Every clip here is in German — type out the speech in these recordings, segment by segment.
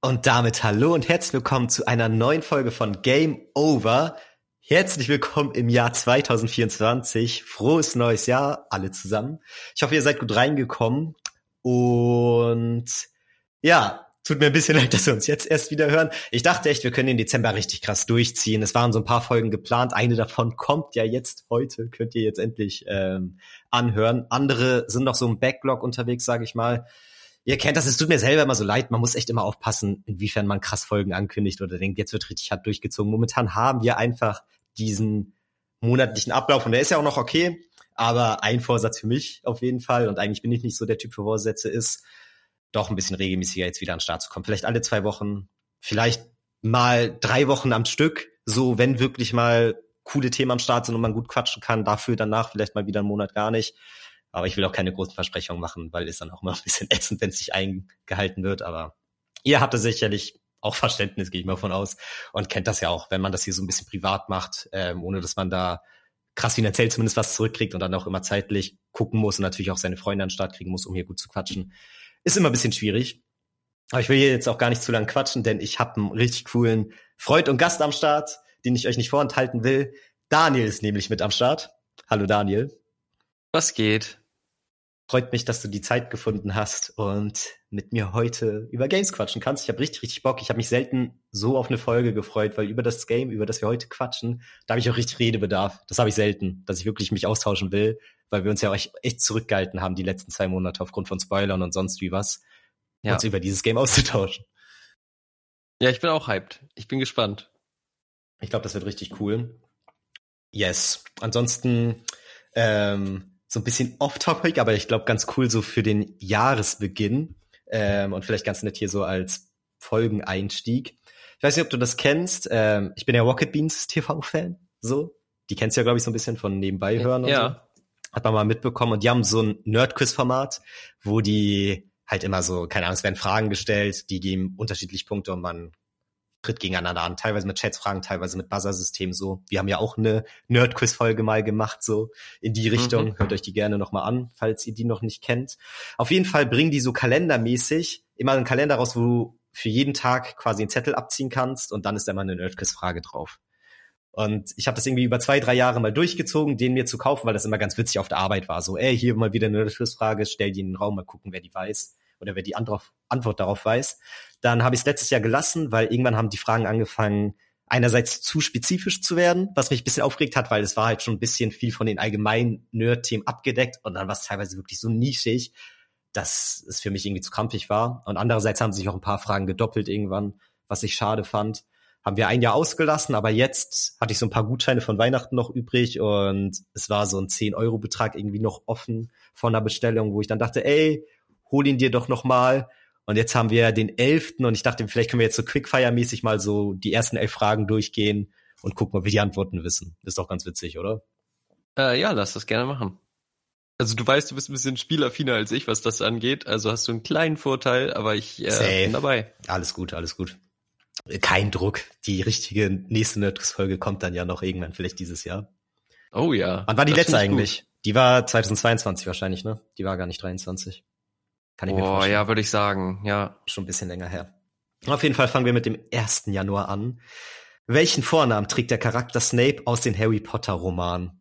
Und damit hallo und herzlich willkommen zu einer neuen Folge von Game Over. Herzlich willkommen im Jahr 2024. Frohes neues Jahr, alle zusammen. Ich hoffe, ihr seid gut reingekommen. Und ja, tut mir ein bisschen leid, dass wir uns jetzt erst wieder hören. Ich dachte echt, wir können den Dezember richtig krass durchziehen. Es waren so ein paar Folgen geplant. Eine davon kommt ja jetzt heute. Könnt ihr jetzt endlich anhören. Andere sind noch so im Backlog unterwegs, sage ich mal. Ihr kennt das, es tut mir selber immer so leid. Man muss echt immer aufpassen, inwiefern man krass Folgen ankündigt oder denkt, jetzt wird richtig hart durchgezogen. Momentan haben wir einfach diesen monatlichen Ablauf und der ist ja auch noch okay. Aber ein Vorsatz für mich auf jeden Fall, und eigentlich bin ich nicht so der Typ für Vorsätze, ist, doch ein bisschen regelmäßiger jetzt wieder an den Start zu kommen. Vielleicht alle 2 Wochen, vielleicht mal 3 Wochen am Stück. So, wenn wirklich mal coole Themen am Start sind und man gut quatschen kann, dafür danach vielleicht mal wieder einen Monat gar nicht. Aber ich will auch keine großen Versprechungen machen, weil es dann auch mal ein bisschen ätzend, wenn es nicht eingehalten wird. Aber ihr habt da sicherlich auch Verständnis, gehe ich mal von aus. Und kennt das ja auch, wenn man das hier so ein bisschen privat macht, ohne dass man da krass finanziell zumindest was zurückkriegt und dann auch immer zeitlich gucken muss und natürlich auch seine Freunde an den Start kriegen muss, um hier gut zu quatschen. Ist immer ein bisschen schwierig. Aber ich will hier jetzt auch gar nicht zu lang quatschen, denn ich habe einen richtig coolen Freund und Gast am Start, den ich euch nicht vorenthalten will. Daniel ist nämlich mit am Start. Hallo Daniel. Was geht? Freut mich, dass du die Zeit gefunden hast und mit mir heute über Games quatschen kannst. Ich habe richtig Bock. Ich habe mich selten so auf eine Folge gefreut, weil über das Game, über das wir heute quatschen, da habe ich auch richtig Redebedarf. Das habe ich selten, dass ich wirklich mich austauschen will, weil wir uns ja auch echt zurückgehalten haben die letzten 2 Monate aufgrund von Spoilern und sonst wie was, uns über dieses Game auszutauschen. Ja, ich bin auch hyped. Ich bin gespannt. Ich glaube, das wird richtig cool. Yes. Ansonsten so ein bisschen off-topic, aber ich glaube ganz cool so für den Jahresbeginn und vielleicht ganz nett hier so als Folgeneinstieg. Ich weiß nicht, ob du das kennst. Ich bin ja Rocket Beans TV-Fan, so. Die kennst du ja, glaube ich, so ein bisschen von nebenbei hören und so. Hat man mal mitbekommen. Und die haben so ein Nerd-Quiz-Format, wo die halt immer so, keine Ahnung, es werden Fragen gestellt, die geben unterschiedlich Punkte und man tritt gegeneinander an, teilweise mit Chatsfragen, teilweise mit Buzzer-System so. Wir haben ja auch eine Nerd-Quiz-Folge mal gemacht, so in die Richtung. Hört euch die gerne nochmal an, falls ihr die noch nicht kennt. Auf jeden Fall bringen die so kalendermäßig immer einen Kalender raus, wo du für jeden Tag quasi einen Zettel abziehen kannst und dann ist da immer eine Nerd-Quiz-Frage drauf. Und ich habe das irgendwie über 2-3 Jahre mal durchgezogen, den mir zu kaufen, weil das immer ganz witzig auf der Arbeit war. So, hier mal wieder eine Nerd-Quiz-Frage, stell die in den Raum, mal gucken, wer die weiß. Oder wer die Antwort darauf weiß. Dann habe ich es letztes Jahr gelassen, weil irgendwann haben die Fragen angefangen, einerseits zu spezifisch zu werden, was mich ein bisschen aufgeregt hat, weil es war halt schon ein bisschen viel von den allgemeinen Nerd-Themen abgedeckt und dann war es teilweise wirklich so nischig, dass es für mich irgendwie zu krampfig war. Und andererseits haben sich auch ein paar Fragen gedoppelt irgendwann, was ich schade fand. Haben wir ein Jahr ausgelassen, aber jetzt hatte ich so ein paar Gutscheine von Weihnachten noch übrig und es war so ein 10-Euro-Betrag irgendwie noch offen von der Bestellung, wo ich dann dachte, hol ihn dir doch noch mal. Und jetzt haben wir den 11. und ich dachte, vielleicht können wir jetzt so Quickfire-mäßig mal so die ersten 11 Fragen durchgehen und gucken, ob wir die Antworten wissen. Ist doch ganz witzig, oder? Ja, lass das gerne machen. Also du weißt, du bist ein bisschen spielaffiner als ich, was das angeht. Also hast du einen kleinen Vorteil, aber ich bin dabei. Alles gut. Kein Druck. Die richtige nächste Nerdquiz-Folge kommt dann ja noch irgendwann, vielleicht dieses Jahr. Oh ja. Wann war die letzte eigentlich? Gut. Die war 2022 wahrscheinlich, ne? Die war gar nicht 23. Kann ich mir vorstellen. Ja, würde ich sagen, ja. Schon ein bisschen länger her. Auf jeden Fall fangen wir mit dem 1. Januar an. Welchen Vornamen trägt der Charakter Snape aus den Harry Potter Romanen?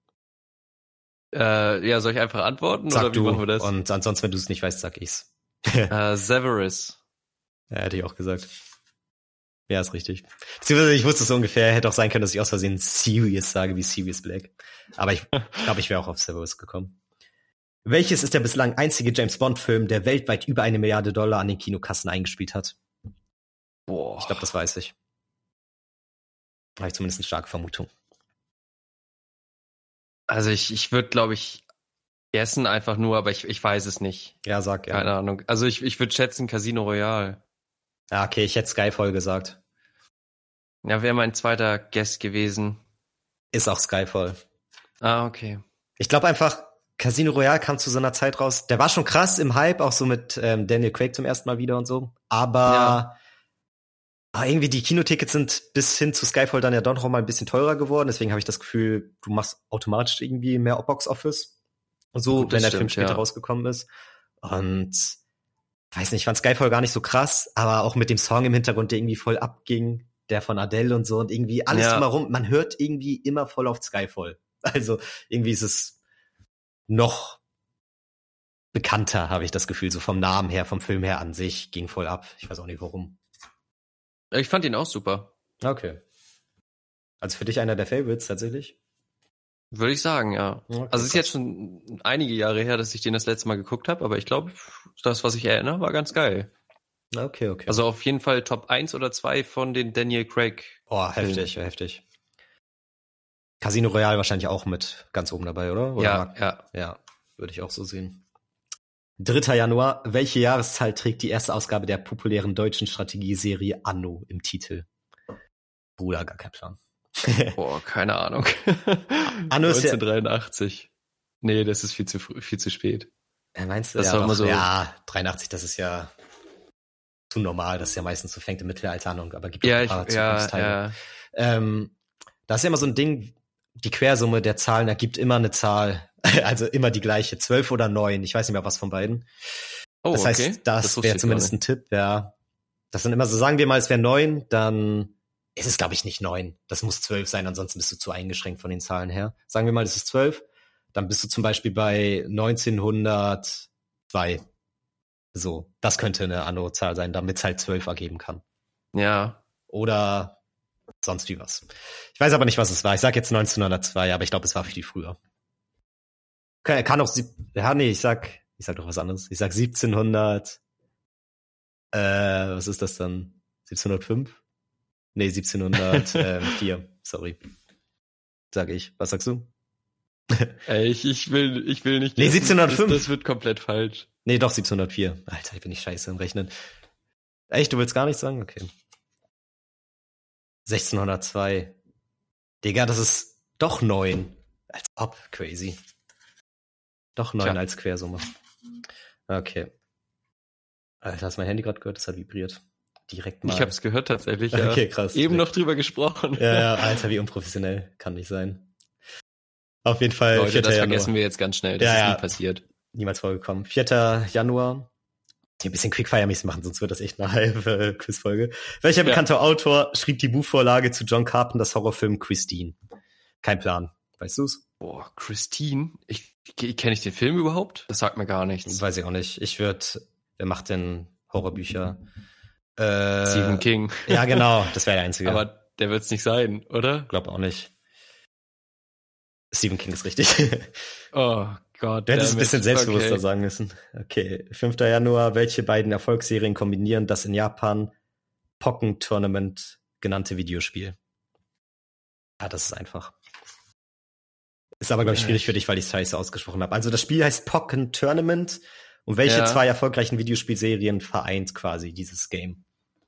Soll ich einfach antworten sag oder wie machen wir das? Und ansonsten, wenn du es nicht weißt, sag ich's. Severus. Ja, hätte ich auch gesagt. Ja, ist richtig. Beziehungsweise ich wusste es ungefähr. Hätte auch sein können, dass ich aus Versehen Sirius sage, wie Sirius Black. Aber ich glaube, ich wäre auch auf Severus gekommen. Welches ist der bislang einzige James-Bond-Film, der weltweit über $1 Milliarde an den Kinokassen eingespielt hat? Boah. Ich glaube, das weiß ich. Habe ich zumindest eine starke Vermutung. Also ich würde, glaube ich, guessen einfach nur, aber ich weiß es nicht. Ja, sag ja. Keine Ahnung. Also ich würde schätzen Casino Royale. Ja, okay, ich hätte Skyfall gesagt. Ja, wäre mein zweiter Guess gewesen. Ist auch Skyfall. Okay. Ich glaube einfach, Casino Royale kam zu so einer Zeit raus, der war schon krass im Hype, auch so mit Daniel Craig zum ersten Mal wieder und so. Aber irgendwie die Kinotickets sind bis hin zu Skyfall dann ja doch noch mal ein bisschen teurer geworden. Deswegen habe ich das Gefühl, du machst automatisch irgendwie mehr Box-Office. Und so, gut, wenn der Film später rausgekommen ist. Und weiß nicht, ich fand Skyfall gar nicht so krass, aber auch mit dem Song im Hintergrund, der irgendwie voll abging, der von Adele und so und irgendwie alles drumherum, man hört irgendwie immer voll auf Skyfall. Also irgendwie ist es noch bekannter, habe ich das Gefühl, so vom Namen her, vom Film her an sich, ging voll ab. Ich weiß auch nicht warum. Ich fand ihn auch super. Okay. Also für dich einer der Favorites tatsächlich? Würde ich sagen, ja. Okay, also es ist jetzt schon einige Jahre her, dass ich den das letzte Mal geguckt habe, aber ich glaube, das, was ich erinnere, war ganz geil. Okay. Also auf jeden Fall Top 1 oder 2 von den Daniel Craig. Oh, heftig. Casino Royale wahrscheinlich auch mit ganz oben dabei, oder? Ja, würde ich auch so sehen. 3. Januar. Welche Jahreszahl trägt die erste Ausgabe der populären deutschen Strategieserie Anno im Titel? Bruder, gar kein Plan. Boah, keine Ahnung. Anno 1983. Nee, das ist viel zu spät. Meinst du? Das war immer so. Ja, 83, das ist ja zu normal. Das ist ja meistens so, fängt im Mittelalter an, aber gibt auch ein paar Zukunftsteile. Das ist ja immer so ein Ding, die Quersumme der Zahlen ergibt immer eine Zahl, also immer die gleiche, 12 oder 9. Ich weiß nicht mehr, was von beiden. Oh, das heißt, das wäre zumindest ein Tipp, ja. Das sind immer so, sagen wir mal, es wäre 9, dann ist es, glaube ich, nicht 9. Das muss 12 sein, ansonsten bist du zu eingeschränkt von den Zahlen her. Sagen wir mal, es ist 12, dann bist du zum Beispiel bei 1902. So, das könnte eine Anno-Zahl sein, damit es halt 12 ergeben kann. Ja. Oder sonst wie was. Ich weiß aber nicht, was es war. Ich sag jetzt 1902, aber ich glaube, es war viel früher. Kann auch, ich sag doch was anderes. Ich sag 1700, was ist das dann? 1705? Nee, 1704, sorry. Sag ich. Was sagst du? Ey, ich will nicht. Nee, 1705. Das wird komplett falsch. Nee, doch 1704. Alter, ich bin nicht scheiße im Rechnen. Echt, du willst gar nichts sagen? Okay. 1602. Digga, das ist doch 9. Als ob, crazy. Doch 9 als Quersumme. Okay. Alter, hast du mein Handy gerade gehört? Das hat vibriert. Direkt mal. Ich hab's gehört tatsächlich, ja. Okay, krass. Eben noch drüber gesprochen. Ja, Alter, wie unprofessionell. Kann nicht sein. Auf jeden Fall. Leute, das vergessen wir jetzt ganz schnell. Das ist nie passiert. Niemals vorgekommen. 4. Januar. Ein bisschen Quickfire-mäßig machen, sonst wird das echt eine halbe Quizfolge. Welcher bekannte Autor schrieb die Buchvorlage zu John Carpenters Horrorfilm Christine? Kein Plan. Weißt du's? Boah, Christine? Kenn ich den Film überhaupt? Das sagt mir gar nichts. Weiß ich auch nicht. Wer macht denn Horrorbücher? Stephen King. Ja, genau. Das wäre der einzige. Aber der wird's nicht sein, oder? Glaub auch nicht. Stephen King ist richtig. Oh Gott. Du hättest ein bisschen selbstbewusster sagen müssen. Okay. 5. Januar. Welche beiden Erfolgsserien kombinieren das in Japan Pokken Tournament genannte Videospiel? Ja, das ist einfach. Ist aber, glaube ich, schwierig für dich, weil ich es scheiße ausgesprochen habe. Also das Spiel heißt Pokken Tournament. Und welche 2 erfolgreichen Videospielserien vereint quasi dieses Game?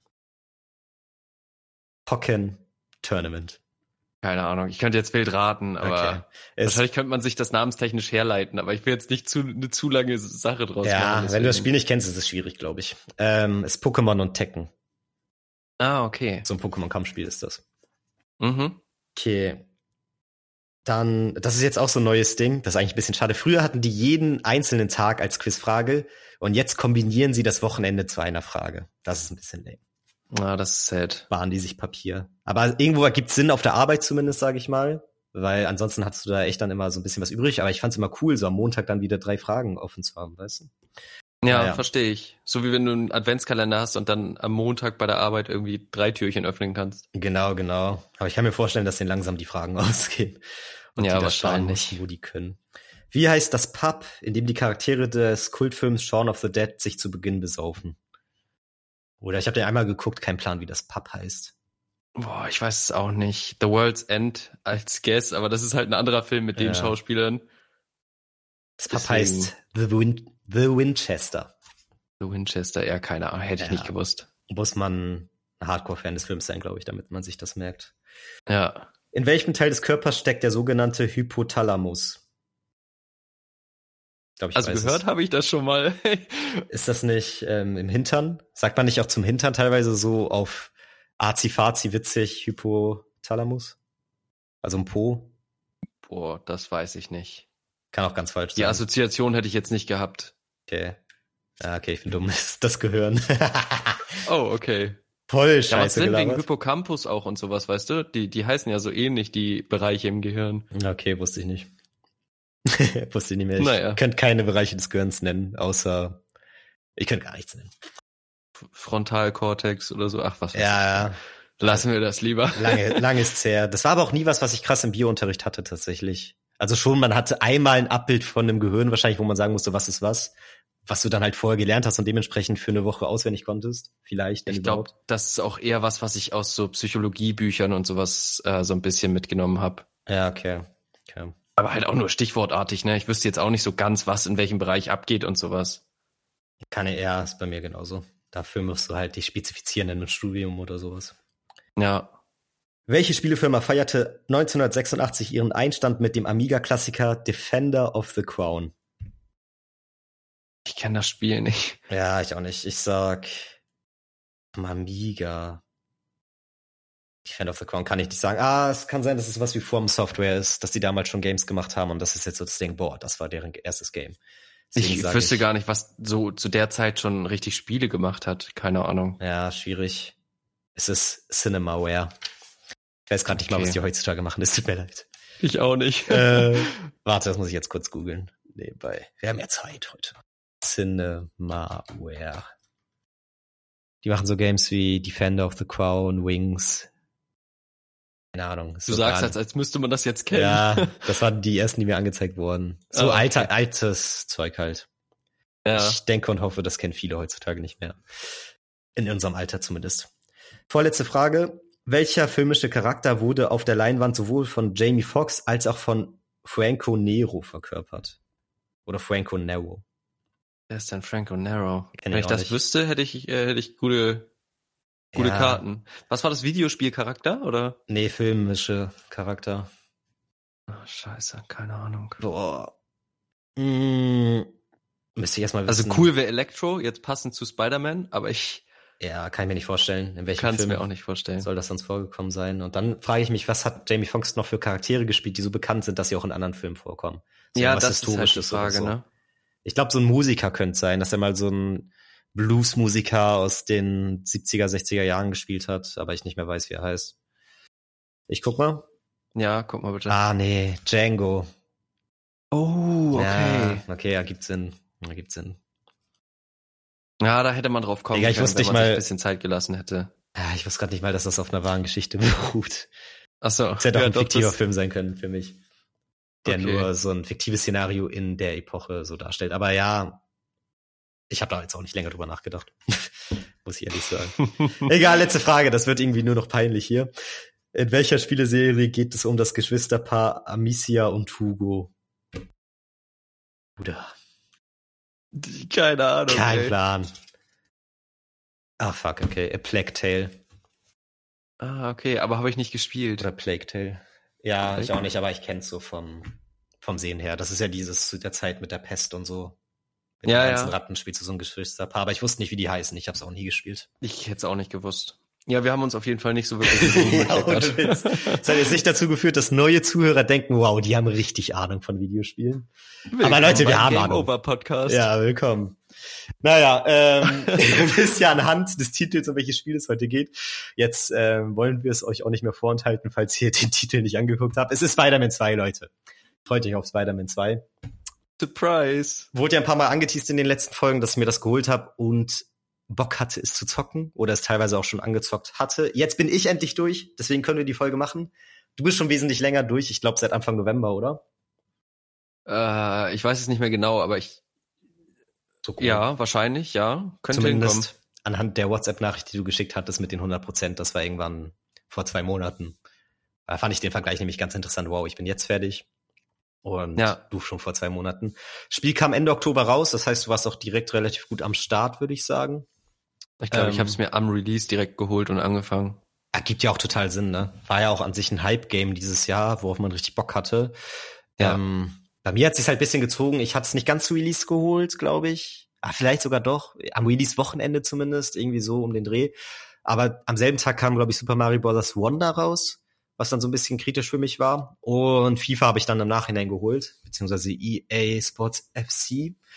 Pokken Tournament. Keine Ahnung, ich könnte jetzt wild raten, aber wahrscheinlich könnte man sich das namenstechnisch herleiten, aber ich will jetzt nicht eine zu lange Sache draus machen. Ja, wenn du das Spiel nicht kennst, ist es schwierig, glaube ich. Ist Pokémon und Tekken. Ah, okay. So ein Pokémon-Kampfspiel ist das. Mhm. Okay. Dann, das ist jetzt auch so ein neues Ding, das ist eigentlich ein bisschen schade. Früher hatten die jeden einzelnen Tag als Quizfrage und jetzt kombinieren sie das Wochenende zu einer Frage. Das ist ein bisschen lame. Ah, das ist sad. Sparen die sich Papier. Aber irgendwo ergibt Sinn auf der Arbeit zumindest, sage ich mal. Weil ansonsten hattest du da echt dann immer so ein bisschen was übrig. Aber ich fand's immer cool, so am Montag dann wieder 3 Fragen offen zu haben, weißt du? Ja, verstehe ich. So wie wenn du einen Adventskalender hast und dann am Montag bei der Arbeit irgendwie 3 Türchen öffnen kannst. Genau. Aber ich kann mir vorstellen, dass denen langsam die Fragen ausgehen. Und ja, die wahrscheinlich. Müssen, wo die können. Wie heißt das Pub, in dem die Charaktere des Kultfilms Shaun of the Dead sich zu Beginn besaufen? Oder ich habe ja einmal geguckt, kein Plan, wie das Pub heißt. Boah, ich weiß es auch nicht. The World's End als Guess, aber das ist halt ein anderer Film mit den Schauspielern. Das Pub heißt The Winchester. The Winchester, ja, keine Ahnung, hätte ich nicht gewusst. Muss man ein Hardcore-Fan des Films sein, glaube ich, damit man sich das merkt. Ja. In welchem Teil des Körpers steckt der sogenannte Hypothalamus? Ich gehört habe ich das schon mal. Ist das nicht im Hintern? Sagt man nicht auch zum Hintern teilweise so auf Azi-Fazi witzig Hypothalamus? Also im Po? Boah, das weiß ich nicht. Kann auch ganz falsch sein. Die Assoziation hätte ich jetzt nicht gehabt. Okay. Ah, okay, ich bin dumm. Das Gehirn. Oh, okay. Voll scheiße Ja, was denn gelabert. wegen Hippocampus auch und sowas, weißt du? Die heißen ja so ähnlich, die Bereiche im Gehirn. Okay, wusste ich nicht. Wusste ich nicht mehr. Naja. Ich könnte keine Bereiche des Gehirns nennen, außer ich könnte gar nichts nennen. Frontalkortex oder so. Ach, was weiß Ja, ich. Lassen wir das lieber. lange ist's her. Das war aber auch nie was ich krass im Biounterricht hatte tatsächlich. Also schon, man hatte einmal ein Abbild von einem Gehirn wahrscheinlich, wo man sagen musste, was ist was du dann halt vorher gelernt hast und dementsprechend für eine Woche auswendig konntest. Vielleicht, wenn Ich überhaupt. glaube, das ist auch eher was ich aus so Psychologiebüchern und sowas so ein bisschen mitgenommen habe. Ja, okay. Aber halt auch nur stichwortartig, ne? Ich wüsste jetzt auch nicht so ganz, was in welchem Bereich abgeht und sowas. Ja, ist bei mir genauso. Dafür musst du halt dich spezifizieren in einem Studium oder sowas. Ja. Welche Spielefirma feierte 1986 ihren Einstand mit dem Amiga-Klassiker Defender of the Crown? Ich kenne das Spiel nicht. Ja, ich auch nicht. Ich sag Amiga. Defender of the Crown kann ich nicht sagen. Es kann sein, dass es was wie From Software ist, dass die damals schon Games gemacht haben und das ist jetzt so das Ding, das war deren erstes Game. Deswegen Ich wüsste gar nicht, was so zu der Zeit schon richtig Spiele gemacht hat. Keine Ahnung. Ja, schwierig. Es ist Cinemaware. Ich weiß gerade nicht mal, was die heutzutage machen. Es tut mir leid. Ich auch nicht. Warte, das muss ich jetzt kurz googeln. Nebenbei. Wir haben ja Zeit heute. Cinemaware. Die machen so Games wie Defender of the Crown, Wings. Keine Ahnung. Du sagst, als müsste man das jetzt kennen. Ja, das waren die ersten, die mir angezeigt wurden. So altes Zeug halt. Ja. Ich denke und hoffe, das kennen viele heutzutage nicht mehr. In unserem Alter zumindest. Vorletzte Frage. Welcher filmische Charakter wurde auf der Leinwand sowohl von Jamie Foxx als auch von Franco Nero verkörpert? Oder Franco Nero? Wer ist denn Franco Nero? Wenn ich das wüsste, hätte ich gute Karten. Was war das, Videospielcharakter, oder? Nee, filmische Charakter. Ach, scheiße, keine Ahnung. Boah. Müsste ich erstmal wissen. Also cool wäre Electro, jetzt passend zu Spider-Man, aber ja, kann ich mir nicht vorstellen, in welchem Kann's Film mir auch nicht vorstellen. Soll das sonst vorgekommen sein. Und dann frage ich mich, was hat Jamie Foxx noch für Charaktere gespielt, die so bekannt sind, dass sie auch in anderen Filmen vorkommen? So ja, das ist halt die Frage, ne? Ich glaube, so ein Musiker könnte sein, dass er mal so ein Blues-Musiker aus den 70er, 60er Jahren gespielt hat, aber ich nicht mehr weiß, wie er heißt. Ich guck mal. Ja, guck mal bitte. Nee, Django. Oh, okay. Ja, okay, ergibt Sinn. Ja, da hätte man drauf kommen können, wenn man sich ein bisschen Zeit gelassen hätte. Ja, ich wusste gerade nicht mal, dass das auf einer wahren Geschichte beruht. Ach so. Das hätte auch ein fiktiver Film sein können für mich. Der nur so ein fiktives Szenario in der Epoche so darstellt. Aber ja, ich habe da jetzt auch nicht länger drüber nachgedacht. Muss ich ehrlich sagen. Egal, letzte Frage. Das wird irgendwie nur noch peinlich hier. In welcher Spieleserie geht es um das Geschwisterpaar Amicia und Hugo? Bruder. Keine Ahnung. Kein Plan. Fuck, okay. A Plague Tale. Okay, aber habe ich nicht gespielt. Oder Plague Tale. Ja, ich auch nicht, aber ich kenn's so vom Sehen her. Das ist ja dieses zu der Zeit mit der Pest und so. Mit den ganzen Ratten spielst du so ein Geschwisterpaar, aber ich wusste nicht, wie die heißen. Ich habe es auch nie gespielt. Ich hätte es auch nicht gewusst. Ja, wir haben uns auf jeden Fall nicht so wirklich Das hat jetzt nicht dazu geführt, dass neue Zuhörer denken, wow, die haben richtig Ahnung von Videospielen. Willkommen aber Leute, wir haben Game Over Podcast. Ja, willkommen. Naja, ihr wisst ja anhand des Titels, um welches Spiel es heute geht. Jetzt wollen wir es euch auch nicht mehr vorenthalten, falls ihr den Titel nicht angeguckt habt. Es ist Spider-Man 2, Leute. Freut euch auf Spider-Man 2. Surprise. Wurde ja ein paar Mal angeteast in den letzten Folgen, dass ich mir das geholt habe und Bock hatte, es zu zocken oder es teilweise auch schon angezockt hatte. Jetzt bin ich endlich durch, deswegen können wir die Folge machen. Du bist schon wesentlich länger durch, ich glaube seit Anfang November, oder? Ich weiß es nicht mehr genau, aber so cool. Ja, wahrscheinlich, ja. Könnte zumindest hinkommen. Anhand der WhatsApp-Nachricht, die du geschickt hattest mit den 100%, das war irgendwann vor 2 Monaten. Da fand ich den Vergleich nämlich ganz interessant. Wow, ich bin jetzt fertig. Und du schon vor 2 Monaten. Spiel kam Ende Oktober raus, das heißt, du warst auch direkt relativ gut am Start, würde ich sagen. Ich glaube, ich habe es mir am Release direkt geholt und angefangen. Ergibt ja auch total Sinn, ne? War ja auch an sich ein Hype-Game dieses Jahr, worauf man richtig Bock hatte. Ja. Bei mir hat es sich halt ein bisschen gezogen. Ich hatte es nicht ganz zu Release geholt, glaube ich. Vielleicht sogar doch. Am Release-Wochenende zumindest, irgendwie so um den Dreh. Aber am selben Tag kam, glaube ich, Super Mario Bros. Wonder raus, was dann so ein bisschen kritisch für mich war. Und FIFA habe ich dann im Nachhinein geholt, beziehungsweise EA Sports FC.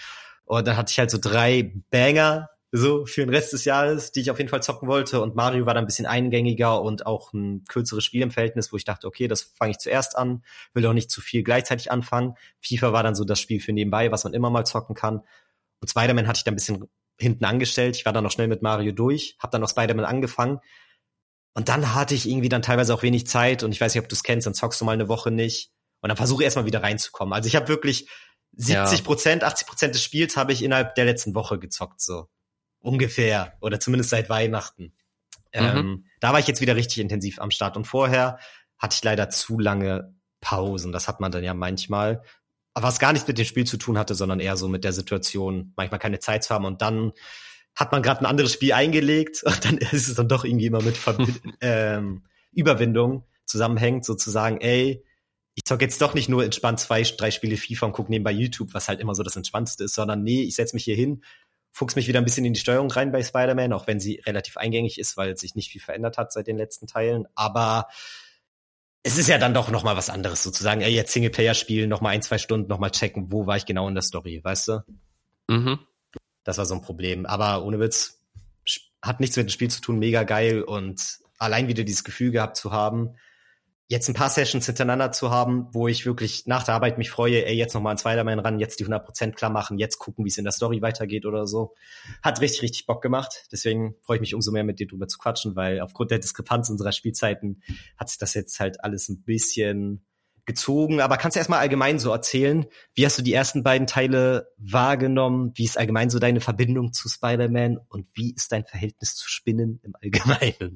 Und dann hatte ich halt so 3 Banger so für den Rest des Jahres, die ich auf jeden Fall zocken wollte. Und Mario war dann ein bisschen eingängiger und auch ein kürzeres Spiel im Verhältnis, wo ich dachte, okay, das fange ich zuerst an, will auch nicht zu viel gleichzeitig anfangen. FIFA war dann so das Spiel für nebenbei, was man immer mal zocken kann. Und Spider-Man hatte ich dann ein bisschen hinten angestellt. Ich war dann noch schnell mit Mario durch, habe dann noch Spider-Man angefangen. Und dann hatte ich irgendwie dann teilweise auch wenig Zeit. Und ich weiß nicht, ob du es kennst, dann zockst du mal eine Woche nicht. Und dann versuche ich erstmal wieder reinzukommen. Also ich habe wirklich 70%, 80% des Spiels habe ich innerhalb der letzten Woche gezockt, so. Ungefähr. Oder zumindest seit Weihnachten. Da war ich jetzt wieder richtig intensiv am Start. Und vorher hatte ich leider zu lange Pausen. Das hat man dann ja manchmal. Aber was gar nichts mit dem Spiel zu tun hatte, sondern eher so mit der Situation, manchmal keine Zeit zu haben. Und dann hat man gerade ein anderes Spiel eingelegt. Und dann ist es dann doch irgendwie immer mit Überwindung zusammenhängt, sozusagen, ey, ich zocke jetzt doch nicht nur entspannt 2, 3 Spiele FIFA und gucke nebenbei YouTube, was halt immer so das Entspannteste ist, sondern nee, ich setze mich hier hin, fuchs mich wieder ein bisschen in die Steuerung rein bei Spider-Man, auch wenn sie relativ eingängig ist, weil sich nicht viel verändert hat seit den letzten Teilen. Aber es ist ja dann doch noch mal was anderes, sozusagen, ey, jetzt Singleplayer spielen, noch mal 1, 2 Stunden, noch mal checken, wo war ich genau in der Story, weißt du? Das war so ein Problem. Aber ohne Witz, hat nichts mit dem Spiel zu tun, mega geil. Und allein wieder dieses Gefühl gehabt zu haben, jetzt ein paar Sessions hintereinander zu haben, wo ich wirklich nach der Arbeit mich freue, ey, jetzt nochmal an Spider-Man ran, jetzt die 100% klar machen, jetzt gucken, wie es in der Story weitergeht oder so. Hat richtig, richtig Bock gemacht. Deswegen freue ich mich umso mehr, mit dir drüber zu quatschen, weil aufgrund der Diskrepanz unserer Spielzeiten hat sich das jetzt halt alles ein bisschen gezogen. Aber kannst du erstmal allgemein so erzählen, wie hast du die ersten beiden Teile wahrgenommen? Wie ist allgemein so deine Verbindung zu Spider-Man? Und wie ist dein Verhältnis zu Spinnen im Allgemeinen?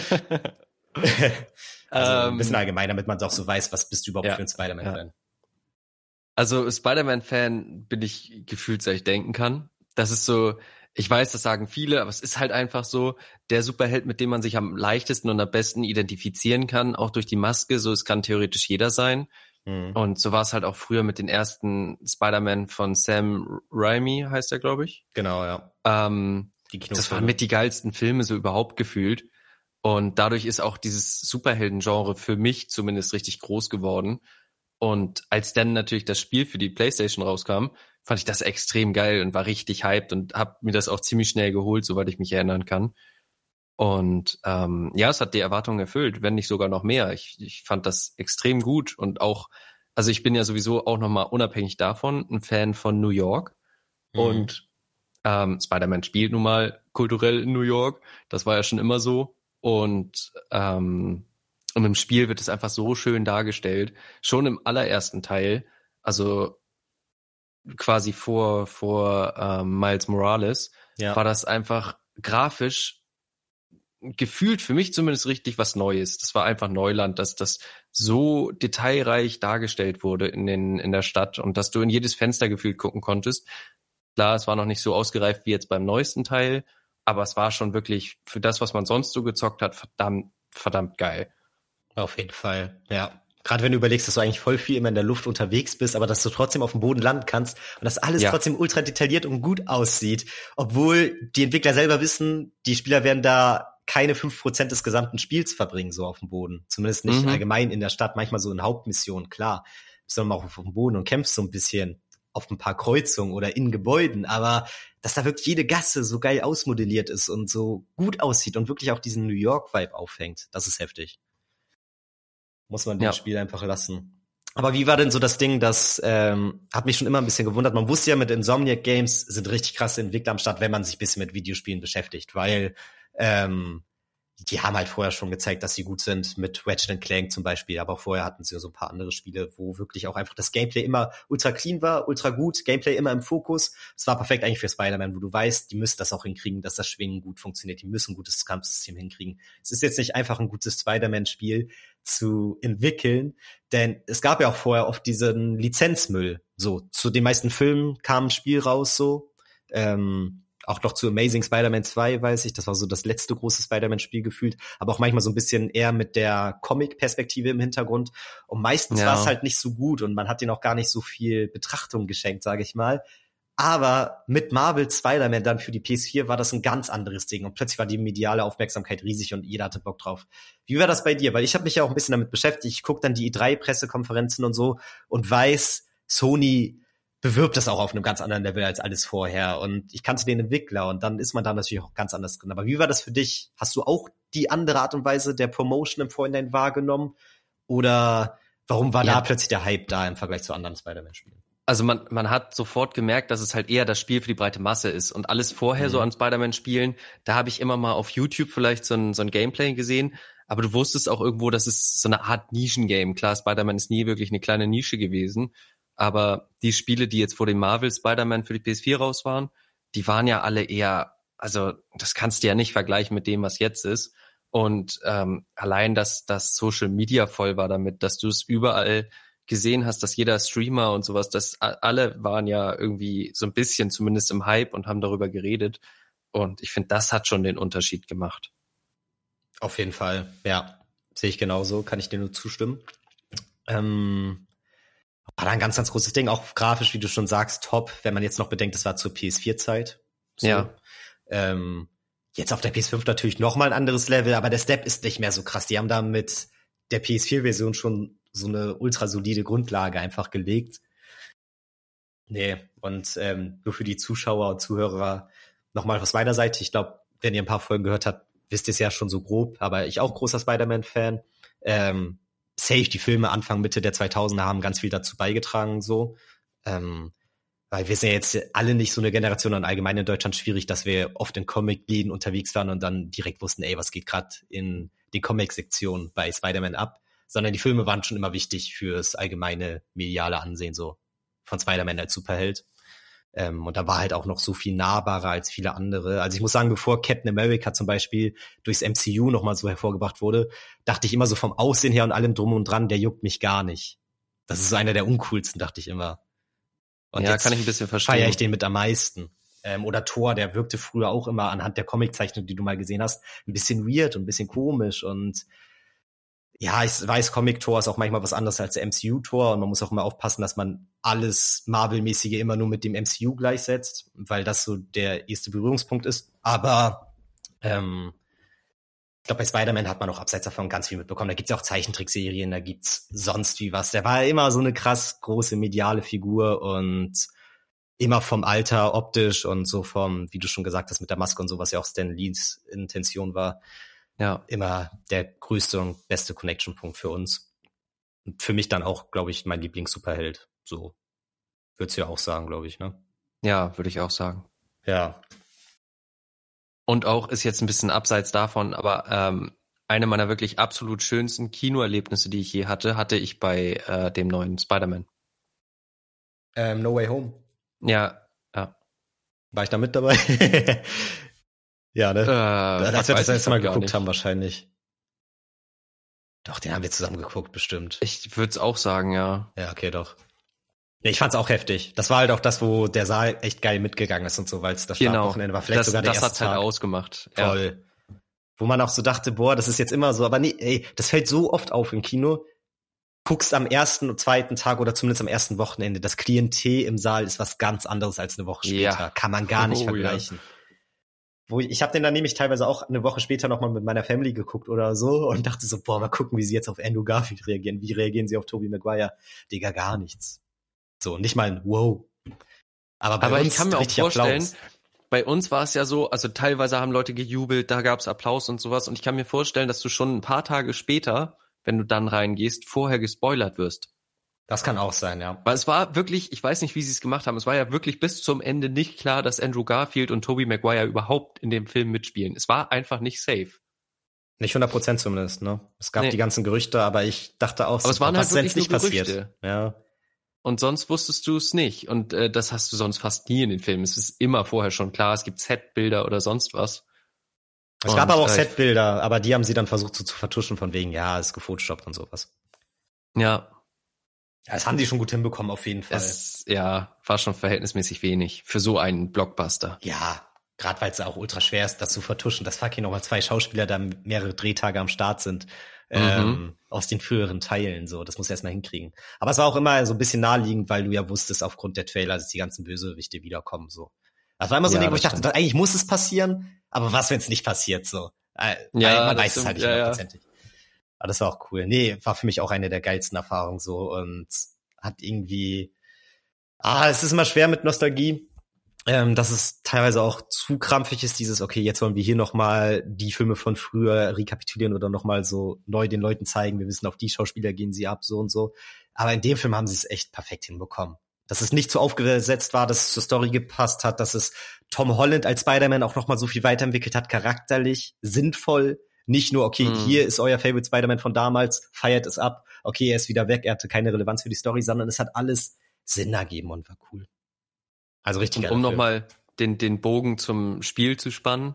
Also ein bisschen allgemein, damit man auch so weiß, was bist du überhaupt für ein Spider-Man-Fan? Ja. Also Spider-Man-Fan bin ich gefühlt, seit ich denken kann. Das ist so, ich weiß, das sagen viele, aber es ist halt einfach so, der Superheld, mit dem man sich am leichtesten und am besten identifizieren kann, auch durch die Maske, so es kann theoretisch jeder sein. Und so war es halt auch früher mit den ersten Spider-Man von Sam Raimi, heißt er, glaube ich. Genau, ja. Das waren mit die geilsten Filme so überhaupt gefühlt. Und dadurch ist auch dieses Superhelden-Genre für mich zumindest richtig groß geworden. Und als dann natürlich das Spiel für die PlayStation rauskam, fand ich das extrem geil und war richtig hyped und hab mir das auch ziemlich schnell geholt, soweit ich mich erinnern kann. Und ja, es hat die Erwartungen erfüllt, wenn nicht sogar noch mehr. Ich fand das extrem gut und auch, also ich bin ja sowieso auch nochmal unabhängig davon ein Fan von New York. Und Spider-Man spielt nun mal kulturell in New York. Das war ja schon immer so. Und im Spiel wird es einfach so schön dargestellt. Schon im allerersten Teil, also quasi vor Miles Morales, war das einfach grafisch gefühlt für mich zumindest richtig was Neues. Das war einfach Neuland, dass das so detailreich dargestellt wurde in der Stadt und dass du in jedes Fenster gefühlt gucken konntest. Klar, es war noch nicht so ausgereift wie jetzt beim neuesten Teil, aber es war schon wirklich für das, was man sonst so gezockt hat, verdammt geil. Auf jeden Fall, ja. Gerade wenn du überlegst, dass du eigentlich voll viel immer in der Luft unterwegs bist, aber dass du trotzdem auf dem Boden landen kannst und dass alles trotzdem ultra detailliert und gut aussieht. Obwohl die Entwickler selber wissen, die Spieler werden da keine 5% des gesamten Spiels verbringen, so auf dem Boden. Zumindest nicht allgemein in der Stadt, manchmal so in Hauptmissionen, klar. Bist du mal auf dem Boden und kämpfst so ein bisschen auf ein paar Kreuzungen oder in Gebäuden, aber dass da wirklich jede Gasse so geil ausmodelliert ist und so gut aussieht und wirklich auch diesen New York-Vibe aufhängt, das ist heftig. Muss man dem Spiel einfach lassen. Aber wie war denn so das Ding, das hat mich schon immer ein bisschen gewundert. Man wusste ja, mit Insomniac Games sind richtig krasse Entwickler am Start, wenn man sich ein bisschen mit Videospielen beschäftigt, weil die haben halt vorher schon gezeigt, dass sie gut sind, mit Ratchet & Clank zum Beispiel, aber auch vorher hatten sie so ein paar andere Spiele, wo wirklich auch einfach das Gameplay immer ultra clean war, ultra gut, Gameplay immer im Fokus. Es war perfekt eigentlich für Spider-Man, wo du weißt, die müssen das auch hinkriegen, dass das Schwingen gut funktioniert, die müssen ein gutes Kampfsystem hinkriegen. Es ist jetzt nicht einfach ein gutes Spider-Man-Spiel zu entwickeln, denn es gab ja auch vorher oft diesen Lizenzmüll. So, zu den meisten Filmen kam ein Spiel raus, so, auch noch zu Amazing Spider-Man 2, weiß ich, das war so das letzte große Spider-Man-Spiel gefühlt, aber auch manchmal so ein bisschen eher mit der Comic-Perspektive im Hintergrund und meistens war es halt nicht so gut und man hat denen auch gar nicht so viel Betrachtung geschenkt, sage ich mal. Aber mit Marvel Spider-Man dann für die PS4 war das ein ganz anderes Ding und plötzlich war die mediale Aufmerksamkeit riesig und jeder hatte Bock drauf. Wie war das bei dir? Weil ich habe mich ja auch ein bisschen damit beschäftigt, ich gucke dann die E3-Pressekonferenzen und so und weiß, Sony bewirbt das auch auf einem ganz anderen Level als alles vorher. Und ich kannte den Entwickler und dann ist man da natürlich auch ganz anders drin. Aber wie war das für dich? Hast du auch die andere Art und Weise der Promotion im Vorhinein wahrgenommen? Oder warum war da plötzlich der Hype da im Vergleich zu anderen Spider-Man-Spielen? Also man hat sofort gemerkt, dass es halt eher das Spiel für die breite Masse ist. Und alles vorher so an Spider-Man-Spielen, da habe ich immer mal auf YouTube vielleicht so ein Gameplay gesehen. Aber du wusstest auch irgendwo, das ist so eine Art Nischen-Game. Klar, Spider-Man ist nie wirklich eine kleine Nische gewesen. Aber die Spiele, die jetzt vor dem Marvel Spider-Man für die PS4 raus waren, die waren ja alle eher, also das kannst du ja nicht vergleichen mit dem, was jetzt ist. Und allein, dass das Social Media voll war damit, dass du es überall gesehen hast, dass jeder Streamer und sowas, dass alle waren ja irgendwie so ein bisschen zumindest im Hype und haben darüber geredet. Und ich finde, das hat schon den Unterschied gemacht. Auf jeden Fall, ja. Sehe ich genauso, kann ich dir nur zustimmen. War da ein ganz, ganz großes Ding, auch grafisch, wie du schon sagst, top, wenn man jetzt noch bedenkt, das war zur PS4-Zeit. So. Ja. Jetzt auf der PS5 natürlich noch mal ein anderes Level, aber der Step ist nicht mehr so krass. Die haben da mit der PS4-Version schon so eine ultra solide Grundlage einfach gelegt. Nee, und nur für die Zuschauer und Zuhörer nochmal was meiner Seite. Ich glaube, wenn ihr ein paar Folgen gehört habt, wisst ihr es ja schon so grob, aber ich auch großer Spider-Man-Fan. Safe, die Filme Anfang, Mitte der 2000er haben ganz viel dazu beigetragen, so. Weil wir sind ja jetzt alle nicht so eine Generation, und allgemein in Deutschland schwierig, dass wir oft in Comic-Läden unterwegs waren und dann direkt wussten, ey, was geht gerade in die Comic-Sektion bei Spider-Man ab, sondern die Filme waren schon immer wichtig fürs allgemeine mediale Ansehen so von Spider-Man als Superheld. Und da war halt auch noch so viel nahbarer als viele andere. Also ich muss sagen, bevor Captain America zum Beispiel durchs MCU nochmal so hervorgebracht wurde, dachte ich immer so vom Aussehen her und allem drum und dran, der juckt mich gar nicht. Das ist so einer der uncoolsten, dachte ich immer. Und ja, jetzt kann ich ein bisschen verstehen. Feiere ich den mit am meisten. Oder Thor, der wirkte früher auch immer anhand der Comiczeichnung, die du mal gesehen hast, ein bisschen weird und ein bisschen komisch. Und ja, ich weiß, Comic-Thor ist auch manchmal was anderes als der MCU-Thor. Und man muss auch immer aufpassen, dass man alles Marvel-mäßige immer nur mit dem MCU gleichsetzt, weil das so der erste Berührungspunkt ist. Aber ich glaube, bei Spider-Man hat man auch abseits davon ganz viel mitbekommen. Da gibt's ja auch Zeichentrickserien, da gibt's sonst wie was. Der war ja immer so eine krass große mediale Figur und immer vom Alter optisch und so vom, wie du schon gesagt hast, mit der Maske und so, was ja auch Stan Lees Intention war, ja, immer der größte und beste Connection-Punkt für uns. Und für mich dann auch, glaube ich, mein Lieblings-Superheld. So würdest du ja auch sagen, glaube ich, ne? Ja, würde ich auch sagen. Ja. Und auch ist jetzt ein bisschen abseits davon, aber eine meiner wirklich absolut schönsten Kinoerlebnisse, die ich je hatte ich bei dem neuen Spider-Man. No Way Home. Ja. War ich da mit dabei? Ja, ne? Als wir das erste Mal geguckt haben, wahrscheinlich. Doch, den haben wir zusammen geguckt, bestimmt. Ich würde es auch sagen, ja. Ja, okay, doch. Nee, ich fand's auch heftig. Das war halt auch das, wo der Saal echt geil mitgegangen ist und so, weil es das Startwochenende war. Vielleicht sogar der erste Tag. Das hat's halt ausgemacht. Voll. Ja. Wo man auch so dachte, boah, das ist jetzt immer so. Aber nee, ey, das fällt so oft auf im Kino. Guckst am ersten und zweiten Tag oder zumindest am ersten Wochenende. Das Klientel im Saal ist was ganz anderes als eine Woche später. Ja. Kann man gar nicht vergleichen. Ja. Ich habe den dann nämlich teilweise auch eine Woche später nochmal mit meiner Family geguckt oder so und dachte so, boah, mal gucken, wie sie jetzt auf Andrew Garfield reagieren. Wie reagieren sie auf Tobey Maguire? Digga, gar nichts. So, nicht mal ein Wow. Aber ich kann mir auch vorstellen, bei uns war es ja so, also teilweise haben Leute gejubelt, da gab's Applaus und sowas und ich kann mir vorstellen, dass du schon ein paar Tage später, wenn du dann reingehst, vorher gespoilert wirst. Das kann auch sein, ja. Weil es war wirklich, ich weiß nicht, wie sie es gemacht haben, es war ja wirklich bis zum Ende nicht klar, dass Andrew Garfield und Tobey Maguire überhaupt in dem Film mitspielen. Es war einfach nicht safe. Nicht 100% zumindest, ne? Es gab die ganzen Gerüchte, aber ich dachte auch, aber es waren halt wirklich nicht passiert. Gerüchte. Ja. Und sonst wusstest du es nicht. Und das hast du sonst fast nie in den Filmen. Es ist immer vorher schon klar, es gibt Setbilder oder sonst was. Es gab aber auch Setbilder, aber die haben sie dann versucht so zu vertuschen von wegen, ja, es ist gefotoshoppt und sowas. Ja. Ja, das haben die schon gut hinbekommen, auf jeden Fall. War schon verhältnismäßig wenig für so einen Blockbuster. Ja, gerade weil es auch ultra schwer ist, das zu vertuschen, dass fucking nochmal 2 Schauspieler da mehrere Drehtage am Start sind, aus den früheren Teilen, so. Das muss er erstmal hinkriegen. Aber es war auch immer so ein bisschen naheliegend, weil du ja wusstest, aufgrund der Trailer, dass die ganzen Bösewichte wiederkommen, so. Das war immer so ein Ding, wo ich dachte, eigentlich muss es passieren, aber was, wenn es nicht passiert, so. Man weiß es halt nicht 100%. Aber das war auch cool. Nee, war für mich auch eine der geilsten Erfahrungen so und hat irgendwie Es ist immer schwer mit Nostalgie. Dass es teilweise auch zu krampfig ist, dieses, okay, jetzt wollen wir hier nochmal die Filme von früher rekapitulieren oder nochmal so neu den Leuten zeigen, wir wissen, auf die Schauspieler gehen sie ab, so und so. Aber in dem Film haben sie es echt perfekt hinbekommen. Dass es nicht so aufgesetzt war, dass es zur Story gepasst hat, dass es Tom Holland als Spider-Man auch nochmal so viel weiterentwickelt hat, charakterlich, sinnvoll. Nicht nur, okay, hier ist euer Favorite Spider-Man von damals, feiert es ab, okay, er ist wieder weg, er hatte keine Relevanz für die Story, sondern es hat alles Sinn ergeben und war cool. Also richtig. Und um nochmal den Bogen zum Spiel zu spannen,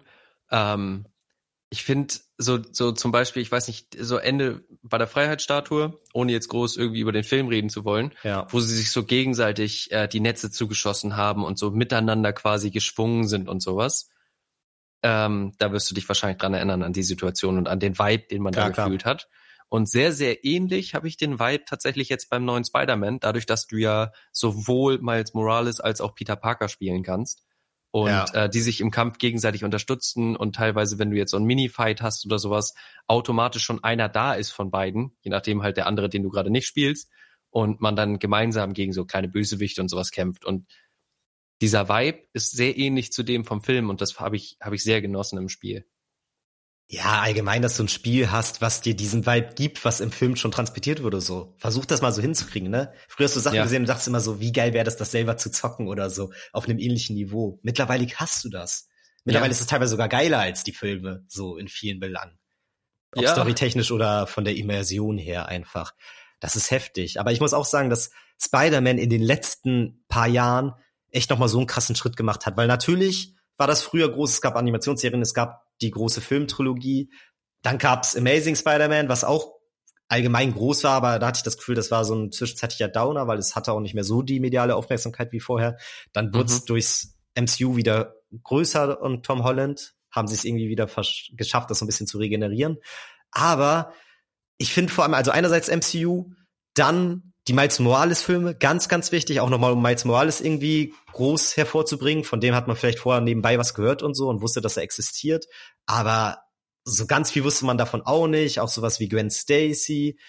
ich finde so zum Beispiel, ich weiß nicht, so Ende bei der Freiheitsstatue, ohne jetzt groß irgendwie über den Film reden zu wollen, wo sie sich so gegenseitig die Netze zugeschossen haben und so miteinander quasi geschwungen sind und sowas. Da wirst du dich wahrscheinlich dran erinnern an die Situation und an den Vibe, den man da gefühlt hat. Und sehr, sehr ähnlich habe ich den Vibe tatsächlich jetzt beim neuen Spider-Man, dadurch, dass du ja sowohl Miles Morales als auch Peter Parker spielen kannst und die sich im Kampf gegenseitig unterstützen und teilweise, wenn du jetzt so einen Mini-Fight hast oder sowas, automatisch schon einer da ist von beiden, je nachdem halt der andere, den du gerade nicht spielst, und man dann gemeinsam gegen so kleine Bösewichte und sowas kämpft. Und dieser Vibe ist sehr ähnlich zu dem vom Film und das habe ich sehr genossen im Spiel. Ja, allgemein, dass du ein Spiel hast, was dir diesen Vibe gibt, was im Film schon transportiert wurde, so. Versuch das mal so hinzukriegen, ne? Früher hast du Sachen gesehen und dachtest immer so, wie geil wäre das selber zu zocken oder so, auf einem ähnlichen Niveau. Mittlerweile hast du das. Mittlerweile ist es teilweise sogar geiler als die Filme, so in vielen Belangen. Ob storytechnisch oder von der Immersion her einfach. Das ist heftig. Aber ich muss auch sagen, dass Spider-Man in den letzten paar Jahren echt nochmal so einen krassen Schritt gemacht hat, weil natürlich war das früher groß, es gab Animationsserien, es gab die große Filmtrilogie, dann gab's Amazing Spider-Man, was auch allgemein groß war, aber da hatte ich das Gefühl, das war so ein zwischenzeitlicher Downer, weil es hatte auch nicht mehr so die mediale Aufmerksamkeit wie vorher. Dann wurde es durchs MCU wieder größer und Tom Holland haben sie es irgendwie wieder geschafft, das so ein bisschen zu regenerieren. Aber ich finde vor allem, also einerseits MCU, dann die Miles Morales-Filme, ganz, ganz wichtig, auch nochmal um Miles Morales irgendwie groß hervorzubringen. Von dem hat man vielleicht vorher nebenbei was gehört und so und wusste, dass er existiert. Aber so ganz viel wusste man davon auch nicht. Auch sowas wie Gwen Stacy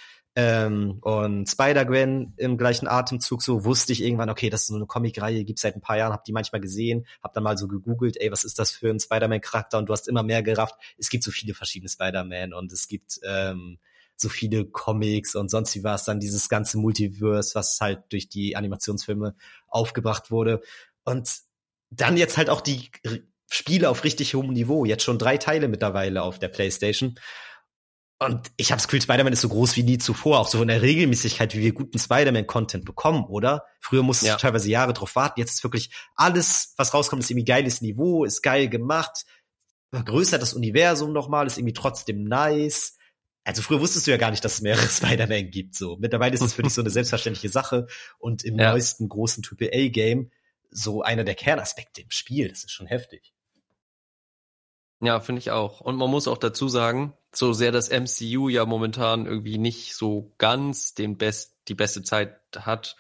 und Spider-Gwen im gleichen Atemzug. So wusste ich irgendwann, okay, das ist so eine Comic-Reihe, gibt's seit ein paar Jahren, hab die manchmal gesehen, hab dann mal so gegoogelt, was ist das für ein Spider-Man-Charakter? Und du hast immer mehr gerafft, es gibt so viele verschiedene Spider-Man und es gibt so viele Comics und sonst wie war es dann dieses ganze Multiverse, was halt durch die Animationsfilme aufgebracht wurde. Und dann jetzt halt auch die Spiele auf richtig hohem Niveau. Jetzt schon 3 Teile mittlerweile auf der PlayStation. Und ich habe das Gefühl, Spider-Man ist so groß wie nie zuvor. Auch so in der Regelmäßigkeit, wie wir guten Spider-Man-Content bekommen, oder? Früher musstest du teilweise Jahre drauf warten. Jetzt ist wirklich alles, was rauskommt, ist irgendwie geiles Niveau, ist geil gemacht, vergrößert das Universum nochmal, ist irgendwie trotzdem nice. Also früher wusstest du ja gar nicht, dass es mehrere Spider-Man gibt. So mittlerweile ist es für dich so eine selbstverständliche Sache und im neuesten großen AAA-Game so einer der Kernaspekte im Spiel. Das ist schon heftig. Ja, finde ich auch. Und man muss auch dazu sagen, so sehr das MCU ja momentan irgendwie nicht so ganz die beste Zeit hat,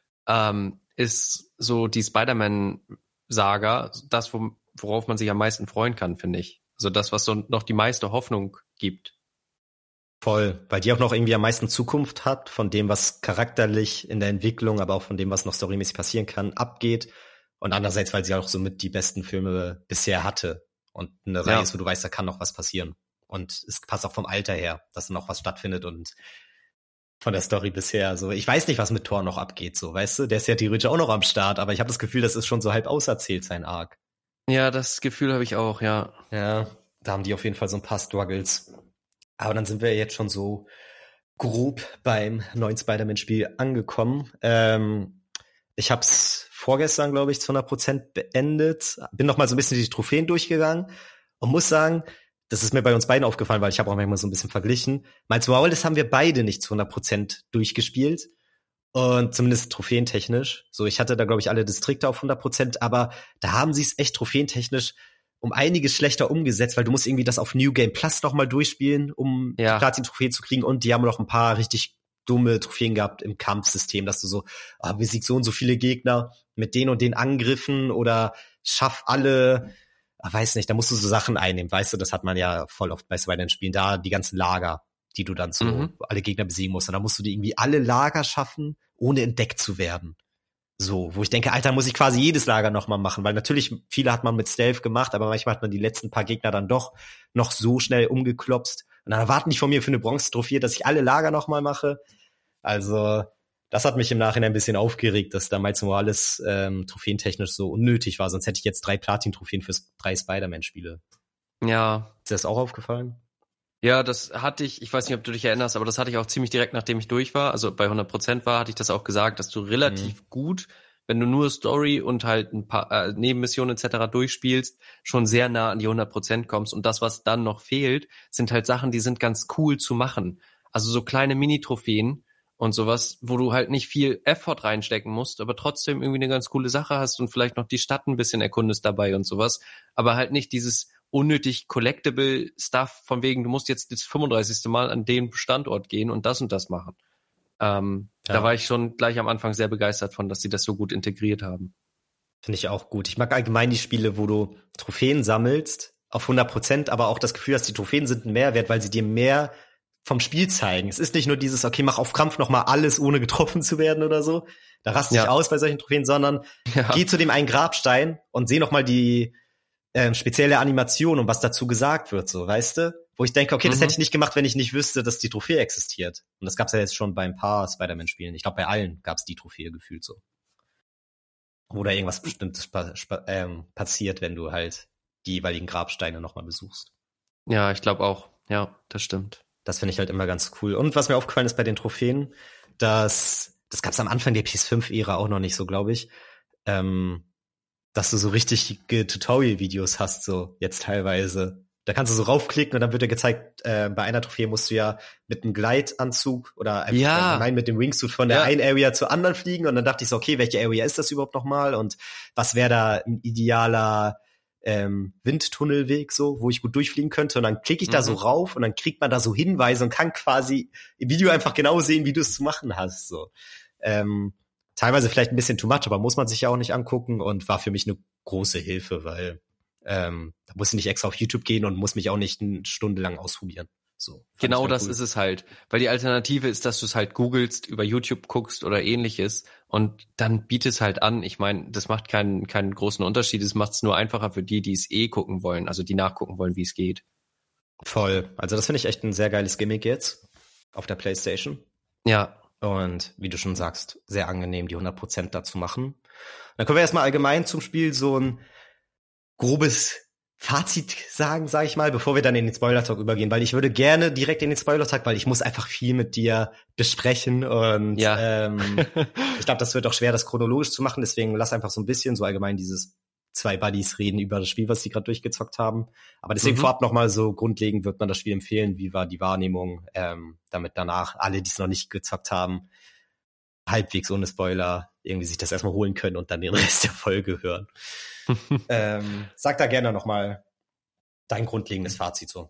ist so die Spider-Man-Saga das, worauf man sich am meisten freuen kann, finde ich. Also das, was so noch die meiste Hoffnung gibt. Voll, weil die auch noch irgendwie am meisten Zukunft hat, von dem, was charakterlich in der Entwicklung, aber auch von dem, was noch storymäßig passieren kann, abgeht. Und andererseits, weil sie auch somit die besten Filme bisher hatte. Und eine Reihe ist, wo du weißt, da kann noch was passieren. Und es passt auch vom Alter her, dass noch was stattfindet und von der Story bisher. So, ich weiß nicht, was mit Thor noch abgeht, so, weißt du? Der ist ja theoretisch auch noch am Start, aber ich habe das Gefühl, das ist schon so halb auserzählt, sein Arc. Ja, das Gefühl habe ich auch, ja. Ja, da haben die auf jeden Fall so ein paar Struggles. Aber dann sind wir jetzt schon so grob beim neuen Spider-Man-Spiel angekommen. Ich habe es vorgestern, glaube ich, zu 100% beendet. Bin noch mal so ein bisschen die Trophäen durchgegangen und muss sagen, das ist mir bei uns beiden aufgefallen, weil ich habe auch manchmal so ein bisschen verglichen. Miles Morales haben wir beide nicht zu 100% durchgespielt. Und zumindest trophäentechnisch. So, ich hatte da, glaube ich, alle Distrikte auf 100%, aber da haben sie es echt trophäentechnisch um einiges schlechter umgesetzt, weil du musst irgendwie das auf New Game Plus noch mal durchspielen, um die Platin-Trophäe zu kriegen. Und die haben noch ein paar richtig dumme Trophäen gehabt im Kampfsystem, dass du so, besieg so und so viele Gegner mit den und den Angriffen oder schaff alle, weiß nicht, da musst du so Sachen einnehmen, weißt du, das hat man ja voll oft bei Spider-Man-Spielen, da die ganzen Lager, die du dann so alle Gegner besiegen musst. Und da musst du die irgendwie alle Lager schaffen, ohne entdeckt zu werden. So, wo ich denke, Alter, muss ich quasi jedes Lager nochmal machen, weil natürlich viele hat man mit Stealth gemacht, aber manchmal hat man die letzten paar Gegner dann doch noch so schnell umgeklopst. Und dann erwarten die von mir für eine Bronze-Trophäe, dass ich alle Lager nochmal mache. Also, das hat mich im Nachhinein ein bisschen aufgeregt, dass damals nur alles trophäentechnisch so unnötig war. Sonst hätte ich jetzt 3 Platin-Trophäen für 3 Spider-Man-Spiele. Ja. Ist dir das auch aufgefallen? Ja, das hatte ich weiß nicht, ob du dich erinnerst, aber das hatte ich auch ziemlich direkt, nachdem ich durch war, also bei 100% war, hatte ich das auch gesagt, dass du relativ gut, wenn du nur Story und halt ein paar Nebenmissionen etc. durchspielst, schon sehr nah an die 100% kommst. Und das, was dann noch fehlt, sind halt Sachen, die sind ganz cool zu machen. Also so kleine Mini-Trophäen und sowas, wo du halt nicht viel Effort reinstecken musst, aber trotzdem irgendwie eine ganz coole Sache hast und vielleicht noch die Stadt ein bisschen erkundest dabei und sowas. Aber halt nicht dieses unnötig collectible Stuff von wegen, du musst jetzt das 35. Mal an den Standort gehen und das machen. Da war ich schon gleich am Anfang sehr begeistert von, dass sie das so gut integriert haben. Finde ich auch gut. Ich mag allgemein die Spiele, wo du Trophäen sammelst auf 100%, aber auch das Gefühl hast, die Trophäen sind ein Mehrwert, weil sie dir mehr vom Spiel zeigen. Es ist nicht nur dieses, okay, mach auf Krampf noch mal alles, ohne getroffen zu werden oder so. Da raste ich aus bei solchen Trophäen, sondern geh zu dem einen Grabstein und seh noch mal die spezielle Animation und was dazu gesagt wird, so, weißt du? Wo ich denke, okay, das hätte ich nicht gemacht, wenn ich nicht wüsste, dass die Trophäe existiert. Und das gab's ja jetzt schon bei ein paar Spider-Man-Spielen. Ich glaube, bei allen gab's die Trophäe gefühlt so. Oder irgendwas Bestimmtes passiert, wenn du halt die jeweiligen Grabsteine nochmal besuchst. Ja, ich glaube auch. Ja, das stimmt. Das finde ich halt immer ganz cool. Und was mir aufgefallen ist bei den Trophäen, das gab's am Anfang der PS5-Ära auch noch nicht so, glaube ich, dass du so richtige Tutorial-Videos hast, so jetzt teilweise. Da kannst du so raufklicken und dann wird dir gezeigt, bei einer Trophäe musst du ja mit einem Gleitanzug oder einfach mit dem Wingsuit von der einen Area zur anderen fliegen. Und dann dachte ich so, okay, welche Area ist das überhaupt nochmal? Und was wäre da ein idealer Windtunnelweg, so, wo ich gut durchfliegen könnte? Und dann klicke ich da so rauf und dann kriegt man da so Hinweise und kann quasi im Video einfach genau sehen, wie du es zu machen hast, so. Teilweise vielleicht ein bisschen too much, aber muss man sich ja auch nicht angucken und war für mich eine große Hilfe, weil da muss ich nicht extra auf YouTube gehen und muss mich auch nicht eine Stunde lang ausprobieren. So, genau das ist es halt. Weil die Alternative ist, dass du es halt googelst, über YouTube guckst oder ähnliches und dann biet es halt an. Ich meine, das macht keinen großen Unterschied. Es macht es nur einfacher für die es gucken wollen, also die nachgucken wollen, wie es geht. Voll. Also das finde ich echt ein sehr geiles Gimmick jetzt auf der PlayStation. Ja. Und wie du schon sagst, sehr angenehm, die 100% dazu machen. Dann können wir erstmal allgemein zum Spiel so ein grobes Fazit sagen, sag ich mal, bevor wir dann in den Spoiler-Talk übergehen, weil ich würde gerne direkt in den Spoiler-Talk, weil ich muss einfach viel mit dir besprechen und ich glaube, das wird auch schwer, das chronologisch zu machen, deswegen lass einfach so ein bisschen so allgemein dieses 2 Buddies reden über das Spiel, was sie gerade durchgezockt haben. Aber deswegen vorab nochmal so grundlegend wird man das Spiel empfehlen, wie war die Wahrnehmung, damit danach alle, die es noch nicht gezockt haben, halbwegs ohne Spoiler irgendwie sich das erstmal holen können und dann den Rest der Folge hören. Sag da gerne nochmal dein grundlegendes Fazit so.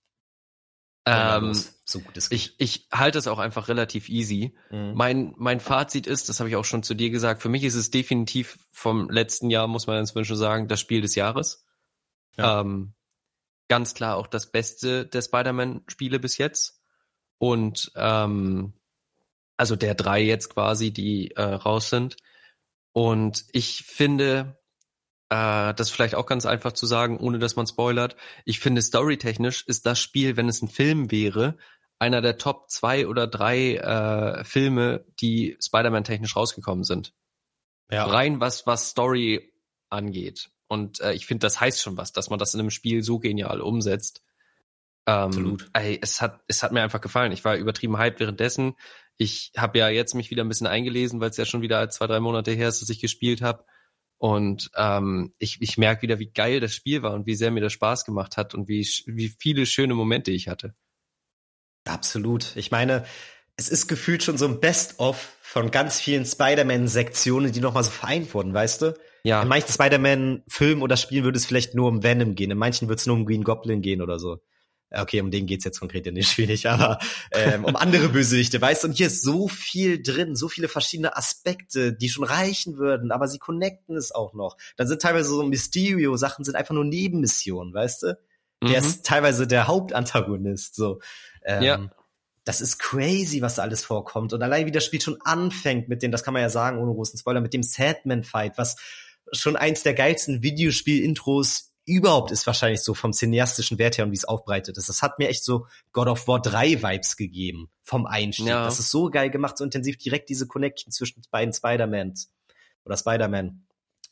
So gut es geht. Ich halte es auch einfach relativ easy. Mein Fazit ist, das habe ich auch schon zu dir gesagt, für mich ist es definitiv vom letzten Jahr, muss man inzwischen sagen, das Spiel des Jahres. Ja. Ganz klar auch das Beste der Spider-Man-Spiele bis jetzt. Und also der 3 jetzt quasi, die raus sind. Und ich finde, das ist vielleicht auch ganz einfach zu sagen, ohne dass man spoilert. Ich finde, storytechnisch ist das Spiel, wenn es ein Film wäre, einer der Top 2 oder 3 Filme, die Spider-Man technisch rausgekommen sind. Ja. Rein was Story angeht. Und ich finde, das heißt schon was, dass man das in einem Spiel so genial umsetzt. Absolut. Es hat mir einfach gefallen. Ich war übertrieben hyped währenddessen. Ich habe ja jetzt mich wieder ein bisschen eingelesen, weil es ja schon wieder 2-3 Monate her ist, dass ich gespielt habe. Und ich merke wieder, wie geil das Spiel war und wie sehr mir das Spaß gemacht hat und wie viele schöne Momente ich hatte. Absolut. Ich meine, es ist gefühlt schon so ein Best-of von ganz vielen Spider-Man-Sektionen, die nochmal so vereint wurden, weißt du? Ja. In manchen Spider-Man-Filmen oder Spielen würde es vielleicht nur um Venom gehen, in manchen würde es nur um Green Goblin gehen oder so. Okay, um den geht's jetzt konkret in dem Spiel nicht, aber um andere Bösewichte, weißt du? Und hier ist so viel drin, so viele verschiedene Aspekte, die schon reichen würden, aber sie connecten es auch noch. Dann sind teilweise so Mysterio-Sachen, sind einfach nur Nebenmissionen, weißt du? Der ist teilweise der Hauptantagonist, so. Ja. das ist crazy, was da alles vorkommt. Und allein wie das Spiel schon anfängt mit dem, das kann man ja sagen, ohne großen Spoiler, mit dem Sandman-Fight, was schon eins der geilsten Videospiel-Intros überhaupt ist, wahrscheinlich so vom cineastischen Wert her und wie es aufbereitet ist. Das hat mir echt so God of War 3 Vibes gegeben vom Einstieg. Ja. Das ist so geil gemacht, so intensiv direkt diese Connection zwischen beiden Spider-Mans oder Spider-Man.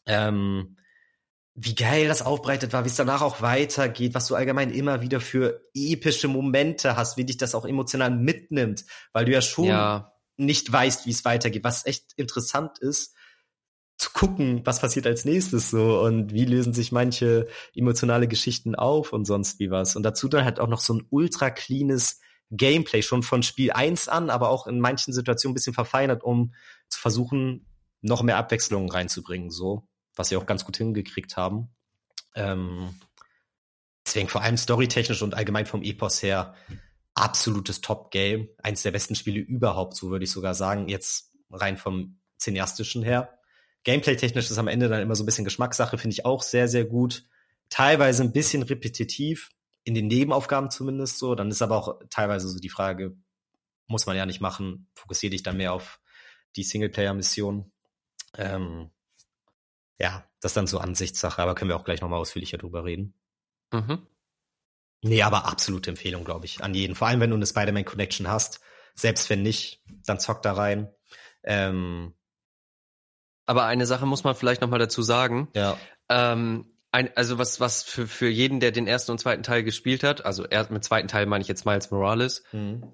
Wie geil das aufbereitet war, wie es danach auch weitergeht, was du allgemein immer wieder für epische Momente hast, wie dich das auch emotional mitnimmt, weil du ja schon nicht weißt, wie es weitergeht, was echt interessant ist, zu gucken, was passiert als nächstes so und wie lösen sich manche emotionale Geschichten auf und sonst wie was. Und dazu dann halt auch noch so ein ultra cleanes Gameplay, schon von Spiel 1 an, aber auch in manchen Situationen ein bisschen verfeinert, um zu versuchen, noch mehr Abwechslung reinzubringen, so, was sie auch ganz gut hingekriegt haben. Deswegen vor allem storytechnisch und allgemein vom Epos her absolutes Top-Game. Eins der besten Spiele überhaupt, so würde ich sogar sagen, jetzt rein vom cineastischen her. Gameplay-technisch ist am Ende dann immer so ein bisschen Geschmackssache, finde ich auch sehr, sehr gut. Teilweise ein bisschen repetitiv, in den Nebenaufgaben zumindest so. Dann ist aber auch teilweise so die Frage, muss man ja nicht machen, fokussiere dich dann mehr auf die Singleplayer-Mission. Ja, das ist dann so Ansichtssache, aber können wir auch gleich nochmal ausführlicher drüber reden. Nee, aber absolute Empfehlung, glaube ich, an jeden. Vor allem, wenn du eine Spider-Man-Connection hast. Selbst wenn nicht, dann zock da rein. Aber eine Sache muss man vielleicht nochmal dazu sagen. Ja. Also was für jeden, der den ersten und zweiten Teil gespielt hat, also mit zweiten Teil meine ich jetzt Miles Morales,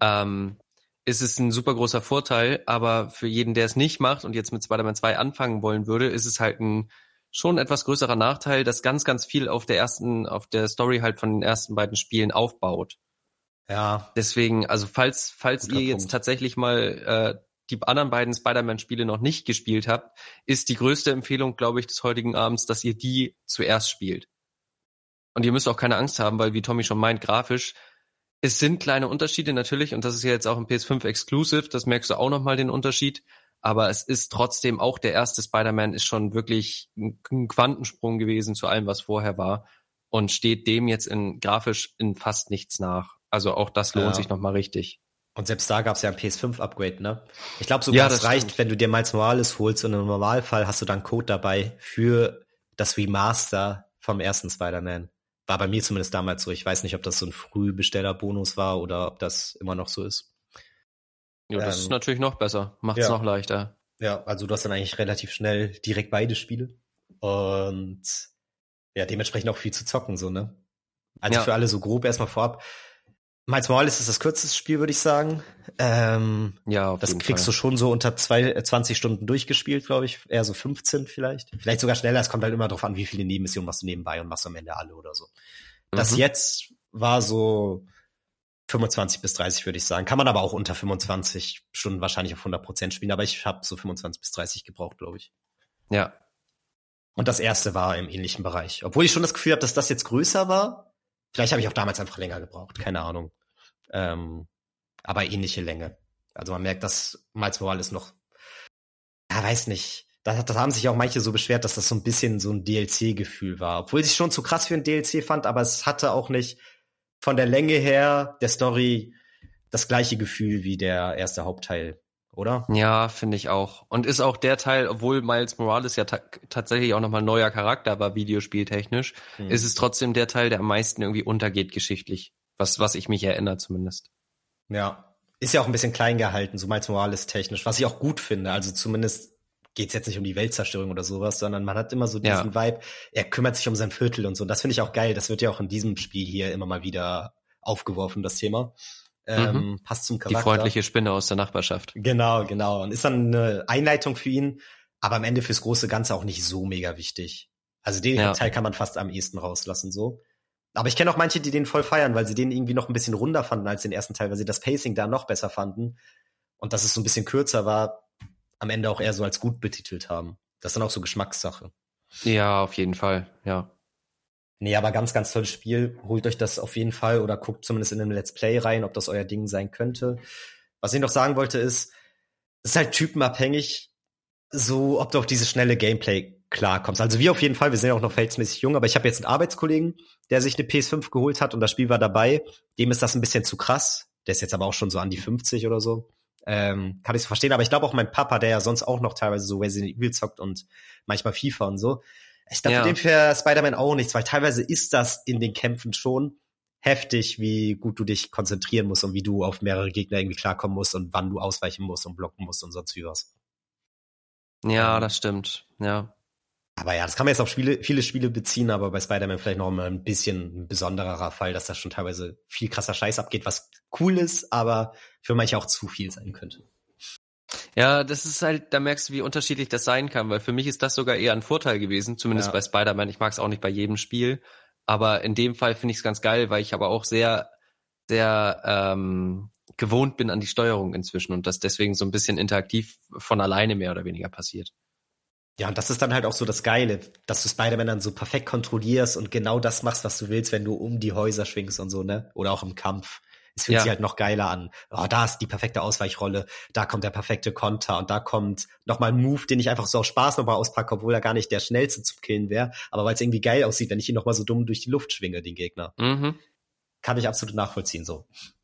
ist es ein super großer Vorteil, aber für jeden, der es nicht macht und jetzt mit Spider-Man 2 anfangen wollen würde, ist es halt ein schon etwas größerer Nachteil, dass ganz, ganz viel auf der Story halt von den ersten beiden Spielen aufbaut. Ja. Deswegen, also falls ihr jetzt tatsächlich mal die anderen beiden Spider-Man-Spiele noch nicht gespielt habt, ist die größte Empfehlung, glaube ich, des heutigen Abends, dass ihr die zuerst spielt. Und ihr müsst auch keine Angst haben, weil, wie Tommy schon meint, grafisch, es sind kleine Unterschiede natürlich, und das ist ja jetzt auch ein PS5 Exclusive, das merkst du auch nochmal den Unterschied, aber es ist trotzdem auch der erste Spider-Man ist schon wirklich ein Quantensprung gewesen zu allem, was vorher war, und steht dem jetzt grafisch in fast nichts nach. Also auch das lohnt sich nochmal richtig. Und selbst da gab es ja ein PS5-Upgrade, ne? Ich glaube sogar, das reicht, wenn du dir Miles Morales holst, und im Normalfall hast du dann Code dabei für das Remaster vom ersten Spider-Man. War bei mir zumindest damals so. Ich weiß nicht, ob das so ein Frühbesteller-Bonus war oder ob das immer noch so ist. Ja, das ist natürlich noch besser. Macht's noch leichter. Ja, also du hast dann eigentlich relativ schnell direkt beide Spiele. Und ja, dementsprechend auch viel zu zocken, so, ne? Also für alle so grob erstmal vorab. Miles Morales ist das kürzeste Spiel, würde ich sagen. Ja, auf das jeden kriegst Fall. Du schon so unter 20 Stunden durchgespielt, glaube ich. Eher so 15 vielleicht. Vielleicht sogar schneller. Es kommt halt immer drauf an, wie viele Nebenmissionen machst du nebenbei und machst am Ende alle oder so. Das jetzt war so 25 bis 30, würde ich sagen. Kann man aber auch unter 25 Stunden wahrscheinlich auf 100% spielen. Aber ich habe so 25 bis 30 gebraucht, glaube ich. Ja. Und das erste war im ähnlichen Bereich. Obwohl ich schon das Gefühl habe, dass das jetzt größer war. Vielleicht habe ich auch damals einfach länger gebraucht. Keine Ahnung. Aber ähnliche Länge. Also man merkt, dass Miles Morales noch, weiß nicht, da haben sich auch manche so beschwert, dass das so ein bisschen so ein DLC-Gefühl war. Obwohl ich es schon zu krass für ein DLC fand, aber es hatte auch nicht von der Länge her der Story das gleiche Gefühl wie der erste Hauptteil, oder? Ja, finde ich auch. Und ist auch der Teil, obwohl Miles Morales ja tatsächlich auch nochmal ein neuer Charakter war, videospieltechnisch, ist es trotzdem der Teil, der am meisten irgendwie untergeht geschichtlich. Was ich mich erinnere zumindest. Ja, ist ja auch ein bisschen klein gehalten, so Miles Morales technisch, was ich auch gut finde. Also zumindest geht's jetzt nicht um die Weltzerstörung oder sowas, sondern man hat immer so diesen Vibe, er kümmert sich um sein Viertel und so. Und das finde ich auch geil. Das wird ja auch in diesem Spiel hier immer mal wieder aufgeworfen, das Thema. Passt zum Charakter. Die freundliche Spinne aus der Nachbarschaft. Genau. Und ist dann eine Einleitung für ihn, aber am Ende fürs große Ganze auch nicht so mega wichtig. Also den Teil kann man fast am ehesten rauslassen, so. Aber ich kenne auch manche, die den voll feiern, weil sie den irgendwie noch ein bisschen runder fanden als den ersten Teil, weil sie das Pacing da noch besser fanden. Und dass es so ein bisschen kürzer war, am Ende auch eher so als gut betitelt haben. Das ist dann auch so Geschmackssache. Ja, auf jeden Fall, ja. Nee, aber ganz, ganz tolles Spiel. Holt euch das auf jeden Fall oder guckt zumindest in einem Let's Play rein, ob das euer Ding sein könnte. Was ich noch sagen wollte ist, es ist halt typenabhängig, so ob du auf dieses schnelle Gameplay klarkommst. Also wir auf jeden Fall, wir sind ja auch noch verhältnismäßig jung, aber ich habe jetzt einen Arbeitskollegen, der sich eine PS5 geholt hat und das Spiel war dabei. Dem ist das ein bisschen zu krass. Der ist jetzt aber auch schon so an die 50 oder so. Kann ich so verstehen. Aber ich glaube auch mein Papa, der ja sonst auch noch teilweise so Resident Evil zockt und manchmal FIFA und so. Ich glaube, für den für Spider-Man auch nichts, weil teilweise ist das in den Kämpfen schon heftig, wie gut du dich konzentrieren musst und wie du auf mehrere Gegner irgendwie klarkommen musst und wann du ausweichen musst und blocken musst und sonst wie was. Ja, das stimmt, ja. Aber ja, das kann man jetzt auf viele Spiele beziehen, aber bei Spider-Man vielleicht noch mal ein bisschen ein besonderer Fall, dass da schon teilweise viel krasser Scheiß abgeht, was cool ist, aber für manche auch zu viel sein könnte. Ja, das ist halt, da merkst du, wie unterschiedlich das sein kann, weil für mich ist das sogar eher ein Vorteil gewesen, zumindest bei Spider-Man. Ich mag es auch nicht bei jedem Spiel, aber in dem Fall finde ich es ganz geil, weil ich aber auch sehr, sehr gewohnt bin an die Steuerung inzwischen und das deswegen so ein bisschen interaktiv von alleine mehr oder weniger passiert. Ja, und das ist dann halt auch so das Geile, dass du Spider-Man dann so perfekt kontrollierst und genau das machst, was du willst, wenn du um die Häuser schwingst und so, ne? Oder auch im Kampf. Es fühlt sich halt noch geiler an. Oh, da ist die perfekte Ausweichrolle, da kommt der perfekte Konter und da kommt nochmal ein Move, den ich einfach so aus Spaß nochmal auspacke, obwohl er gar nicht der schnellste zum Killen wäre, aber weil es irgendwie geil aussieht, wenn ich ihn nochmal so dumm durch die Luft schwinge, den Gegner. Mhm. Kann ich absolut nachvollziehen, so.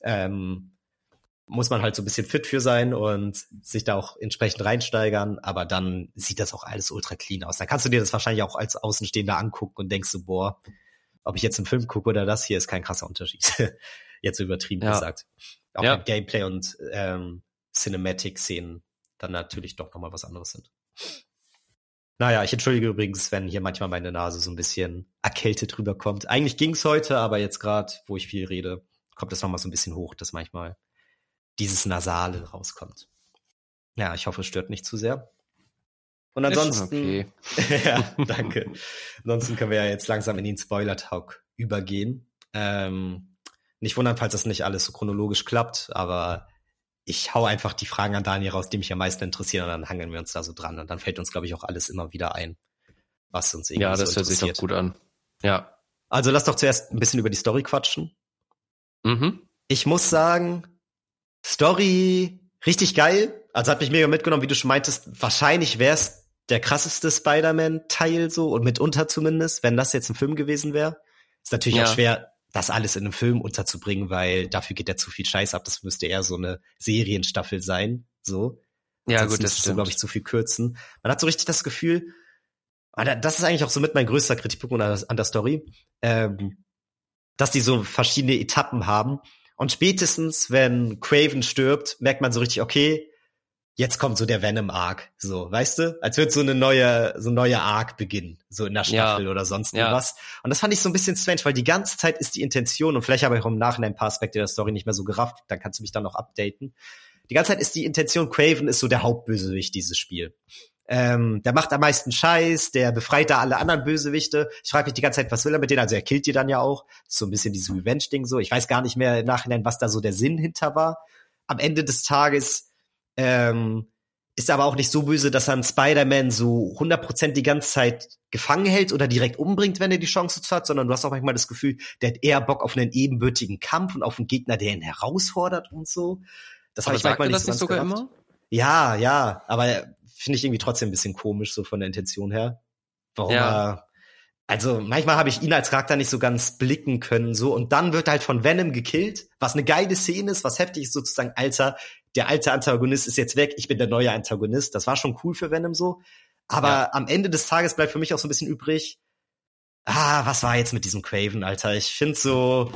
Muss man halt so ein bisschen fit für sein und sich da auch entsprechend reinsteigern, aber dann sieht das auch alles ultra clean aus. Dann kannst du dir das wahrscheinlich auch als Außenstehender angucken und denkst so, boah, ob ich jetzt einen Film gucke oder das hier, ist kein krasser Unterschied. Jetzt übertrieben gesagt. Auch wenn Gameplay und Cinematic-Szenen dann natürlich doch nochmal was anderes sind. Naja, ich entschuldige übrigens, wenn hier manchmal meine Nase so ein bisschen erkältet rüberkommt. Eigentlich ging's heute, aber jetzt gerade, wo ich viel rede, kommt das nochmal so ein bisschen hoch, dass manchmal dieses Nasale rauskommt. Ja, ich hoffe, es stört nicht zu sehr. Und ansonsten, ja, danke. Ansonsten können wir ja jetzt langsam in den Spoiler-Talk übergehen. Nicht wundern, falls das nicht alles so chronologisch klappt, aber ich hau einfach die Fragen an Daniel raus, die mich am meisten interessieren, und dann hangeln wir uns da so dran. Und dann fällt uns, glaube ich, auch alles immer wieder ein, was uns irgendwie so interessiert. Ja, das hört sich doch gut an. Ja. Also lass doch zuerst ein bisschen über die Story quatschen. Mhm. Ich muss sagen, Story richtig geil. Also hat mich mega mitgenommen, wie du schon meintest. Wahrscheinlich wäre es der krasseste Spider-Man-Teil so und mitunter zumindest, wenn das jetzt ein Film gewesen wäre. Ist natürlich auch schwer, das alles in einem Film unterzubringen, weil dafür geht ja zu viel Scheiß ab. Das müsste eher so eine Serienstaffel sein. So. Ja, ansonsten gut, das stimmt. Glaube ich, zu viel kürzen. Man hat so richtig das Gefühl, das ist eigentlich auch so mit mein größter Kritikpunkt an der Story, dass die so verschiedene Etappen haben. Und spätestens, wenn Kraven stirbt, merkt man so richtig, okay, jetzt kommt so der Venom-Arc, so, weißt du? Als würde so ein neuer Arc beginnen, so in der Staffel oder sonst irgendwas. Und das fand ich so ein bisschen strange, weil die ganze Zeit ist die Intention, und vielleicht habe ich auch im Nachhinein ein paar Aspekte der Story nicht mehr so gerafft, dann kannst du mich dann noch updaten. Die ganze Zeit ist die Intention, Kraven ist so der Hauptbösewicht dieses Spiel. Der macht am meisten Scheiß, der befreit da alle anderen Bösewichte. Ich frage mich die ganze Zeit, was will er mit denen? Also er killt die dann ja auch. Das ist so ein bisschen dieses Revenge-Ding so. Ich weiß gar nicht mehr im Nachhinein, was da so der Sinn hinter war. Am Ende des Tages ist er aber auch nicht so böse, dass er einen Spider-Man so 100% die ganze Zeit gefangen hält oder direkt umbringt, wenn er die Chance dazu hat, sondern du hast auch manchmal das Gefühl, der hat eher Bock auf einen ebenbürtigen Kampf und auf einen Gegner, der ihn herausfordert und so. Das habe ich manchmal nicht so ganz sogar immer? Ja, aber finde ich irgendwie trotzdem ein bisschen komisch, so von der Intention her. Warum also manchmal habe ich ihn als Charakter nicht so ganz blicken können, so, und dann wird er halt von Venom gekillt, was eine geile Szene ist, was heftig ist, sozusagen, der alte Antagonist ist jetzt weg, ich bin der neue Antagonist. Das war schon cool für Venom so. Aber am Ende des Tages bleibt für mich auch so ein bisschen übrig, was war jetzt mit diesem Kraven, Alter? Ich finde so,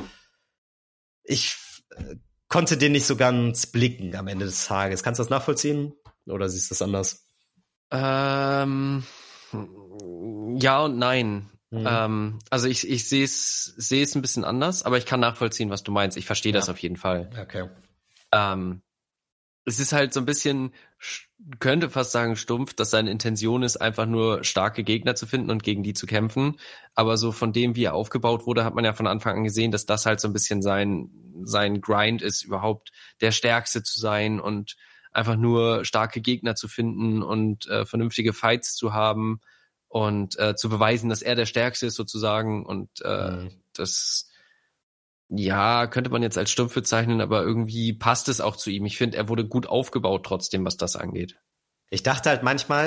ich konnte den nicht so ganz blicken am Ende des Tages. Kannst du das nachvollziehen? Oder siehst du das anders? Ja und nein. Also ich sehe es ein bisschen anders, aber ich kann nachvollziehen, was du meinst. Ich verstehe das auf jeden Fall. Okay. Es ist halt so ein bisschen, könnte fast sagen, stumpf, dass seine Intention ist, einfach nur starke Gegner zu finden und gegen die zu kämpfen. Aber so von dem, wie er aufgebaut wurde, hat man ja von Anfang an gesehen, dass das halt so ein bisschen sein Grind ist, überhaupt der Stärkste zu sein und einfach nur starke Gegner zu finden und vernünftige Fights zu haben und zu beweisen, dass er der Stärkste ist sozusagen. Und das könnte man jetzt als stumpf bezeichnen, aber irgendwie passt es auch zu ihm. Ich finde, er wurde gut aufgebaut trotzdem, was das angeht. Ich dachte halt manchmal,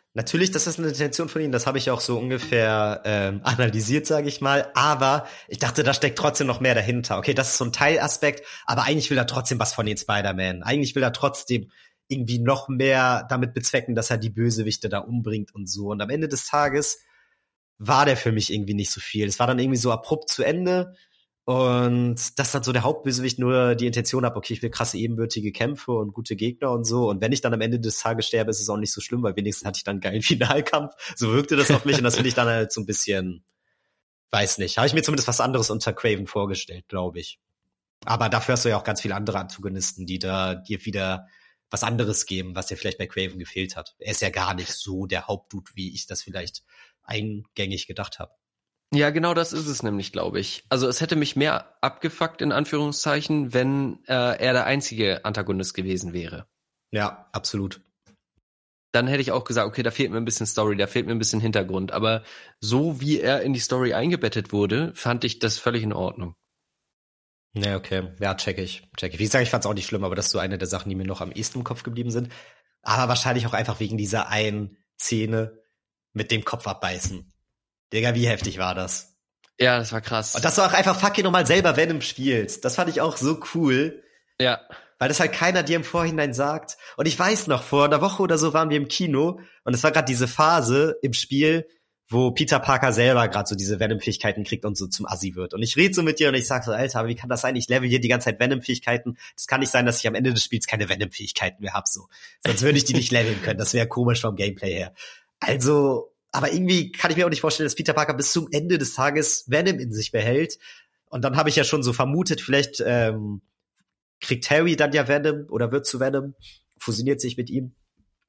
Natürlich, das ist eine Intention von ihm, das habe ich auch so ungefähr analysiert, sage ich mal. Aber ich dachte, da steckt trotzdem noch mehr dahinter. Okay, das ist so ein Teilaspekt, aber eigentlich will er trotzdem was von den Spider-Man. Eigentlich will er trotzdem irgendwie noch mehr damit bezwecken, dass er die Bösewichte da umbringt und so. Und am Ende des Tages war der für mich irgendwie nicht so viel. Es war dann irgendwie so abrupt zu Ende. Und dass dann so der Hauptbösewicht nur die Intention hat, okay, ich will krasse ebenbürtige Kämpfe und gute Gegner und so. Und wenn ich dann am Ende des Tages sterbe, ist es auch nicht so schlimm, weil wenigstens hatte ich dann einen geilen Finalkampf. So wirkte das auf mich und das finde ich dann halt so ein bisschen, weiß nicht, habe ich mir zumindest was anderes unter Craven vorgestellt, glaube ich. Aber dafür hast du ja auch ganz viele andere Antagonisten, die da dir wieder was anderes geben, was dir vielleicht bei Craven gefehlt hat. Er ist ja gar nicht so der Hauptdude, wie ich das vielleicht eingängig gedacht habe. Ja, genau das ist es nämlich, glaube ich. Also es hätte mich mehr abgefuckt, in Anführungszeichen, wenn er der einzige Antagonist gewesen wäre. Ja, absolut. Dann hätte ich auch gesagt, okay, da fehlt mir ein bisschen Story, da fehlt mir ein bisschen Hintergrund. Aber so wie er in die Story eingebettet wurde, fand ich das völlig in Ordnung. Ja, okay. Ja, check ich. Wie gesagt, ich fand's auch nicht schlimm, aber das ist so eine der Sachen, die mir noch am ehesten im Kopf geblieben sind. Aber wahrscheinlich auch einfach wegen dieser einen Szene mit dem Kopf abbeißen. Digga, wie heftig war das? Ja, das war krass. Und dass du auch einfach fucking nochmal selber Venom spielst. Das fand ich auch so cool. Ja. Weil das halt keiner dir im Vorhinein sagt. Und ich weiß noch, vor einer Woche oder so waren wir im Kino und es war gerade diese Phase im Spiel, wo Peter Parker selber gerade so diese Venom-Fähigkeiten kriegt und so zum Assi wird. Und ich rede so mit dir und ich sag so, Alter, aber wie kann das sein? Ich level hier die ganze Zeit Venom-Fähigkeiten. Das kann nicht sein, dass ich am Ende des Spiels keine Venom-Fähigkeiten mehr hab, so. Sonst würde ich die nicht leveln können. Das wäre komisch vom Gameplay her. Also, aber irgendwie kann ich mir auch nicht vorstellen, dass Peter Parker bis zum Ende des Tages Venom in sich behält. Und dann habe ich ja schon so vermutet, vielleicht kriegt Harry dann ja Venom oder wird zu Venom, fusioniert sich mit ihm.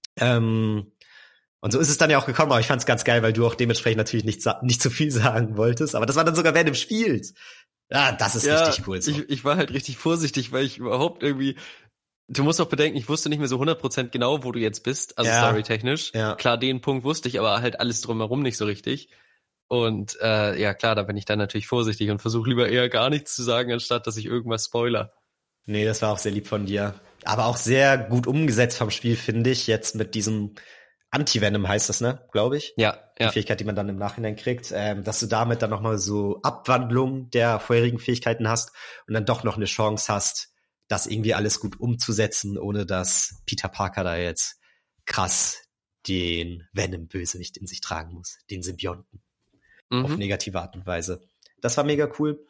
Und so ist es dann ja auch gekommen, aber ich fand's ganz geil, weil du auch dementsprechend natürlich nicht zu viel sagen wolltest, aber das war dann sogar Venom spielt. Ja, das ist richtig cool. So. Ich war halt richtig vorsichtig, weil ich überhaupt irgendwie, du musst auch bedenken, ich wusste nicht mehr so 100% genau, wo du jetzt bist, also storytechnisch. Ja. Klar, den Punkt wusste ich, aber halt alles drumherum nicht so richtig. Und ja klar, da bin ich dann natürlich vorsichtig und versuche lieber eher gar nichts zu sagen, anstatt dass ich irgendwas spoiler. Nee, das war auch sehr lieb von dir. Aber auch sehr gut umgesetzt vom Spiel, finde ich, jetzt mit diesem Anti-Venom heißt das, ne, glaube ich. Ja. Die Fähigkeit, die man dann im Nachhinein kriegt, dass du damit dann nochmal so Abwandlung der vorherigen Fähigkeiten hast und dann doch noch eine Chance hast, das irgendwie alles gut umzusetzen, ohne dass Peter Parker da jetzt krass den Venom-Bösewicht in sich tragen muss, den Symbionten. Auf negative Art und Weise. Das war mega cool.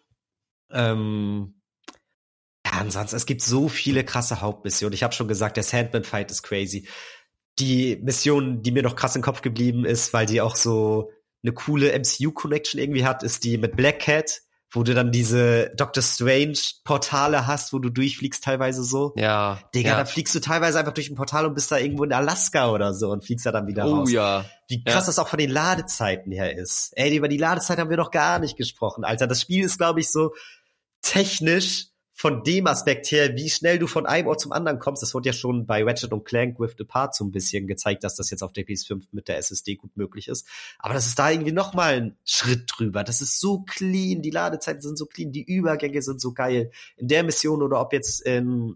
Ja, ansonsten, es gibt so viele krasse Hauptmissionen. Ich habe schon gesagt, der Sandman-Fight ist crazy. Die Mission, die mir noch krass im Kopf geblieben ist, weil die auch so eine coole MCU-Connection irgendwie hat, ist die mit Black Cat, wo du dann diese Doctor Strange-Portale hast, wo du durchfliegst teilweise so. Ja. Digga, da fliegst du teilweise einfach durch ein Portal und bist da irgendwo in Alaska oder so und fliegst da dann wieder raus. Oh ja. Wie krass das auch von den Ladezeiten her ist. Ey, über die Ladezeit haben wir noch gar nicht gesprochen, Alter. Das Spiel ist, glaube ich, so technisch von dem Aspekt her, wie schnell du von einem Ort zum anderen kommst. Das wurde ja schon bei Ratchet & Clank Rift Apart so ein bisschen gezeigt, dass das jetzt auf der PS5 mit der SSD gut möglich ist. Aber das ist da irgendwie noch mal ein Schritt drüber. Das ist so clean, die Ladezeiten sind so clean, die Übergänge sind so geil. In der Mission oder ob jetzt in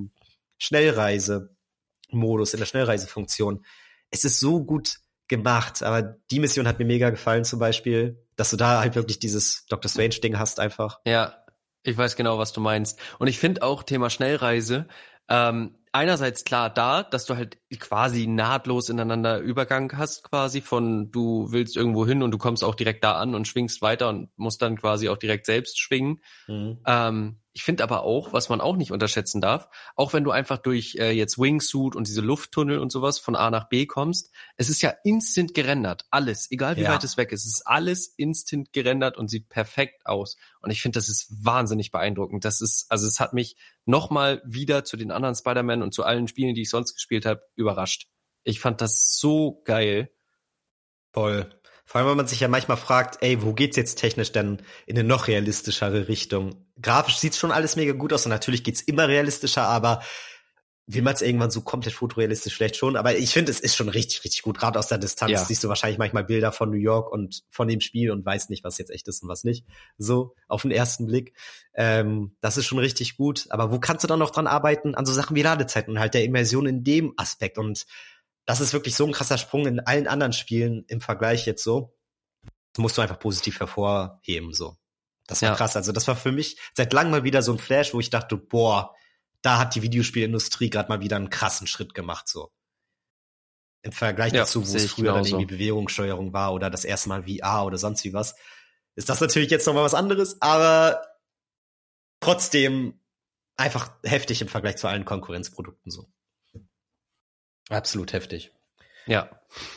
Schnellreisemodus, in der Schnellreisefunktion. Es ist so gut gemacht, aber die Mission hat mir mega gefallen zum Beispiel, dass du da halt wirklich dieses Doctor Strange-Ding hast einfach. Ja. Ich weiß genau, was du meinst. Und ich finde auch Thema Schnellreise, einerseits klar dass du halt quasi nahtlos ineinander Übergang hast quasi von du willst irgendwo hin und du kommst auch direkt da an und schwingst weiter und musst dann quasi auch direkt selbst schwingen. Ich finde aber auch, was man auch nicht unterschätzen darf, auch wenn du einfach durch jetzt Wingsuit und diese Lufttunnel und sowas von A nach B kommst, es ist ja instant gerendert. Alles, egal wie weit es weg ist, es ist alles instant gerendert und sieht perfekt aus. Und ich finde, das ist wahnsinnig beeindruckend. Es hat mich nochmal wieder zu den anderen Spider-Man und zu allen Spielen, die ich sonst gespielt habe, überrascht. Ich fand das so geil. Voll. Vor allem, weil man sich ja manchmal fragt, ey, wo geht's jetzt technisch denn in eine noch realistischere Richtung? Grafisch sieht's schon alles mega gut aus und natürlich geht's immer realistischer, aber will man es irgendwann so komplett fotorealistisch vielleicht schon? Aber ich finde, es ist schon richtig, richtig gut. Gerade aus der Distanz siehst du wahrscheinlich manchmal Bilder von New York und von dem Spiel und weißt nicht, was jetzt echt ist und was nicht. So, auf den ersten Blick. Das ist schon richtig gut. Aber wo kannst du dann noch dran arbeiten? An so Sachen wie Ladezeiten und halt der Immersion in dem Aspekt. Und das ist wirklich so ein krasser Sprung in allen anderen Spielen im Vergleich jetzt so. Das musst du einfach positiv hervorheben, so. Das war krass. Also das war für mich seit langem mal wieder so ein Flash, wo ich dachte, boah, da hat die Videospielindustrie gerade mal wieder einen krassen Schritt gemacht, so. Im Vergleich dazu, wo es früher dann irgendwie Bewegungssteuerung war oder das erste Mal VR oder sonst wie was, ist das natürlich jetzt nochmal was anderes, aber trotzdem einfach heftig im Vergleich zu allen Konkurrenzprodukten so. Absolut heftig. Ja.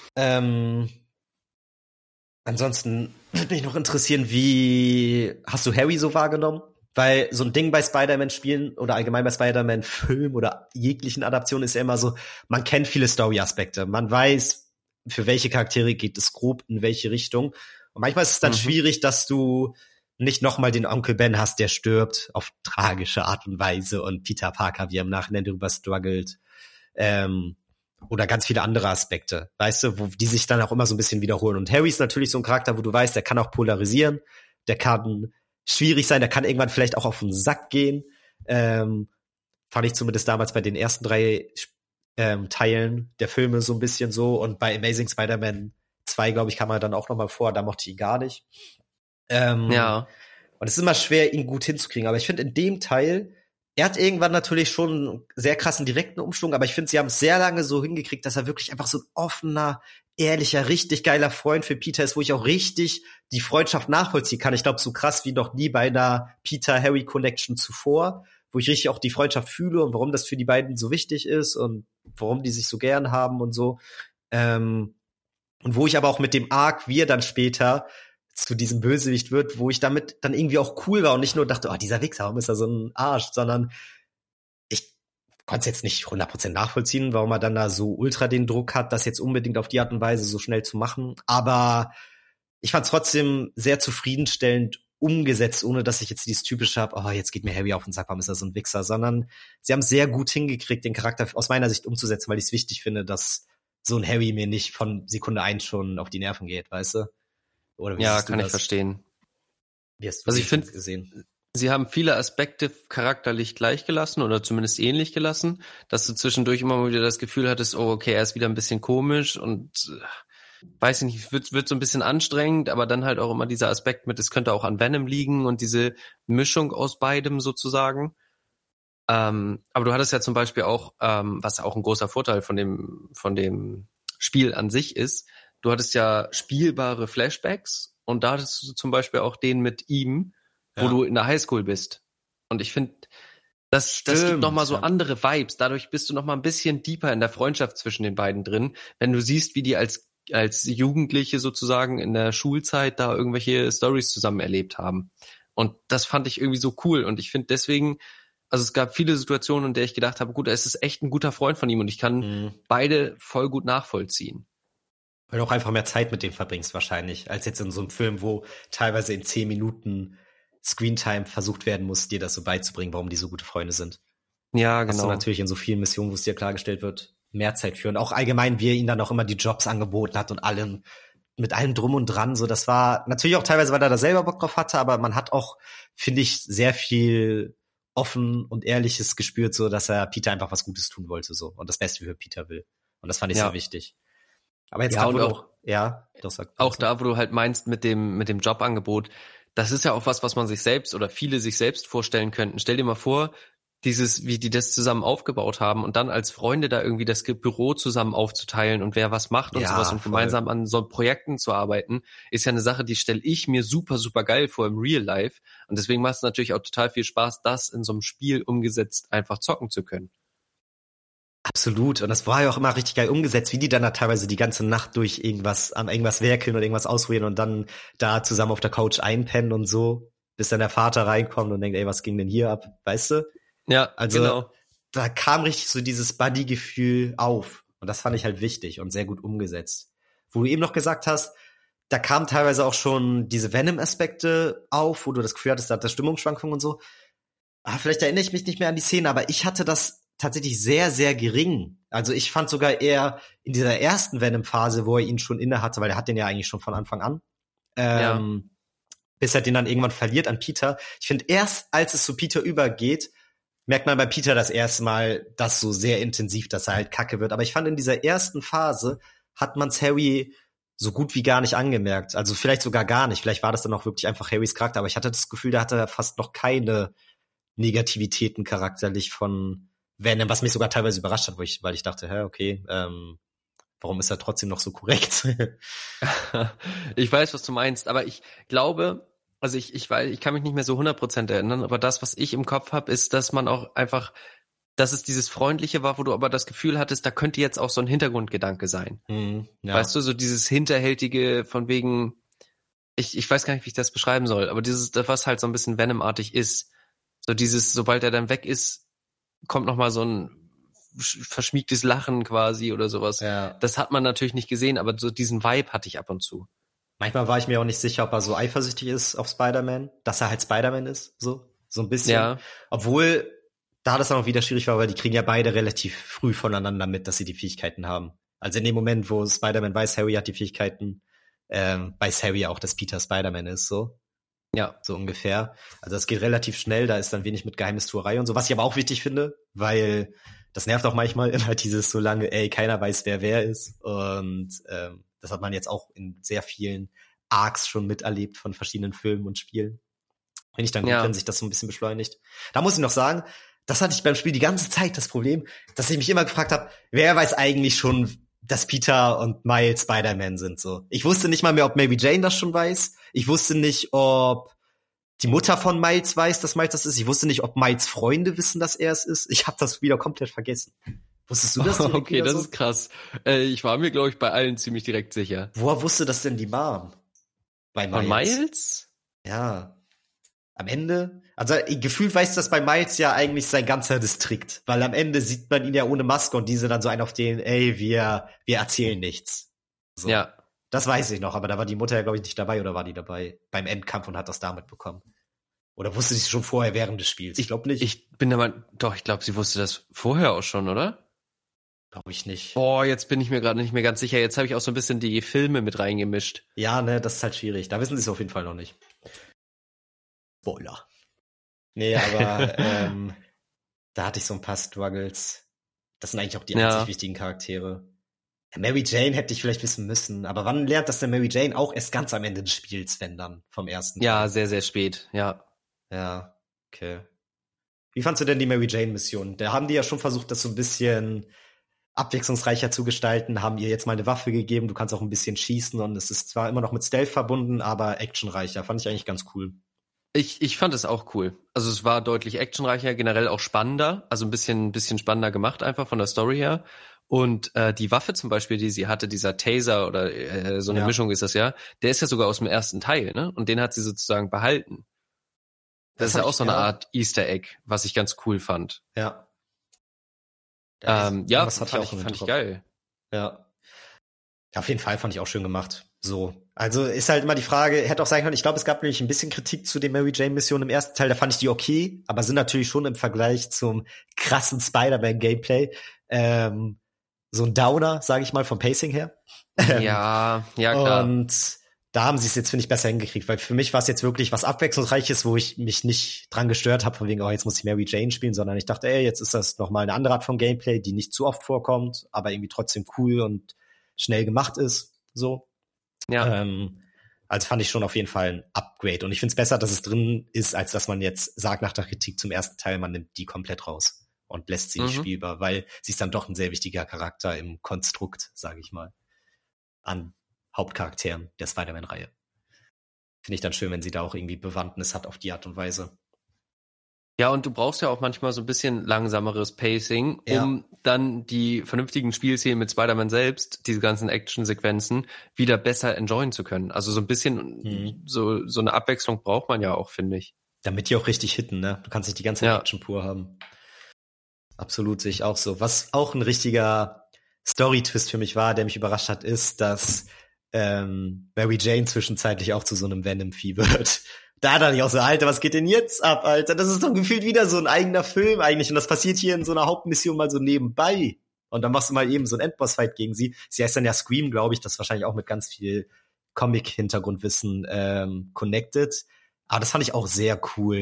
Ansonsten würde mich noch interessieren, wie hast du Harry so wahrgenommen? Weil so ein Ding bei Spider-Man-Spielen oder allgemein bei Spider-Man-Filmen oder jeglichen Adaptionen ist ja immer so, man kennt viele Story-Aspekte. Man weiß, für welche Charaktere geht es grob in welche Richtung. Und manchmal ist es dann schwierig, dass du nicht nochmal den Onkel Ben hast, der stirbt auf tragische Art und Weise und Peter Parker, wie er im Nachhinein darüber struggelt. Oder ganz viele andere Aspekte, weißt du, wo die sich dann auch immer so ein bisschen wiederholen. Und Harry ist natürlich so ein Charakter, wo du weißt, der kann auch polarisieren, der kann schwierig sein, der kann irgendwann vielleicht auch auf den Sack gehen. Fand ich zumindest damals bei den ersten 3 Teilen der Filme so ein bisschen so. Und bei Amazing Spider-Man 2, glaube ich, kam er dann auch noch mal vor, da mochte ich ihn gar nicht. Und es ist immer schwer, ihn gut hinzukriegen. Aber ich finde, in dem Teil, er hat irgendwann natürlich schon einen sehr krassen direkten Umschwung, aber ich finde, sie haben es sehr lange so hingekriegt, dass er wirklich einfach so ein offener, ehrlicher, richtig geiler Freund für Peter ist, wo ich auch richtig die Freundschaft nachvollziehen kann. Ich glaube, so krass wie noch nie bei einer Peter-Harry-Connection zuvor, wo ich richtig auch die Freundschaft fühle und warum das für die beiden so wichtig ist und warum die sich so gern haben und so. Und wo ich aber auch mit dem Arc, wie er dann später zu diesem Bösewicht wird, wo ich damit dann irgendwie auch cool war und nicht nur dachte, oh, dieser Wichser, warum ist er so ein Arsch, sondern ich konnte es jetzt nicht 100% nachvollziehen, warum er dann da so ultra den Druck hat, das jetzt unbedingt auf die Art und Weise so schnell zu machen, aber ich fand es trotzdem sehr zufriedenstellend umgesetzt, ohne dass ich jetzt dieses typische habe, oh, jetzt geht mir Harry auf den Sack, warum ist er so ein Wichser, sondern sie haben sehr gut hingekriegt, den Charakter aus meiner Sicht umzusetzen, weil ich es wichtig finde, dass so ein Harry mir nicht von Sekunde 1 schon auf die Nerven geht, weißt du? Oder wie kann ich verstehen. Wie hast du also ich finde, gesehen? Sie haben viele Aspekte charakterlich gleich gelassen oder zumindest ähnlich gelassen, dass du zwischendurch immer mal wieder das Gefühl hattest, oh, okay, er ist wieder ein bisschen komisch und weiß ich nicht, wird so ein bisschen anstrengend, aber dann halt auch immer dieser Aspekt mit, es könnte auch an Venom liegen und diese Mischung aus beidem sozusagen. Aber du hattest ja zum Beispiel auch, was auch ein großer Vorteil von dem Spiel an sich ist, du hattest ja spielbare Flashbacks und da hattest du zum Beispiel auch den mit ihm, wo du in der Highschool bist. Und ich finde, das gibt nochmal so andere Vibes. Dadurch bist du nochmal ein bisschen deeper in der Freundschaft zwischen den beiden drin, wenn du siehst, wie die als Jugendliche sozusagen in der Schulzeit da irgendwelche Storys zusammen erlebt haben. Und das fand ich irgendwie so cool. Und ich finde deswegen, also es gab viele Situationen, in der ich gedacht habe, gut, es ist echt ein guter Freund von ihm und ich kann beide voll gut nachvollziehen. Weil du auch einfach mehr Zeit mit dem verbringst wahrscheinlich, als jetzt in so einem Film, wo teilweise in 10 Minuten Screentime versucht werden muss, dir das so beizubringen, warum die so gute Freunde sind. Ja, genau. Hast du natürlich in so vielen Missionen, wo es dir klargestellt wird, mehr Zeit für. Und auch allgemein, wie er ihnen dann auch immer die Jobs angeboten hat und mit allem drum und dran. So, das war natürlich auch teilweise, weil er da selber Bock drauf hatte, aber man hat auch, finde ich, sehr viel offen und Ehrliches gespürt, so dass er Peter einfach was Gutes tun wollte so und das Beste für Peter will. Und das fand ich sehr wichtig. Aber jetzt auch da, wo du halt meinst mit dem Jobangebot, das ist ja auch was man sich selbst oder viele sich selbst vorstellen könnten. Stell dir mal vor, wie die das zusammen aufgebaut haben und dann als Freunde da irgendwie das Büro zusammen aufzuteilen und wer was macht und sowas und gemeinsam an so Projekten zu arbeiten, ist ja eine Sache, die stelle ich mir super, super geil vor im Real Life. Und deswegen macht es natürlich auch total viel Spaß, das in so einem Spiel umgesetzt einfach zocken zu können. Absolut. Und das war ja auch immer richtig geil umgesetzt, wie die dann da teilweise die ganze Nacht durch irgendwas werkeln oder irgendwas ausprobieren und dann da zusammen auf der Couch einpennen und so, bis dann der Vater reinkommt und denkt, ey, was ging denn hier ab? Weißt du? Ja, also, genau. Da kam richtig so dieses Buddy-Gefühl auf. Und das fand ich halt wichtig und sehr gut umgesetzt. Wo du eben noch gesagt hast, da kamen teilweise auch schon diese Venom-Aspekte auf, wo du das Gefühl hattest, da hat das Stimmungsschwankungen und so. Vielleicht erinnere ich mich nicht mehr an die Szene, aber ich hatte das tatsächlich sehr, sehr gering. Also ich fand sogar eher in dieser ersten Venom-Phase, wo er ihn schon inne hatte, weil er hat den ja eigentlich schon von Anfang an, bis er den dann irgendwann verliert an Peter. Ich finde, erst als es zu Peter übergeht, merkt man bei Peter das erste Mal, das so sehr intensiv, dass er halt kacke wird. Aber ich fand, in dieser ersten Phase hat man's Harry so gut wie gar nicht angemerkt. Also vielleicht sogar gar nicht. Vielleicht war das dann auch wirklich einfach Harrys Charakter. Aber ich hatte das Gefühl, der hatte fast noch keine Negativitäten charakterlich von Venom, was mich sogar teilweise überrascht hat, weil ich dachte, okay, warum ist er trotzdem noch so korrekt? Ich weiß, was du meinst, aber ich glaube, also ich weiß, ich kann mich nicht mehr so 100% erinnern, aber das, was ich im Kopf habe, ist, dass man auch einfach, dass es dieses Freundliche war, wo du aber das Gefühl hattest, da könnte jetzt auch so ein Hintergrundgedanke sein. Ja. Weißt du, so dieses Hinterhältige von wegen, ich weiß gar nicht, wie ich das beschreiben soll, aber dieses, was halt so ein bisschen Venom-artig ist, so dieses, sobald er dann weg ist, kommt noch mal so ein verschmiegtes Lachen quasi oder sowas. Ja. Das hat man natürlich nicht gesehen, aber so diesen Vibe hatte ich ab und zu. Manchmal war ich mir auch nicht sicher, ob er so eifersüchtig ist auf Spider-Man, dass er halt Spider-Man ist, so ein bisschen. Ja. Obwohl, da das dann auch wieder schwierig war, weil die kriegen ja beide relativ früh voneinander mit, dass sie die Fähigkeiten haben. Also in dem Moment, wo Spider-Man weiß, Harry hat die Fähigkeiten, weiß Harry auch, dass Peter Spider-Man ist, so. Ja. So ungefähr. Also das geht relativ schnell, da ist dann wenig mit Geheimnistuerei und so, was ich aber auch wichtig finde, weil das nervt auch manchmal immer dieses so lange, keiner weiß, wer ist. Und das hat man jetzt auch in sehr vielen Arcs schon miterlebt von verschiedenen Filmen und Spielen. Finde ich dann gut, wenn sich das so ein bisschen beschleunigt. Da muss ich noch sagen, das hatte ich beim Spiel die ganze Zeit das Problem, dass ich mich immer gefragt habe, wer weiß eigentlich schon, dass Peter und Miles Spider-Man sind, so. Ich wusste nicht mal mehr, ob Mary Jane das schon weiß. Ich wusste nicht, ob die Mutter von Miles weiß, dass Miles das ist. Ich wusste nicht, ob Miles Freunde wissen, dass er es ist. Ich habe das wieder komplett vergessen. Wusstest du das direkt? Okay, das ist krass. Ich war mir, glaube ich, bei allen ziemlich direkt sicher. Woher wusste das denn die Mom? Bei Miles? Von Miles? Ja. Am Ende, also gefühlt weiß das bei Miles ja eigentlich sein ganzer Distrikt, weil am Ende sieht man ihn ja ohne Maske und diese dann so einen auf den, wir erzählen nichts. So. Ja. Das weiß ich noch, aber da war die Mutter ja, glaube ich, nicht dabei, oder war die dabei beim Endkampf und hat das damit bekommen? Oder wusste sie es schon vorher während des Spiels? Ich glaube nicht. Ich bin aber, doch, ich glaube, sie wusste das vorher auch schon, oder? Glaube ich nicht. Boah, jetzt bin ich mir gerade nicht mehr ganz sicher. Jetzt habe ich auch so ein bisschen die Filme mit reingemischt. Ja, ne, das ist halt schwierig. Da wissen sie es auf jeden Fall noch nicht. Spoiler. Nee, aber da hatte ich so ein paar Struggles. Das sind eigentlich auch die einzig wichtigen Charaktere. Mary Jane hätte ich vielleicht wissen müssen, aber wann lernt das denn Mary Jane? Auch erst ganz am Ende des Spiels, wenn dann, vom ersten Ja, Teil. sehr, sehr spät, ja. Ja, okay. Wie fandst du denn die Mary Jane-Mission? Da haben die ja schon versucht, das so ein bisschen abwechslungsreicher zu gestalten, haben ihr jetzt mal eine Waffe gegeben, du kannst auch ein bisschen schießen und es ist zwar immer noch mit Stealth verbunden, aber actionreicher. Fand ich eigentlich ganz cool. Ich fand es auch cool. Also es war deutlich actionreicher, generell auch spannender, also ein bisschen spannender gemacht einfach von der Story her. Und die Waffe zum Beispiel, die sie hatte, dieser Taser oder so eine Mischung ist das ja, der ist ja sogar aus dem ersten Teil, ne? Und den hat sie sozusagen behalten. Das ist ja auch so eine Art Easter Egg, was ich ganz cool fand. Ja. Das fand ich geil. Ja. Auf jeden Fall fand ich auch schön gemacht. So. Also ist halt immer die Frage, hätte auch sein können, ich glaube, es gab nämlich ein bisschen Kritik zu den Mary Jane Missionen im ersten Teil, da fand ich die okay, aber sind natürlich schon im Vergleich zum krassen Spider-Man Gameplay so ein Downer, sage ich mal, vom Pacing her. Ja, klar. Und da haben sie es jetzt, finde ich, besser hingekriegt, weil für mich war es jetzt wirklich was Abwechslungsreiches, wo ich mich nicht dran gestört habe, von wegen, jetzt muss ich Mary Jane spielen, sondern ich dachte, jetzt ist das nochmal eine andere Art von Gameplay, die nicht zu oft vorkommt, aber irgendwie trotzdem cool und schnell gemacht ist, so. Ja. Also fand ich schon auf jeden Fall ein Upgrade. Und ich finde es besser, dass es drin ist, als dass man jetzt sagt nach der Kritik zum ersten Teil, man nimmt die komplett raus und lässt sie nicht spielbar, weil sie ist dann doch ein sehr wichtiger Charakter im Konstrukt, sage ich mal, an Hauptcharakteren der Spider-Man-Reihe. Finde ich dann schön, wenn sie da auch irgendwie Bewandtnis hat auf die Art und Weise. Ja, und du brauchst ja auch manchmal so ein bisschen langsameres Pacing, um dann die vernünftigen Spielszenen mit Spider-Man selbst, diese ganzen Action-Sequenzen, wieder besser enjoyen zu können. Also so ein bisschen so eine Abwechslung braucht man ja auch, finde ich. Damit die auch richtig hitten, ne? Du kannst nicht die ganze Action pur haben. Absolut, sehe ich auch so. Was auch ein richtiger Story-Twist für mich war, der mich überrascht hat, ist, dass Mary Jane zwischenzeitlich auch zu so einem Venom-Vieh wird. Da dachte ich auch so, Alter, was geht denn jetzt ab, Alter? Das ist doch gefühlt wieder so ein eigener Film eigentlich. Und das passiert hier in so einer Hauptmission mal so nebenbei. Und dann machst du mal eben so einen Endboss-Fight gegen sie. Sie heißt dann ja Scream, glaube ich. Das ist wahrscheinlich auch mit ganz viel Comic-Hintergrundwissen connected. Aber das fand ich auch sehr cool.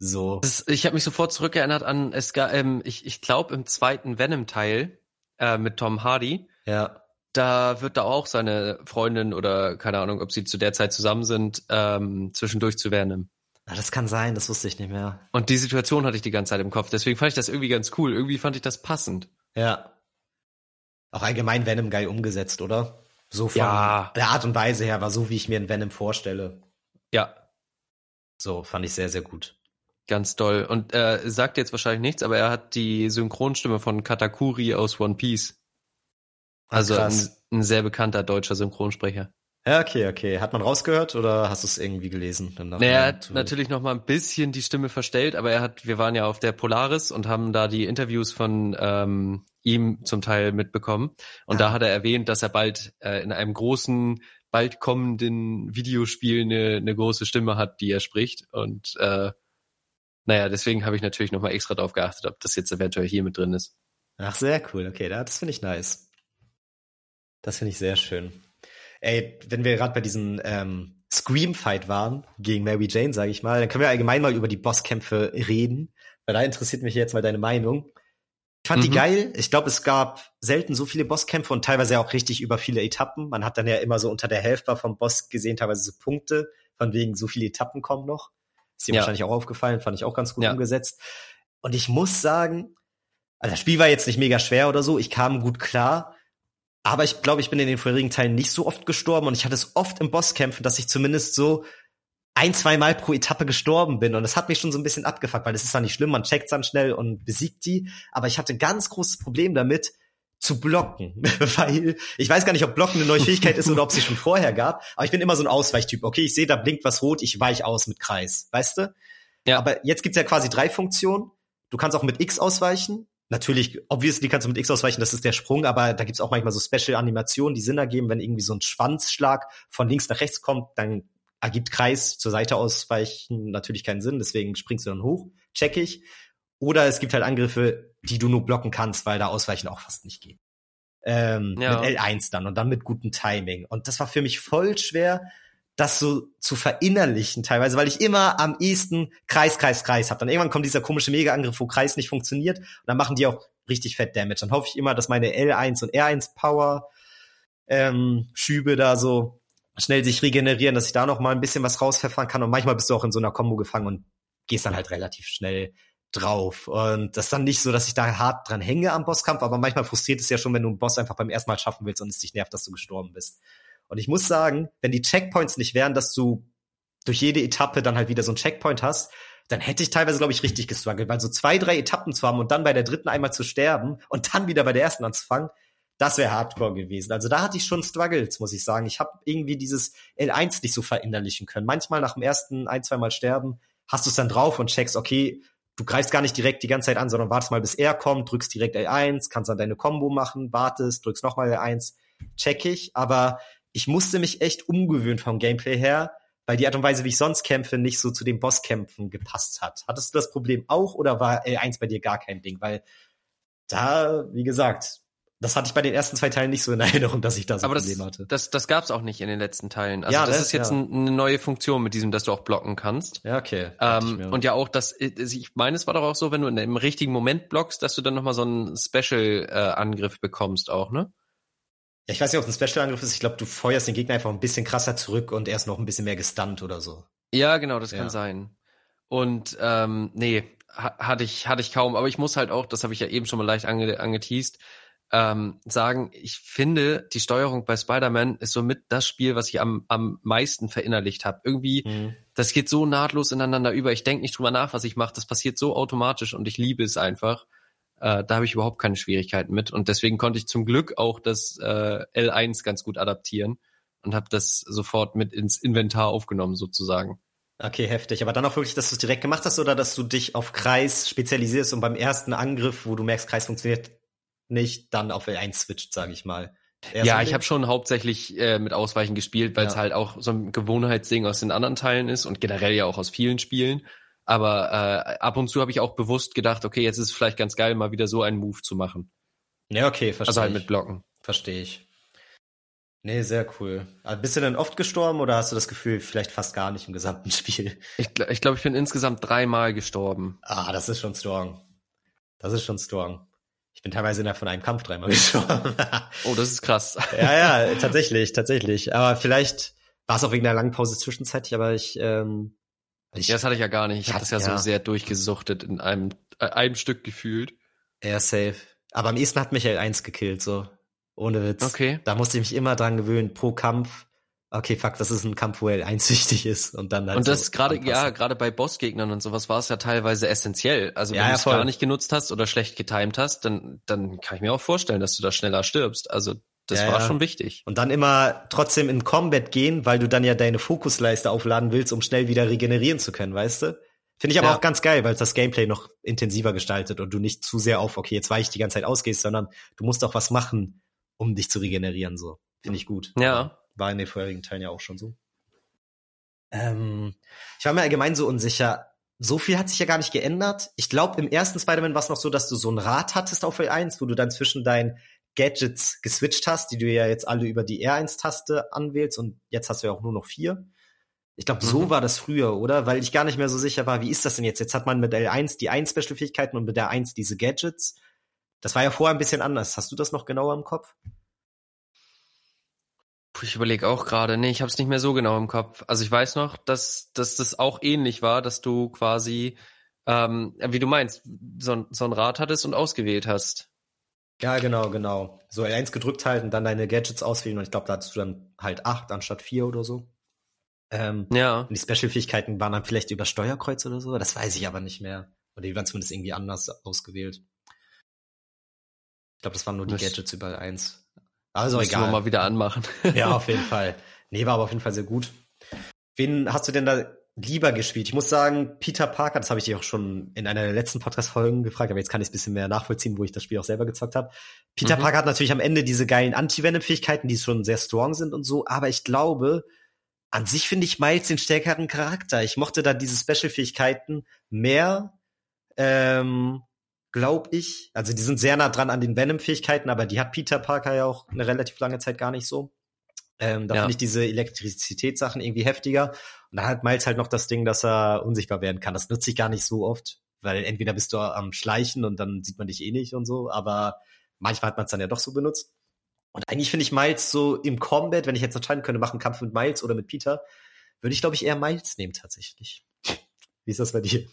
So. Ich habe mich sofort zurückerinnert an, ich glaube im zweiten Venom-Teil mit Tom Hardy, Ja. da wird da auch seine Freundin oder keine Ahnung, ob sie zu der Zeit zusammen sind, zwischendurch zu Venom. Das kann sein, das wusste ich nicht mehr. Und die Situation hatte ich die ganze Zeit im Kopf, deswegen fand ich das irgendwie ganz cool. Irgendwie fand ich das passend. Ja. Auch allgemein Venom geil umgesetzt, oder? So von der Art und Weise her war so, wie ich mir einen Venom vorstelle. Ja. So, fand ich sehr, sehr gut. Ganz doll. Und sagt jetzt wahrscheinlich nichts, aber er hat die Synchronstimme von Katakuri aus One Piece. Also ein sehr bekannter deutscher Synchronsprecher. Ja, okay. Hat man rausgehört oder hast du es irgendwie gelesen? Er hat natürlich noch mal ein bisschen die Stimme verstellt, aber wir waren ja auf der Polaris und haben da die Interviews von ihm zum Teil mitbekommen. Und da hat er erwähnt, dass er bald in einem großen, bald kommenden Videospiel eine große Stimme hat, die er spricht. Und deswegen habe ich natürlich noch mal extra drauf geachtet, ob das jetzt eventuell hier mit drin ist. Ach, sehr cool. Okay, das finde ich nice. Das finde ich sehr schön. Ey, wenn wir gerade bei diesem Scream-Fight waren gegen Mary Jane, sage ich mal, dann können wir allgemein mal über die Bosskämpfe reden, weil da interessiert mich jetzt mal deine Meinung. Ich fand die geil. Ich glaube, es gab selten so viele Bosskämpfe und teilweise auch richtig über viele Etappen. Man hat dann ja immer so unter der Hälfte vom Boss gesehen, teilweise so Punkte, von wegen so viele Etappen kommen noch. Ist dir wahrscheinlich auch aufgefallen, fand ich auch ganz gut umgesetzt. Und ich muss sagen, also das Spiel war jetzt nicht mega schwer oder so, ich kam gut klar. Aber ich glaube, ich bin in den vorherigen Teilen nicht so oft gestorben und ich hatte es oft im Bosskämpfen, dass ich zumindest so 1-2 Mal pro Etappe gestorben bin und das hat mich schon so ein bisschen abgefuckt, weil das ist dann nicht schlimm, man checkt dann schnell und besiegt die, aber ich hatte ein ganz großes Problem damit, zu blocken, weil ich weiß gar nicht, ob Blocken eine neue Fähigkeit ist oder ob sie schon vorher gab, aber ich bin immer so ein Ausweichtyp. Okay, ich sehe, da blinkt was rot, ich weich aus mit Kreis, weißt du? Ja. Aber jetzt gibt's ja quasi 3 Funktionen. Du kannst auch mit X ausweichen. Natürlich, obviously kannst du mit X ausweichen, das ist der Sprung, aber da gibt's auch manchmal so Special-Animationen, die Sinn ergeben, wenn irgendwie so ein Schwanzschlag von links nach rechts kommt, dann ergibt Kreis zur Seite ausweichen natürlich keinen Sinn, deswegen springst du dann hoch, check ich. Oder es gibt halt Angriffe, die du nur blocken kannst, weil da Ausweichen auch fast nicht geht. Mit L1 dann und dann mit gutem Timing. Und das war für mich voll schwer, das so zu verinnerlichen teilweise, weil ich immer am ehesten Kreis habe. Dann irgendwann kommt dieser komische Mega-Angriff, wo Kreis nicht funktioniert und dann machen die auch richtig fett Damage. Dann hoffe ich immer, dass meine L1 und R1 Power Schübe da so schnell sich regenerieren, dass ich da noch mal ein bisschen was rauspfeffern kann und manchmal bist du auch in so einer Kombo gefangen und gehst dann halt relativ schnell drauf. Und das ist dann nicht so, dass ich da hart dran hänge am Bosskampf, aber manchmal frustriert es ja schon, wenn du einen Boss einfach beim ersten Mal schaffen willst und es dich nervt, dass du gestorben bist. Und ich muss sagen, wenn die Checkpoints nicht wären, dass du durch jede Etappe dann halt wieder so einen Checkpoint hast, dann hätte ich teilweise, glaube ich, richtig gestruggelt, weil so 2, 3 Etappen zu haben und dann bei der dritten einmal zu sterben und dann wieder bei der ersten anzufangen, das wäre Hardcore gewesen. Also da hatte ich schon Struggles, muss ich sagen. Ich habe irgendwie dieses L1 nicht so verinnerlichen können. Manchmal nach dem ersten 1-2 Mal sterben, hast du es dann drauf und checkst, okay, du greifst gar nicht direkt die ganze Zeit an, sondern wartest mal, bis er kommt, drückst direkt L1, kannst dann deine Combo machen, wartest, drückst nochmal L1, check ich. Aber ich musste mich echt umgewöhnen vom Gameplay her, weil die Art und Weise, wie ich sonst kämpfe, nicht so zu den Bosskämpfen gepasst hat. Hattest du das Problem auch oder war L1 bei dir gar kein Ding? Weil da, wie gesagt, das hatte ich bei den ersten 2 Teilen nicht so in Erinnerung, dass ich da so Probleme hatte. Das gab's auch nicht in den letzten Teilen. Also das ist jetzt eine neue Funktion mit diesem, dass du auch blocken kannst. Ja, okay. Und ja auch, ich meine, es war doch auch so, wenn du im richtigen Moment blockst, dass du dann nochmal so einen Special-Angriff bekommst auch, ne? Ja, ich weiß nicht, ob es ein Special-Angriff ist. Ich glaube, du feuerst den Gegner einfach ein bisschen krasser zurück und er ist noch ein bisschen mehr gestunt oder so. Ja, genau, das kann sein. Und hatte ich kaum. Aber ich muss halt auch, das habe ich ja eben schon mal leicht angeteased, sagen, ich finde, die Steuerung bei Spider-Man ist somit das Spiel, was ich am meisten verinnerlicht habe. Irgendwie, das geht so nahtlos ineinander über. Ich denke nicht drüber nach, was ich mache. Das passiert so automatisch und ich liebe es einfach. Da habe ich überhaupt keine Schwierigkeiten mit. Und deswegen konnte ich zum Glück auch das L1 ganz gut adaptieren und habe das sofort mit ins Inventar aufgenommen, sozusagen. Okay, heftig. Aber dann auch wirklich, dass du es direkt gemacht hast oder dass du dich auf Kreis spezialisierst und beim ersten Angriff, wo du merkst, Kreis funktioniert nicht, dann auf L1 switcht, sage ich mal. Ja, ich habe schon hauptsächlich mit Ausweichen gespielt, weil es halt auch so ein Gewohnheitsding aus den anderen Teilen ist und generell ja auch aus vielen Spielen. Aber ab und zu habe ich auch bewusst gedacht, okay, jetzt ist es vielleicht ganz geil, mal wieder so einen Move zu machen. Ja, okay, verstehe ich. Also halt mit Blocken. Verstehe ich. Nee, sehr cool. Aber bist du denn oft gestorben oder hast du das Gefühl, vielleicht fast gar nicht im gesamten Spiel? Ich glaube, ich bin insgesamt 3-mal gestorben. Das ist schon strong. Das ist schon strong. Ich bin teilweise innerhalb von einem Kampf 3-mal gestorben. Oh, das ist krass. Ja, tatsächlich. Aber vielleicht war es auch wegen einer langen Pause zwischenzeitlich, aber ja, das hatte ich ja gar nicht. Ich habe das ja so sehr durchgesuchtet in einem Stück gefühlt. Ja, safe. Aber am ehesten hat Michael 1 gekillt, so. Ohne Witz. Okay. Da musste ich mich immer dran gewöhnen, pro Kampf. Okay, fuck, das ist ein Kampf, wo L1 wichtig ist. Und dann halt. Und das gerade bei Bossgegnern und sowas war es ja teilweise essentiell. Also wenn du es gar nicht genutzt hast oder schlecht getimed hast, dann kann ich mir auch vorstellen, dass du da schneller stirbst. Also das war schon wichtig. Und dann immer trotzdem in Combat gehen, weil du dann ja deine Fokusleiste aufladen willst, um schnell wieder regenerieren zu können, weißt du? Finde ich aber auch ganz geil, weil es das Gameplay noch intensiver gestaltet und du nicht zu sehr auf, okay, jetzt weiche ich die ganze Zeit ausgehst, sondern du musst auch was machen, um dich zu regenerieren, so. Finde ich gut. Ja. War in den vorherigen Teilen ja auch schon so. Ich war mir allgemein so unsicher. So viel hat sich ja gar nicht geändert. Ich glaube, im ersten Spider-Man war es noch so, dass du so ein Rad hattest auf L1, wo du dann zwischen deinen Gadgets geswitcht hast, die du ja jetzt alle über die R1-Taste anwählst und jetzt hast du ja auch nur noch 4. Ich glaube, so war das früher, oder? Weil ich gar nicht mehr so sicher war, wie ist das denn jetzt? Jetzt hat man mit L1 die 1-Special-Fähigkeiten und mit der 1 diese Gadgets. Das war ja vorher ein bisschen anders. Hast du das noch genauer im Kopf? Ich überlege auch gerade, ich habe es nicht mehr so genau im Kopf. Also ich weiß noch, dass das auch ähnlich war, dass du quasi, wie du meinst, so ein Rad hattest und ausgewählt hast. Ja, genau. So L1 gedrückt halten, dann deine Gadgets auswählen und ich glaube, da hattest du dann halt 8 anstatt 4 oder so. Ja. Und die Special-Fähigkeiten waren dann vielleicht über Steuerkreuz oder so, das weiß ich aber nicht mehr. Oder die waren zumindest irgendwie anders ausgewählt. Ich glaube, das waren nur die Gadgets über L1. Also egal. Müssen wir mal wieder anmachen. Ja, auf jeden Fall. Nee, war aber auf jeden Fall sehr gut. Wen hast du denn da lieber gespielt? Ich muss sagen, Peter Parker, das habe ich dich auch schon in einer der letzten Podcast-Folgen gefragt, aber jetzt kann ich es ein bisschen mehr nachvollziehen, wo ich das Spiel auch selber gezockt habe. Peter Parker hat natürlich am Ende diese geilen Anti-Venom-Fähigkeiten, die schon sehr strong sind und so, aber ich glaube, an sich finde ich Miles den stärkeren Charakter. Ich mochte da diese Special-Fähigkeiten mehr, glaube ich. Also die sind sehr nah dran an den Venom-Fähigkeiten, aber die hat Peter Parker ja auch eine relativ lange Zeit gar nicht so. Da finde ich diese Elektrizitätssachen irgendwie heftiger. Und dann hat Miles halt noch das Ding, dass er unsichtbar werden kann. Das nutze ich gar nicht so oft, weil entweder bist du am Schleichen und dann sieht man dich eh nicht und so, aber manchmal hat man es dann ja doch so benutzt. Und eigentlich finde ich Miles so im Combat, wenn ich jetzt entscheiden könnte, machen Kampf mit Miles oder mit Peter, würde ich, glaube ich, eher Miles nehmen tatsächlich. Wie ist das bei dir?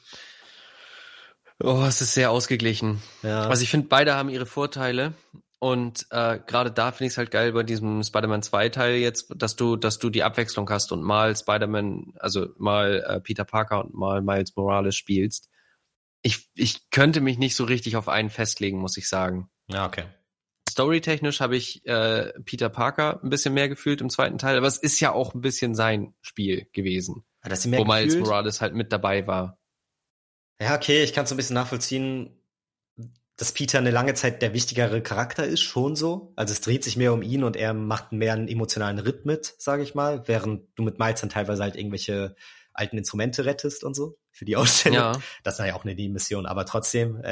Oh, es ist sehr ausgeglichen. Ja. Also ich finde, beide haben ihre Vorteile. Und gerade da finde ich es halt geil bei diesem Spider-Man 2 Teil jetzt, dass du die Abwechslung hast und mal Spider-Man, also mal Peter Parker und mal Miles Morales spielst. Ich könnte mich nicht so richtig auf einen festlegen, muss ich sagen. Ja, okay. Storytechnisch habe ich Peter Parker ein bisschen mehr gefühlt im zweiten Teil, aber es ist ja auch ein bisschen sein Spiel gewesen, wo Miles Morales halt mit dabei war. Ja, okay, ich kann es so ein bisschen nachvollziehen, dass Peter eine lange Zeit der wichtigere Charakter ist, schon so. Also es dreht sich mehr um ihn und er macht mehr einen emotionalen Ritt mit, sage ich mal, während du mit Miles dann teilweise halt irgendwelche alten Instrumente rettest und so für die Ausstellung. Ja. Das ist ja auch eine Nebenmission, aber trotzdem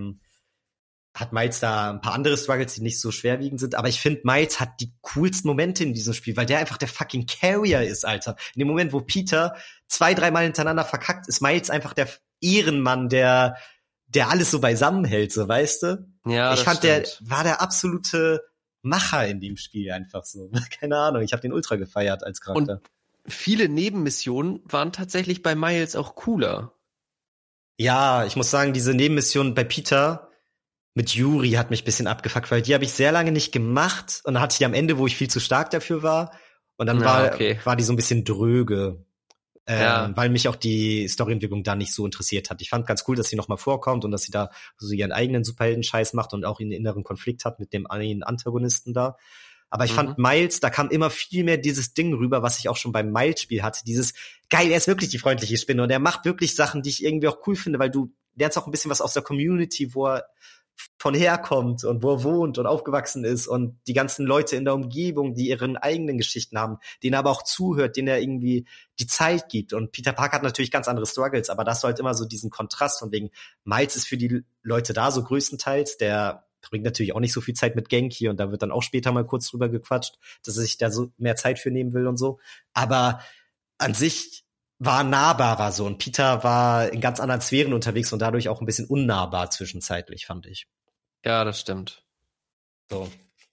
hat Miles da ein paar andere Struggles, die nicht so schwerwiegend sind. Aber ich finde, Miles hat die coolsten Momente in diesem Spiel, weil der einfach der fucking Carrier ist, Alter. In dem Moment, wo Peter 2-3 Mal hintereinander verkackt, ist Miles einfach der Ehrenmann, der alles so beisammen hält, so, weißt du? Ja, ich fand, der war der absolute Macher in dem Spiel einfach so. Keine Ahnung, ich habe den ultra gefeiert als Charakter. Und viele Nebenmissionen waren tatsächlich bei Miles auch cooler. Ja, ich muss sagen, diese Nebenmission bei Peter mit Yuri hat mich ein bisschen abgefuckt, weil die habe ich sehr lange nicht gemacht und dann hatte ich die am Ende, wo ich viel zu stark dafür war und dann war die so ein bisschen dröge. Weil mich auch die Storyentwicklung da nicht so interessiert hat. Ich fand ganz cool, dass sie nochmal vorkommt und dass sie da so ihren eigenen Superhelden-Scheiß macht und auch einen inneren Konflikt hat mit dem einen Antagonisten da. Aber ich fand Miles, da kam immer viel mehr dieses Ding rüber, was ich auch schon beim Miles-Spiel hatte. Dieses, geil, er ist wirklich die freundliche Spinne und er macht wirklich Sachen, die ich irgendwie auch cool finde, weil du lernst auch ein bisschen was aus der Community, wo er von herkommt und wo er wohnt und aufgewachsen ist und die ganzen Leute in der Umgebung, die ihren eigenen Geschichten haben, denen er aber auch zuhört, denen er irgendwie die Zeit gibt. Und Peter Parker hat natürlich ganz andere Struggles, aber da hast du halt immer so diesen Kontrast von wegen, Miles ist für die Leute da so größtenteils der verbringt natürlich auch nicht so viel Zeit mit Genki und da wird dann auch später mal kurz drüber gequatscht, dass er sich da so mehr Zeit für nehmen will und so. Aber an sich war nahbarer so und Peter war in ganz anderen Sphären unterwegs und dadurch auch ein bisschen unnahbar zwischenzeitlich, fand ich. Ja, das stimmt. So.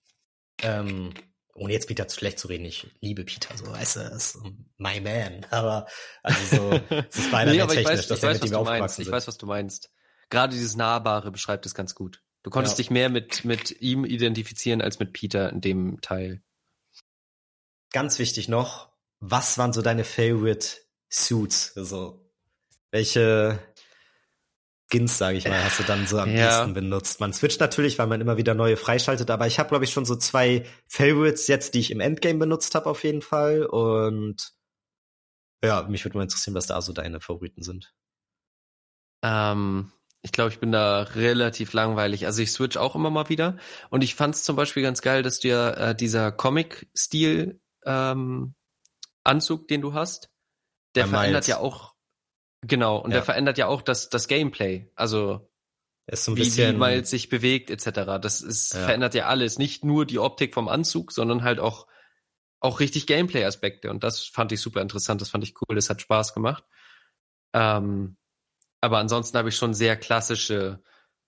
Ohne jetzt Peter zu schlecht zu reden, ich liebe Peter, so, weißt du, ist my man, aber also so, es ist beinahe aber technisch, dass er mit ihm aufgewachsen ist. Ich weiß, was du meinst. Gerade dieses Nahbare beschreibt es ganz gut. Du konntest dich mehr mit ihm identifizieren als mit Peter in dem Teil. Ganz wichtig noch, was waren so deine Favorite Suits? Also, welche Skins, sage ich mal, hast du dann so am ehesten benutzt? Man switcht natürlich, weil man immer wieder neue freischaltet, aber ich habe, glaube ich, schon so 2 Favorites jetzt, die ich im Endgame benutzt habe auf jeden Fall. Und ja, mich würde mal interessieren, was da so deine Favoriten sind. Ich glaube, ich bin da relativ langweilig. Also ich switch auch immer mal wieder. Und ich fand es zum Beispiel ganz geil, dass du ja dieser Comic-Stil Anzug, den du hast, der verändert ja auch, genau, und der verändert ja auch das Gameplay. Also ist so ein wie Miles sich bewegt, etc. Das verändert ja alles. Nicht nur die Optik vom Anzug, sondern halt auch richtig Gameplay-Aspekte. Und das fand ich super interessant, das fand ich cool, das hat Spaß gemacht. Aber ansonsten habe ich schon sehr klassische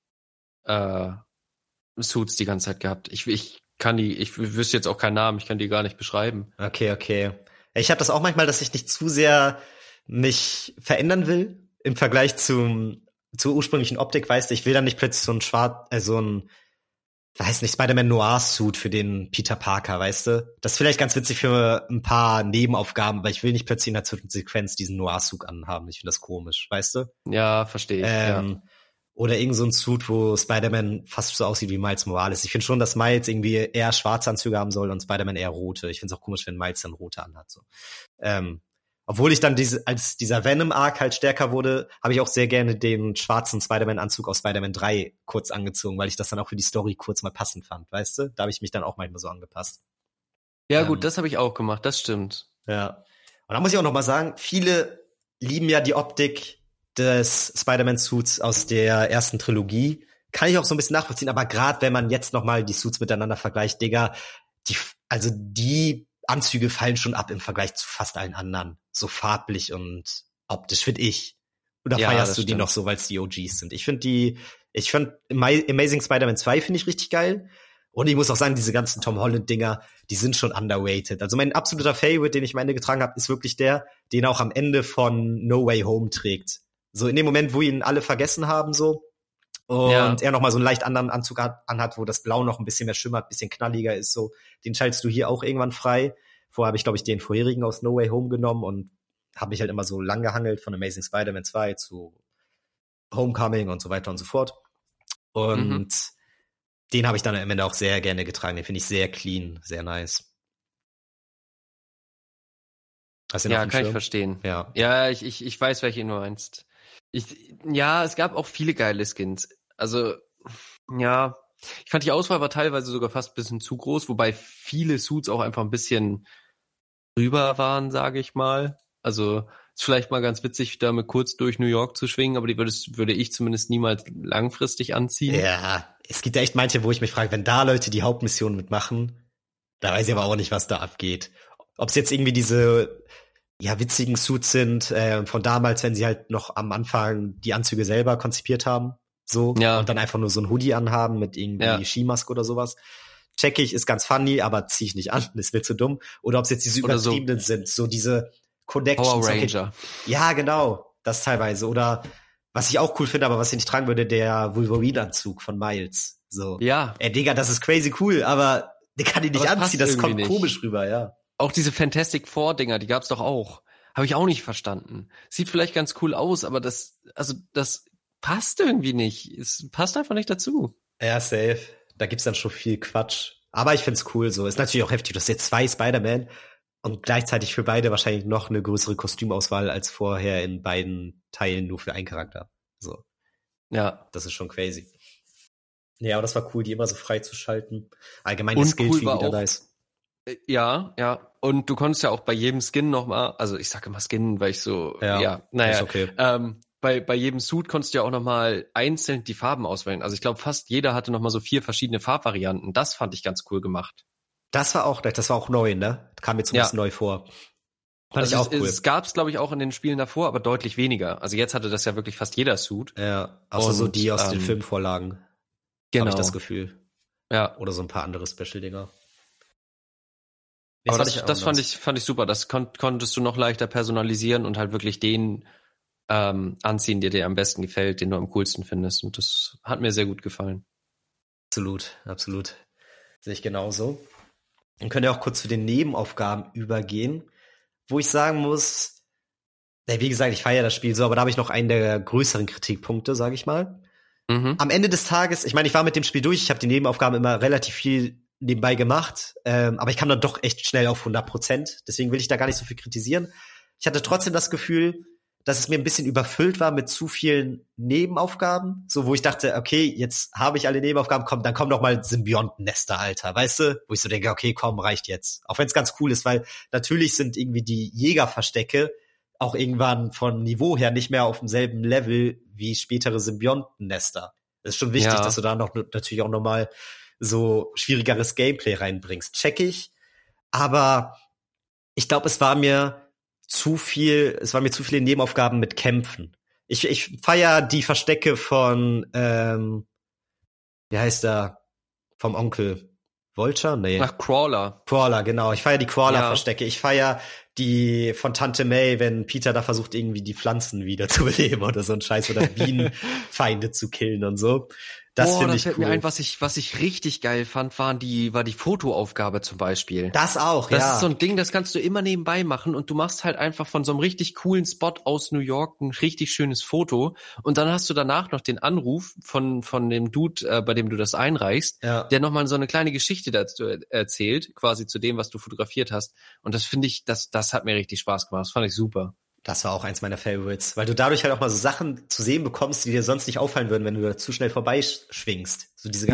Suits die ganze Zeit gehabt. Ich wüsste jetzt auch keinen Namen, ich kann die gar nicht beschreiben. Okay. Ich habe das auch manchmal, dass ich nicht zu sehr mich verändern will im Vergleich zur ursprünglichen Optik, weißt du, ich will dann nicht plötzlich so ein Spider-Man Noir-Suit für den Peter Parker, weißt du? Das ist vielleicht ganz witzig für ein paar Nebenaufgaben, weil ich will nicht plötzlich in der Zwischensequenz diesen Noir-Suit anhaben. Ich finde das komisch, weißt du? Ja, verstehe ich. Oder irgend so ein Suit, wo Spider-Man fast so aussieht wie Miles Morales. Ich finde schon, dass Miles irgendwie eher schwarze Anzüge haben soll und Spider-Man eher rote. Ich finde es auch komisch, wenn Miles dann rote anhat. So. Obwohl ich dann als dieser Venom-Arc halt stärker wurde, habe ich auch sehr gerne den schwarzen Spider-Man-Anzug aus Spider-Man 3 kurz angezogen, weil ich das dann auch für die Story kurz mal passend fand, weißt du? Da habe ich mich dann auch manchmal so angepasst. Ja gut, das habe ich auch gemacht, das stimmt. Ja. Und da muss ich auch noch mal sagen, viele lieben ja die Optik des Spider-Man-Suits aus der ersten Trilogie. Kann ich auch so ein bisschen nachvollziehen, aber gerade wenn man jetzt noch mal die Suits miteinander vergleicht, Digga, die Anzüge fallen schon ab im Vergleich zu fast allen anderen. So farblich und optisch, finde ich. Oder feierst du die noch so, weil es die OGs sind? Ich finde Amazing Spider-Man 2 finde ich richtig geil. Und ich muss auch sagen, diese ganzen Tom Holland-Dinger, die sind schon underrated. Also mein absoluter Favorite, den ich am Ende getragen habe, ist wirklich der, den er auch am Ende von No Way Home trägt. So in dem Moment, wo ihn alle vergessen haben, so. Und er noch mal so einen leicht anderen Anzug anhat, wo das Blau noch ein bisschen mehr schimmert, ein bisschen knalliger ist, so. Den schaltest du hier auch irgendwann frei. Vorher habe ich, glaube ich, den vorherigen aus No Way Home genommen und habe mich halt immer so lang gehangelt von Amazing Spider-Man 2 zu Homecoming und so weiter und so fort. Und den habe ich dann am Ende auch sehr gerne getragen. Den finde ich sehr clean, sehr nice. Kann ich verstehen. Ja, ich weiß, welchen du meinst. Es gab auch viele geile Skins. Also, ich fand die Auswahl war teilweise sogar fast ein bisschen zu groß, wobei viele Suits auch einfach ein bisschen drüber waren, sage ich mal. Also, ist vielleicht mal ganz witzig, damit kurz durch New York zu schwingen, aber die würde ich zumindest niemals langfristig anziehen. Ja, es gibt ja echt manche, wo ich mich frage, wenn da Leute die Hauptmission mitmachen, da weiß ich aber auch nicht, was da abgeht. Ob es jetzt irgendwie diese witzigen Suits sind von damals, wenn sie halt noch am Anfang die Anzüge selber konzipiert haben, so, und dann einfach nur so ein Hoodie anhaben mit irgendwie Skimaske oder sowas. Check ich, ist ganz funny, aber zieh ich nicht an, das wird zu dumm. Oder ob es jetzt diese übertriebenen sind, so diese Connections. Power Ranger. Ja, genau, das teilweise. Oder was ich auch cool finde, aber was ich nicht tragen würde, der Wolverine-Anzug von Miles. So. Ja. Digga, das ist crazy cool, aber der kann die nicht anziehen, das kommt komisch rüber, ja. Auch diese Fantastic Four-Dinger, die gab's doch auch. Habe ich auch nicht verstanden. Sieht vielleicht ganz cool aus, aber das passt irgendwie nicht. Es passt einfach nicht dazu. Ja, safe. Da gibt's dann schon viel Quatsch. Aber ich find's cool so. Ist natürlich auch heftig. Du hast jetzt 2 Spider-Man und gleichzeitig für beide wahrscheinlich noch eine größere Kostümauswahl als vorher in beiden Teilen nur für einen Charakter. So. Ja. Das ist schon crazy. Ja, aber das war cool, die immer so frei zu schalten. Allgemein das Skill cool wieder nice. Ja. Und du konntest ja auch bei jedem Skin nochmal, also ich sage immer Skin, weil ich so, ist okay. bei jedem Suit konntest du ja auch nochmal einzeln die Farben auswählen. Also ich glaube, fast jeder hatte nochmal so 4 verschiedene Farbvarianten. Das fand ich ganz cool gemacht. Das war auch neu, ne? Kam mir zumindest neu vor. Fand ich auch cool. Es gab's, glaube ich, auch in den Spielen davor, aber deutlich weniger. Also jetzt hatte das ja wirklich fast jeder Suit. Ja, außer so die aus den Filmvorlagen. Genau. Habe ich das Gefühl. Ja. Oder so ein paar andere Special-Dinger. Aber das fand ich super. Das konntest du noch leichter personalisieren und halt wirklich den anziehen, der dir am besten gefällt, den du am coolsten findest. Und das hat mir sehr gut gefallen. Absolut. Sehe ich genauso. Dann können wir auch kurz zu den Nebenaufgaben übergehen, wo ich sagen muss, wie gesagt, ich feiere das Spiel so, aber da habe ich noch einen der größeren Kritikpunkte, sage ich mal. Am Ende des Tages, ich meine, ich war mit dem Spiel durch, ich habe die Nebenaufgaben immer relativ viel nebenbei gemacht, aber ich kam dann doch echt schnell auf 100%, deswegen will ich da gar nicht so viel kritisieren. Ich hatte trotzdem das Gefühl, dass es mir ein bisschen überfüllt war mit zu vielen Nebenaufgaben, so wo ich dachte, okay, jetzt habe ich alle Nebenaufgaben, dann kommen doch mal Symbiontennester, Alter, weißt du? Wo ich so denke, okay, komm, reicht jetzt. Auch wenn es ganz cool ist, weil natürlich sind irgendwie die Jägerverstecke auch irgendwann von Niveau her nicht mehr auf demselben Level wie spätere Symbiontennester. Das ist schon wichtig, dass du da noch natürlich auch nochmal so schwierigeres Gameplay reinbringst. Check ich. Aber ich glaube, es war mir zu viele Nebenaufgaben mit Kämpfen. Ich feier die Verstecke von, wie heißt der? Vom Onkel. Vulture? Nee. Ach, Crawler. Crawler, genau. Ich feier die Crawler-Verstecke. Ich feier die von Tante May, wenn Peter da versucht, irgendwie die Pflanzen wieder zu beleben oder so ein Scheiß oder Bienenfeinde zu killen und so. Das finde ich cool. Mir ein, was ich richtig geil fand, war die Fotoaufgabe zum Beispiel. Das auch, Das ist so ein Ding, das kannst du immer nebenbei machen und du machst halt einfach von so einem richtig coolen Spot aus New York ein richtig schönes Foto und dann hast du danach noch den Anruf von dem Dude, bei dem du das einreichst, der nochmal so eine kleine Geschichte dazu erzählt, quasi zu dem, was du fotografiert hast. Und das finde ich, das hat mir richtig Spaß gemacht. Das fand ich super. Das war auch eins meiner Favorites, weil du dadurch halt auch mal so Sachen zu sehen bekommst, die dir sonst nicht auffallen würden, wenn du da zu schnell vorbeischwingst. So diese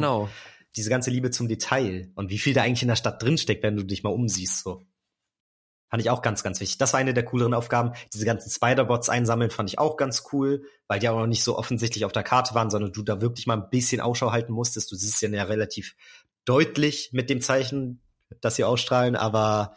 ganze Liebe zum Detail und wie viel da eigentlich in der Stadt drinsteckt, wenn du dich mal umsiehst, so. Fand ich auch ganz, ganz wichtig. Das war eine der cooleren Aufgaben. Diese ganzen Spider-Bots einsammeln fand ich auch ganz cool, weil die auch noch nicht so offensichtlich auf der Karte waren, sondern du da wirklich mal ein bisschen Ausschau halten musstest. Du siehst ja relativ deutlich mit dem Zeichen, dass sie ausstrahlen, aber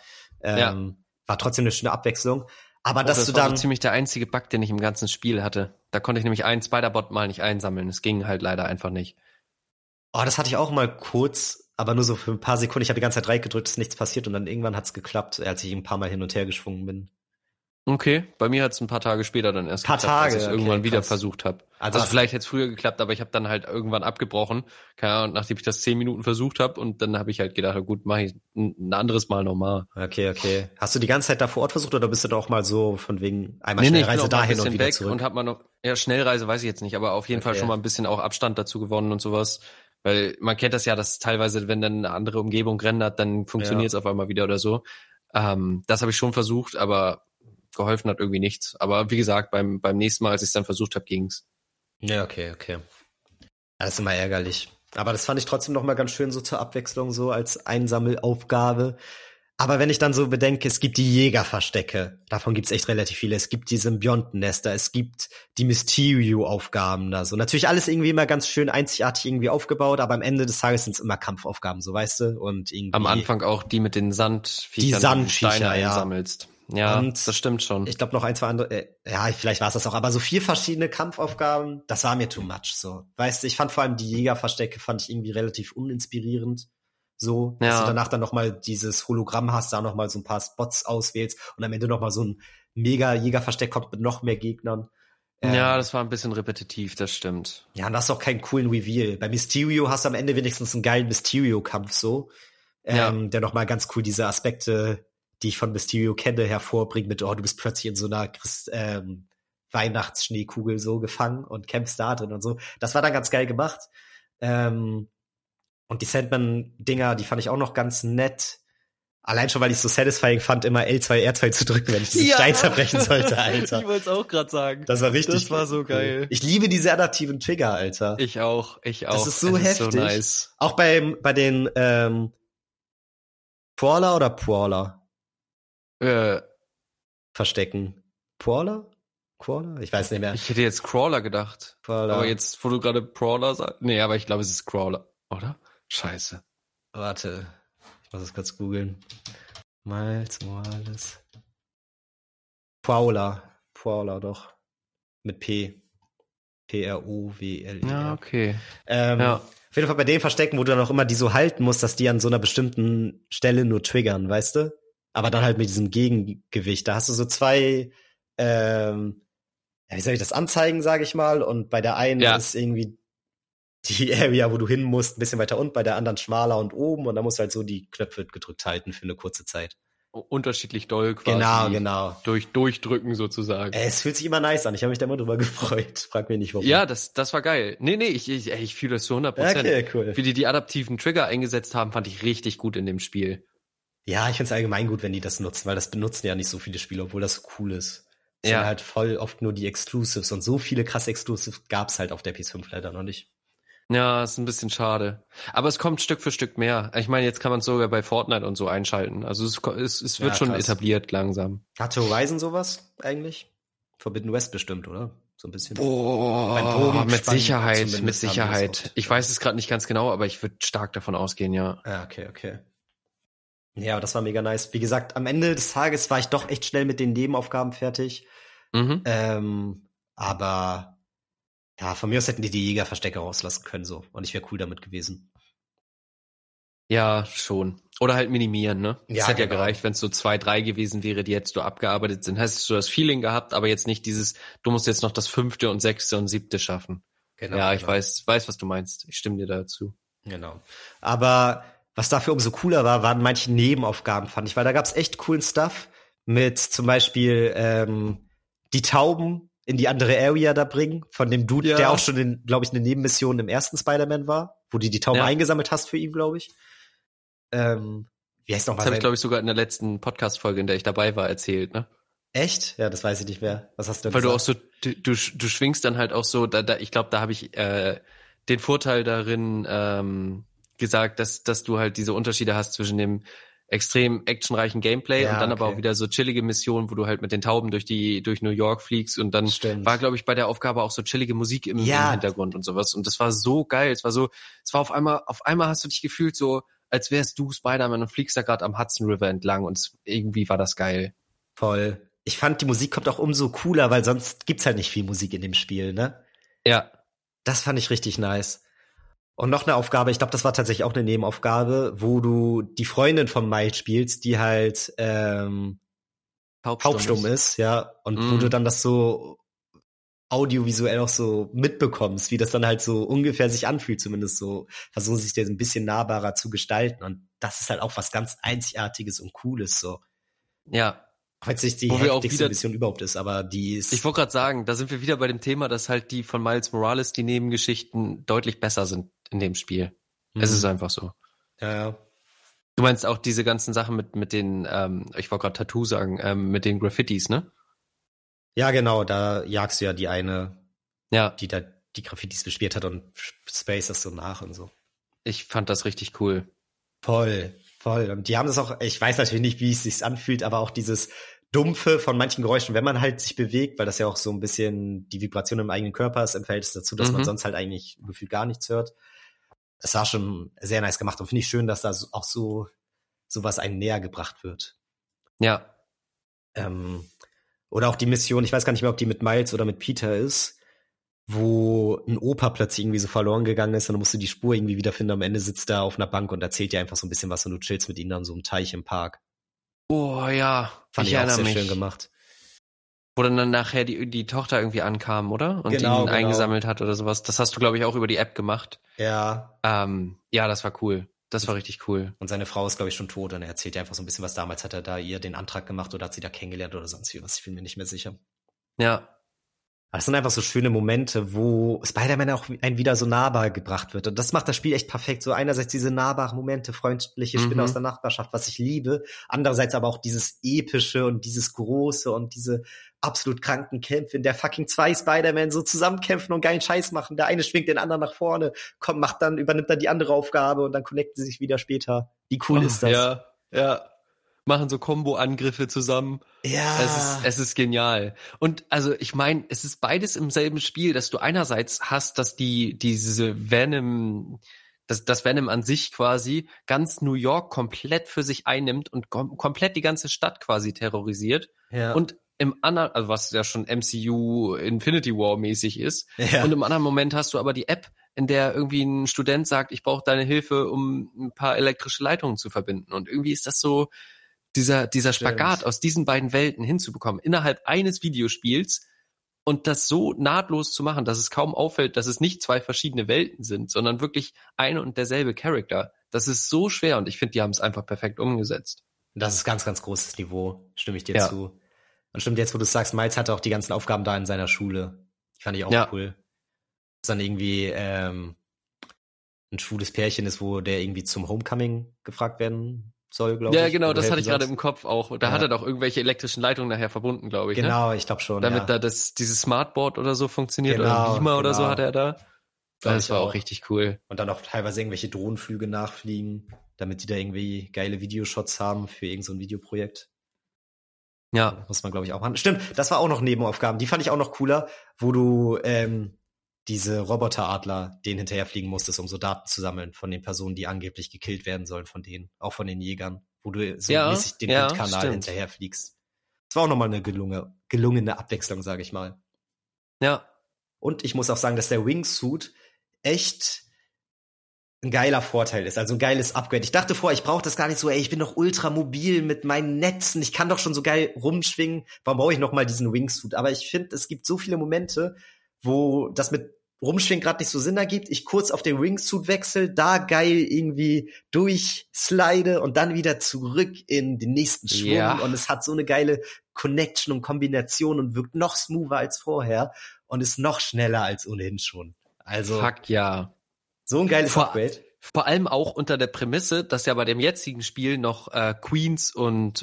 war trotzdem eine schöne Abwechslung. Aber das war so ziemlich der einzige Bug, den ich im ganzen Spiel hatte. Da konnte ich nämlich einen Spider-Bot mal nicht einsammeln. Es ging halt leider einfach nicht. Oh, das hatte ich auch mal kurz, aber nur so für ein paar Sekunden. Ich habe die ganze Zeit Dreieck gedrückt, ist nichts passiert und dann irgendwann hat's geklappt, als ich ein paar Mal hin und her geschwungen bin. Okay, bei mir hat's ein paar Tage später dann erst geklappt, als ich es irgendwann wieder versucht habe. Also vielleicht hätte es früher geklappt, aber ich habe dann halt irgendwann abgebrochen, und nachdem ich das 10 Minuten versucht habe und dann habe ich halt gedacht, gut, mache ich ein anderes Mal nochmal. Okay. Hast du die ganze Zeit da vor Ort versucht oder bist du da auch mal so von wegen einmal Schnellreise dahin und wieder zurück? Und hab mal noch, Schnellreise weiß ich jetzt nicht, aber auf jeden Fall schon mal ein bisschen auch Abstand dazu gewonnen und sowas. Weil man kennt das ja, dass teilweise, wenn dann eine andere Umgebung rendert, dann funktioniert es auf einmal wieder oder so. Das habe ich schon versucht, aber geholfen hat irgendwie nichts. Aber wie gesagt, beim nächsten Mal, als ich es dann versucht habe, ging's. Ja, okay. Ja, das ist immer ärgerlich. Aber das fand ich trotzdem noch mal ganz schön so zur Abwechslung, so als Einsammelaufgabe. Aber wenn ich dann so bedenke, es gibt die Jägerverstecke, davon gibt's echt relativ viele. Es gibt die Symbiontennester, es gibt die Mysterio-Aufgaben da so. Natürlich alles irgendwie immer ganz schön einzigartig irgendwie aufgebaut, aber am Ende des Tages sind's immer Kampfaufgaben, so weißt du. Und irgendwie am Anfang auch die mit den Sandviechern, die Sandviecher, Steine einsammelst. Ja, und das stimmt schon. Ich glaube noch ein, zwei andere, vielleicht war es das auch, aber so 4 verschiedene Kampfaufgaben, das war mir too much, so. Weißt du, ich fand vor allem die Jägerverstecke fand ich irgendwie relativ uninspirierend, so, dass du danach dann nochmal dieses Hologramm hast, da nochmal so ein paar Spots auswählst und am Ende nochmal so ein mega Jägerversteck kommt mit noch mehr Gegnern. Das war ein bisschen repetitiv, das stimmt. Ja, und hast auch keinen coolen Reveal. Bei Mysterio hast du am Ende wenigstens einen geilen Mysterio-Kampf, so, der nochmal ganz cool diese Aspekte, die ich von Mysterio kenne, hervorbringt mit, du bist plötzlich in so einer Weihnachtsschneekugel so gefangen und kämpfst da drin und so. Das war dann ganz geil gemacht. Und die Sandman-Dinger, die fand ich auch noch ganz nett. Allein schon, weil ich es so satisfying fand, immer L2, R2 zu drücken, wenn ich diesen Stein zerbrechen sollte, Alter. Ich wollte es auch gerade sagen. Das war richtig. Das war so geil. Ich liebe diese adaptiven Trigger, Alter. Ich auch. Das ist so heftig. Ist so nice. Auch bei den Brawler oder Brawler? Verstecken. Brawler? Crawler? Ich weiß nicht mehr. Ich hätte jetzt Crawler gedacht. Crawler. Aber jetzt, wo du gerade Brawler sagst. Nee, aber ich glaube, es ist Crawler, oder? Scheiße. Warte, ich muss es kurz googeln. Miles Morales. Prowler doch. Mit P. P-R-O-W-L-E-R. Ja, okay. Auf jeden Fall bei denen verstecken, wo du dann auch immer die so halten musst, dass die an so einer bestimmten Stelle nur triggern, weißt du? Aber dann halt mit diesem Gegengewicht. Da hast du so zwei, wie soll ich das anzeigen, sage ich mal. Und bei der einen ist irgendwie die Area, wo du hin musst, ein bisschen weiter unten, bei der anderen schmaler und oben. Und dann musst du halt so die Knöpfe gedrückt halten für eine kurze Zeit. Unterschiedlich doll quasi. Genau. Durchdrücken sozusagen. Es fühlt sich immer nice an. Ich habe mich da immer drüber gefreut. Frag mich nicht, warum. Ja, das war geil. Nee, ich fühle das zu 100%. Okay, cool. Wie die adaptiven Trigger eingesetzt haben, fand ich richtig gut in dem Spiel. Ja, ich find's allgemein gut, wenn die das nutzen, weil das benutzen ja nicht so viele Spiele, obwohl das cool ist. Es sind halt voll oft nur die Exclusives und so viele krasse Exclusives gab's halt auf der PS5 leider noch nicht. Ja, ist ein bisschen schade. Aber es kommt Stück für Stück mehr. Ich meine, jetzt kann man es sogar bei Fortnite und so einschalten. Also es wird schon etabliert langsam. Hatte Horizon sowas eigentlich? Forbidden West bestimmt, oder? So ein bisschen. Mit Sicherheit. Ich weiß es gerade nicht ganz genau, aber ich würde stark davon ausgehen, ja. Ja, okay. Ja, das war mega nice. Wie gesagt, am Ende des Tages war ich doch echt schnell mit den Nebenaufgaben fertig. Aber ja, von mir aus hätten die Jägerverstecke rauslassen können so. Und ich wäre cool damit gewesen. Ja, schon. Oder halt minimieren, ne? Ja, es hätte ja gereicht, wenn es so 2, 3 gewesen wäre, die jetzt so abgearbeitet sind. Hättest du das Feeling gehabt, aber jetzt nicht dieses, du musst jetzt noch das 5., und 6. und 7. schaffen. Genau. Ja, ich weiß, was du meinst. Ich stimme dir dazu. Genau. Aber was dafür umso cooler war, waren manche Nebenaufgaben, fand ich. Weil da gab's echt coolen Stuff mit zum Beispiel die Tauben in die andere Area da bringen, von dem Dude, der auch schon glaube ich, eine Nebenmission im ersten Spider-Man war, wo du die Tauben eingesammelt hast für ihn, glaube ich. Wie heißt nochmal? Das habe ich, glaube ich, sogar in der letzten Podcast-Folge, in der ich dabei war, erzählt, ne? Echt? Ja, das weiß ich nicht mehr. Was hast du denn Weil gesagt? du auch so, du schwingst dann halt auch so, ich glaube, da habe ich den Vorteil darin gesagt, dass du halt diese Unterschiede hast zwischen dem extrem actionreichen Gameplay und dann aber auch wieder so chillige Missionen, wo du halt mit den Tauben durch New York fliegst und dann war, glaube ich, bei der Aufgabe auch so chillige Musik im Hintergrund und sowas und das war so geil. Es war auf einmal hast du dich gefühlt so, als wärst du Spider-Man und fliegst da gerade am Hudson River entlang und irgendwie war das geil. Voll. Ich fand, die Musik kommt auch umso cooler, weil sonst gibt's halt nicht viel Musik in dem Spiel, ne? Ja. Das fand ich richtig nice. Und noch eine Aufgabe, ich glaube, das war tatsächlich auch eine Nebenaufgabe, wo du die Freundin von Miles spielst, die halt taubstumm ist, ja, und wo du dann das so audiovisuell auch so mitbekommst, wie das dann halt so ungefähr sich anfühlt, zumindest so versuchen sich das ein bisschen nahbarer zu gestalten und das ist halt auch was ganz Einzigartiges und Cooles so. Ja. Auch wenn es nicht die heftigste Mission überhaupt ist, aber die ist... Ich wollte gerade sagen, da sind wir wieder bei dem Thema, dass halt die von Miles Morales, die Nebengeschichten, deutlich besser sind in dem Spiel. Es ist einfach so. Ja. Du meinst auch diese ganzen Sachen mit den, ich wollte gerade Tattoo sagen, mit den Graffitis, ne? Ja, genau, da jagst du ja die eine, die da die Graffitis bespielt hat und Space das so nach und so. Ich fand das richtig cool. Voll. Und die haben das auch, ich weiß natürlich nicht, wie es sich anfühlt, aber auch dieses Dumpfe von manchen Geräuschen, wenn man halt sich bewegt, weil das ja auch so ein bisschen die Vibration im eigenen Körper ist, im Verhältnis dazu, dass man sonst halt eigentlich gefühlt gar nichts hört. Das war schon sehr nice gemacht und finde ich schön, dass da auch so was einem näher gebracht wird. Ja. Oder auch die Mission, ich weiß gar nicht mehr, ob die mit Miles oder mit Peter ist, wo ein Opa plötzlich irgendwie so verloren gegangen ist und dann musst du die Spur irgendwie wiederfinden. Am Ende sitzt er auf einer Bank und erzählt dir einfach so ein bisschen was und du chillst mit ihnen an so einem Teich im Park. Oh ja, fand ich auch sehr schön gemacht. Wo dann nachher die Tochter irgendwie ankam, oder? Und ihn eingesammelt hat oder sowas. Das hast du, glaube ich, auch über die App gemacht. Ja. Ja, das war cool. Das war richtig cool. Und seine Frau ist, glaube ich, schon tot und er erzählt dir einfach so ein bisschen, was damals hat er da ihr den Antrag gemacht oder hat sie da kennengelernt oder sonst wie was. Ich bin mir nicht mehr sicher. Ja. Aber es sind einfach so schöne Momente, wo Spider-Man auch ein wieder so nahbar gebracht wird. Und das macht das Spiel echt perfekt. So einerseits diese nahbaren Momente, freundliche Spinne aus der Nachbarschaft, was ich liebe. Andererseits aber auch dieses Epische und dieses Große und diese absolut kranken Kämpfe, in der fucking 2 Spider-Man so zusammenkämpfen und geilen Scheiß machen. Der eine schwingt den anderen nach vorne, übernimmt dann die andere Aufgabe und dann connecten sie sich wieder später. Wie cool ist das? Ja. machen so Combo-Angriffe zusammen. Ja. Es ist genial. Und also ich meine, es ist beides im selben Spiel, dass du einerseits hast, dass diese Venom, das Venom an sich quasi ganz New York komplett für sich einnimmt und komplett die ganze Stadt quasi terrorisiert. Ja. Und im anderen, also was ja schon MCU Infinity War mäßig ist. Ja. Und im anderen Moment hast du aber die App, in der irgendwie ein Student sagt, ich brauche deine Hilfe, um ein paar elektrische Leitungen zu verbinden. Und irgendwie ist das so dieser Spagat aus diesen beiden Welten hinzubekommen, innerhalb eines Videospiels und das so nahtlos zu machen, dass es kaum auffällt, dass es nicht zwei verschiedene Welten sind, sondern wirklich eine und derselbe Charakter. Das ist so schwer und ich finde, die haben es einfach perfekt umgesetzt. Das ist ganz, ganz großes Niveau, stimme ich dir zu. Und stimmt, jetzt wo du sagst, Miles hatte auch die ganzen Aufgaben da in seiner Schule. Die fand ich auch cool. Dass dann irgendwie ein schwules Pärchen ist, wo der irgendwie zum Homecoming gefragt werden soll, glaube ich. Ja, genau, das hatte ich gerade im Kopf auch. Da hat er doch irgendwelche elektrischen Leitungen nachher verbunden, glaube ich. Genau, ich glaube schon. Damit da dieses Smartboard oder so funktioniert oder Beamer oder so hat er da. Das war auch richtig cool. Und dann auch teilweise irgendwelche Drohnenflüge nachfliegen, damit die da irgendwie geile Videoshots haben für irgend so ein Videoprojekt. Ja. Muss man, glaube ich, auch machen. Stimmt, das war auch noch Nebenaufgaben. Die fand ich auch noch cooler, wo du diese Roboteradler denen hinterherfliegen musstest, um so Daten zu sammeln von den Personen, die angeblich gekillt werden sollen von denen, auch von den Jägern, wo du so mäßig den Windkanal hinterherfliegst. Das war auch nochmal eine gelungene Abwechslung, sage ich mal. Ja. Und ich muss auch sagen, dass der Wingsuit echt ein geiler Vorteil ist, also ein geiles Upgrade. Ich dachte vorher, ich brauche das gar nicht so, ich bin doch ultra mobil mit meinen Netzen, ich kann doch schon so geil rumschwingen, warum brauche ich nochmal diesen Wingsuit? Aber ich finde, es gibt so viele Momente, wo das mit Rumschwingen gerade nicht so Sinn ergibt, ich kurz auf den Wingsuit wechsle, da geil irgendwie durchslide und dann wieder zurück in den nächsten Schwung und es hat so eine geile Connection und Kombination und wirkt noch smoother als vorher und ist noch schneller als ohnehin schon. Also fuck ja. So ein geiles Upgrade. Vor allem auch unter der Prämisse, dass ja bei dem jetzigen Spiel noch Queens und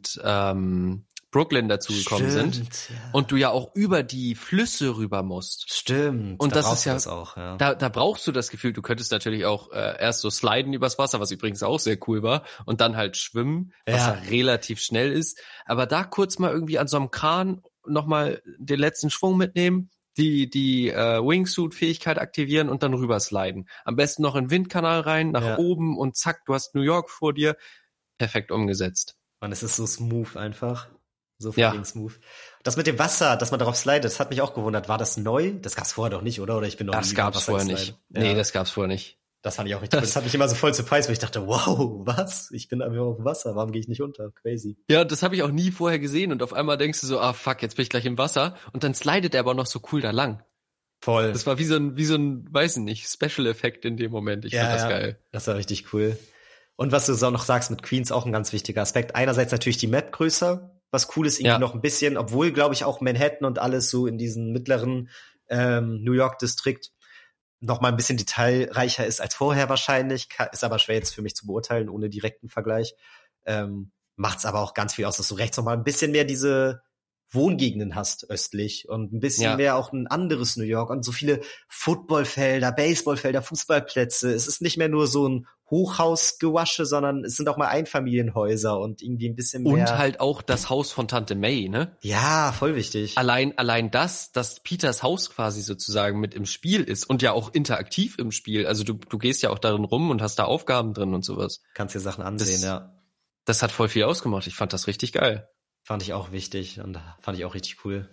Brooklyn dazugekommen sind. Ja. Und du ja auch über die Flüsse rüber musst. Stimmt. Und das ist ja, das auch, ja. Da brauchst du das Gefühl, du könntest natürlich auch erst so sliden übers Wasser, was übrigens auch sehr cool war, und dann halt schwimmen, was ja relativ schnell ist. Aber da kurz mal irgendwie an so einem Kran nochmal den letzten Schwung mitnehmen, die Wingsuit-Fähigkeit aktivieren und dann rübersliden. Am besten noch in den Windkanal rein, nach oben und zack, du hast New York vor dir. Perfekt umgesetzt. Und es ist so smooth einfach. So fucking smooth. Das mit dem Wasser, dass man darauf slidet, das hat mich auch gewundert. War das neu? Das gab's vorher doch nicht, oder? Oder ich bin noch Das gab's vorher nicht. Nee, das gab's vorher nicht. Das fand ich auch richtig cool. Das hat mich immer so voll surprised, weil ich dachte, wow, was? Ich bin einfach auf dem Wasser. Warum gehe ich nicht unter? Crazy. Ja, das habe ich auch nie vorher gesehen. Und auf einmal denkst du so, fuck, jetzt bin ich gleich im Wasser. Und dann slidet er aber noch so cool da lang. Voll. Das war wie so ein, weiß ich nicht, Special-Effekt in dem Moment. Ich fand das geil. Das war richtig cool. Und was du so noch sagst mit Queens, auch ein ganz wichtiger Aspekt. Einerseits natürlich die Map größer, was cool ist, irgendwie noch ein bisschen, obwohl, glaube ich, auch Manhattan und alles so in diesem mittleren New York-Distrikt noch mal ein bisschen detailreicher ist als vorher wahrscheinlich. Ist aber schwer jetzt für mich zu beurteilen, ohne direkten Vergleich. Macht's aber auch ganz viel aus, dass du rechts noch mal ein bisschen mehr diese Wohngegenden hast östlich und ein bisschen mehr auch ein anderes New York und so viele Footballfelder, Baseballfelder, Fußballplätze. Es ist nicht mehr nur so ein Hochhausgewasche, sondern es sind auch mal Einfamilienhäuser und irgendwie ein bisschen mehr. Und halt auch das Haus von Tante May, ne? Ja, voll wichtig. Allein das, dass Peters Haus quasi sozusagen mit im Spiel ist und ja auch interaktiv im Spiel. Also du gehst ja auch darin rum und hast da Aufgaben drin und sowas. Kannst dir Sachen ansehen, Das hat voll viel ausgemacht. Ich fand das richtig geil. Fand ich auch wichtig und fand ich auch richtig cool.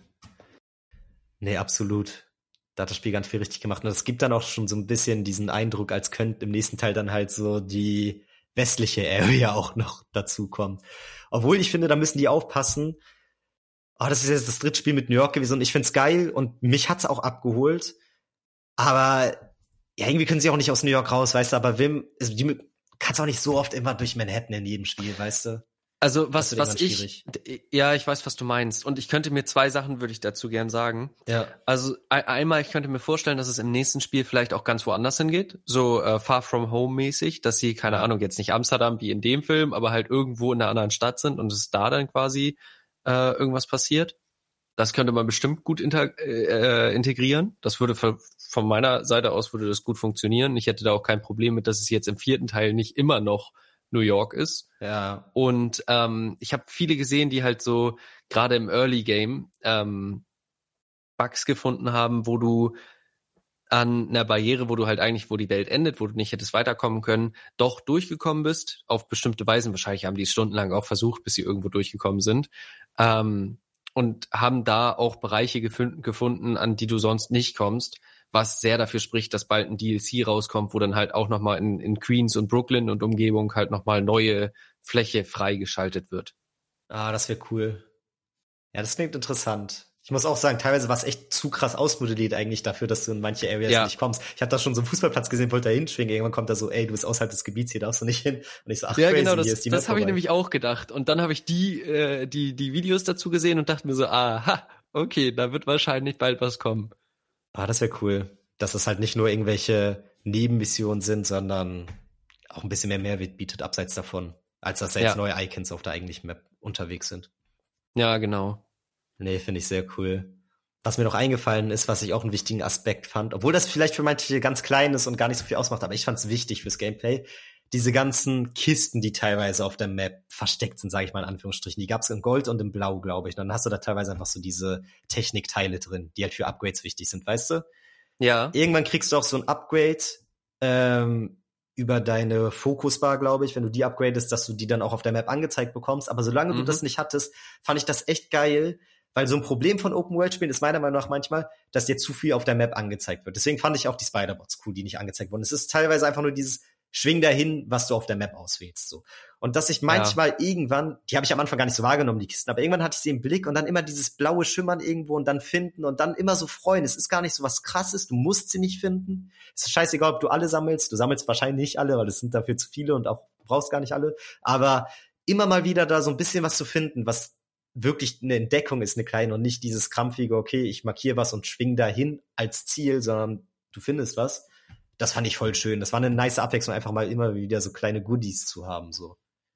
Nee, absolut. Da hat das Spiel ganz viel richtig gemacht. Und es gibt dann auch schon so ein bisschen diesen Eindruck, als könnte im nächsten Teil dann halt so die westliche Area auch noch dazukommen. Obwohl ich finde, da müssen die aufpassen. Das ist jetzt das dritte Spiel mit New York gewesen und ich find's geil und mich hat's auch abgeholt. Aber ja, irgendwie können sie auch nicht aus New York raus, weißt du, aber die kannst auch nicht so oft immer durch Manhattan in jedem Spiel, weißt du? Also ich weiß, was du meinst. Und ich könnte mir zwei Sachen würde ich dazu gern sagen. Ja. Also einmal, ich könnte mir vorstellen, dass es im nächsten Spiel vielleicht auch ganz woanders hingeht. So Far From Home mäßig, dass sie, keine Ahnung, jetzt nicht Amsterdam wie in dem Film, aber halt irgendwo in einer anderen Stadt sind und es da dann quasi irgendwas passiert. Das könnte man bestimmt gut integrieren. Das würde von meiner Seite aus würde das gut funktionieren. Ich hätte da auch kein Problem mit, dass es jetzt im vierten Teil nicht immer noch New York ist. Ja. Und ich habe viele gesehen, die halt so gerade im Early Game Bugs gefunden haben, wo du an einer Barriere, wo du halt eigentlich, wo die Welt endet, wo du nicht hättest weiterkommen können, doch durchgekommen bist, auf bestimmte Weisen. Wahrscheinlich haben die es stundenlang auch versucht, bis sie irgendwo durchgekommen sind. Und haben da auch Bereiche gefunden, an die du sonst nicht kommst, was sehr dafür spricht, dass bald ein DLC rauskommt, wo dann halt auch nochmal in Queens und Brooklyn und Umgebung halt nochmal neue Fläche freigeschaltet wird. Ah, das wäre cool. Ja, das klingt interessant. Ich muss auch sagen, teilweise war es echt zu krass ausmodelliert eigentlich dafür, dass du in manche Areas nicht kommst. Ich habe da schon so einen Fußballplatz gesehen, wollte da hinschwingen. Irgendwann kommt da so, ey, du bist außerhalb des Gebiets, hier darfst du nicht hin. Und ich so, ach, ja, crazy, genau, hier ist die Map das habe ich nämlich auch gedacht. Und dann habe ich die Videos dazu gesehen und dachte mir so, aha, okay, da wird wahrscheinlich bald was kommen. Ah, das wäre cool. Dass es halt nicht nur irgendwelche Nebenmissionen sind, sondern auch ein bisschen mehr Mehrwert bietet, abseits davon. Als dass da jetzt neue Icons auf der eigentlichen Map unterwegs sind. Ja, genau. Nee, finde ich sehr cool. Was mir noch eingefallen ist, was ich auch einen wichtigen Aspekt fand, obwohl das vielleicht für manche ganz klein ist und gar nicht so viel ausmacht, aber ich fand es wichtig fürs Gameplay. Diese ganzen Kisten, die teilweise auf der Map versteckt sind, sage ich mal in Anführungsstrichen, die gab es in Gold und in Blau, glaube ich. Und dann hast du da teilweise einfach so diese Technikteile drin, die halt für Upgrades wichtig sind, weißt du? Ja. Irgendwann kriegst du auch so ein Upgrade über deine Fokusbar, glaube ich, wenn du die upgradest, dass du die dann auch auf der Map angezeigt bekommst. Aber solange du das nicht hattest, fand ich das echt geil, weil so ein Problem von Open-World-Spielen ist meiner Meinung nach manchmal, dass dir zu viel auf der Map angezeigt wird. Deswegen fand ich auch die Spider-Bots cool, die nicht angezeigt wurden. Es ist teilweise einfach nur dieses Schwing dahin, was du auf der Map auswählst. So. Und dass ich manchmal irgendwann, die habe ich am Anfang gar nicht so wahrgenommen, die Kisten, aber irgendwann hatte ich sie im Blick und dann immer dieses blaue Schimmern irgendwo und dann finden und dann immer so freuen. Es ist gar nicht so was Krasses, du musst sie nicht finden. Es ist scheißegal, ob du alle sammelst. Du sammelst wahrscheinlich nicht alle, weil es sind dafür zu viele und auch du brauchst gar nicht alle. Aber immer mal wieder da so ein bisschen was zu finden, was wirklich eine Entdeckung ist, eine kleine, und nicht dieses krampfige, okay, ich markiere was und schwing dahin als Ziel, sondern du findest was. Das fand ich voll schön. Das war eine nice Abwechslung, einfach mal immer wieder so kleine Goodies zu haben, so.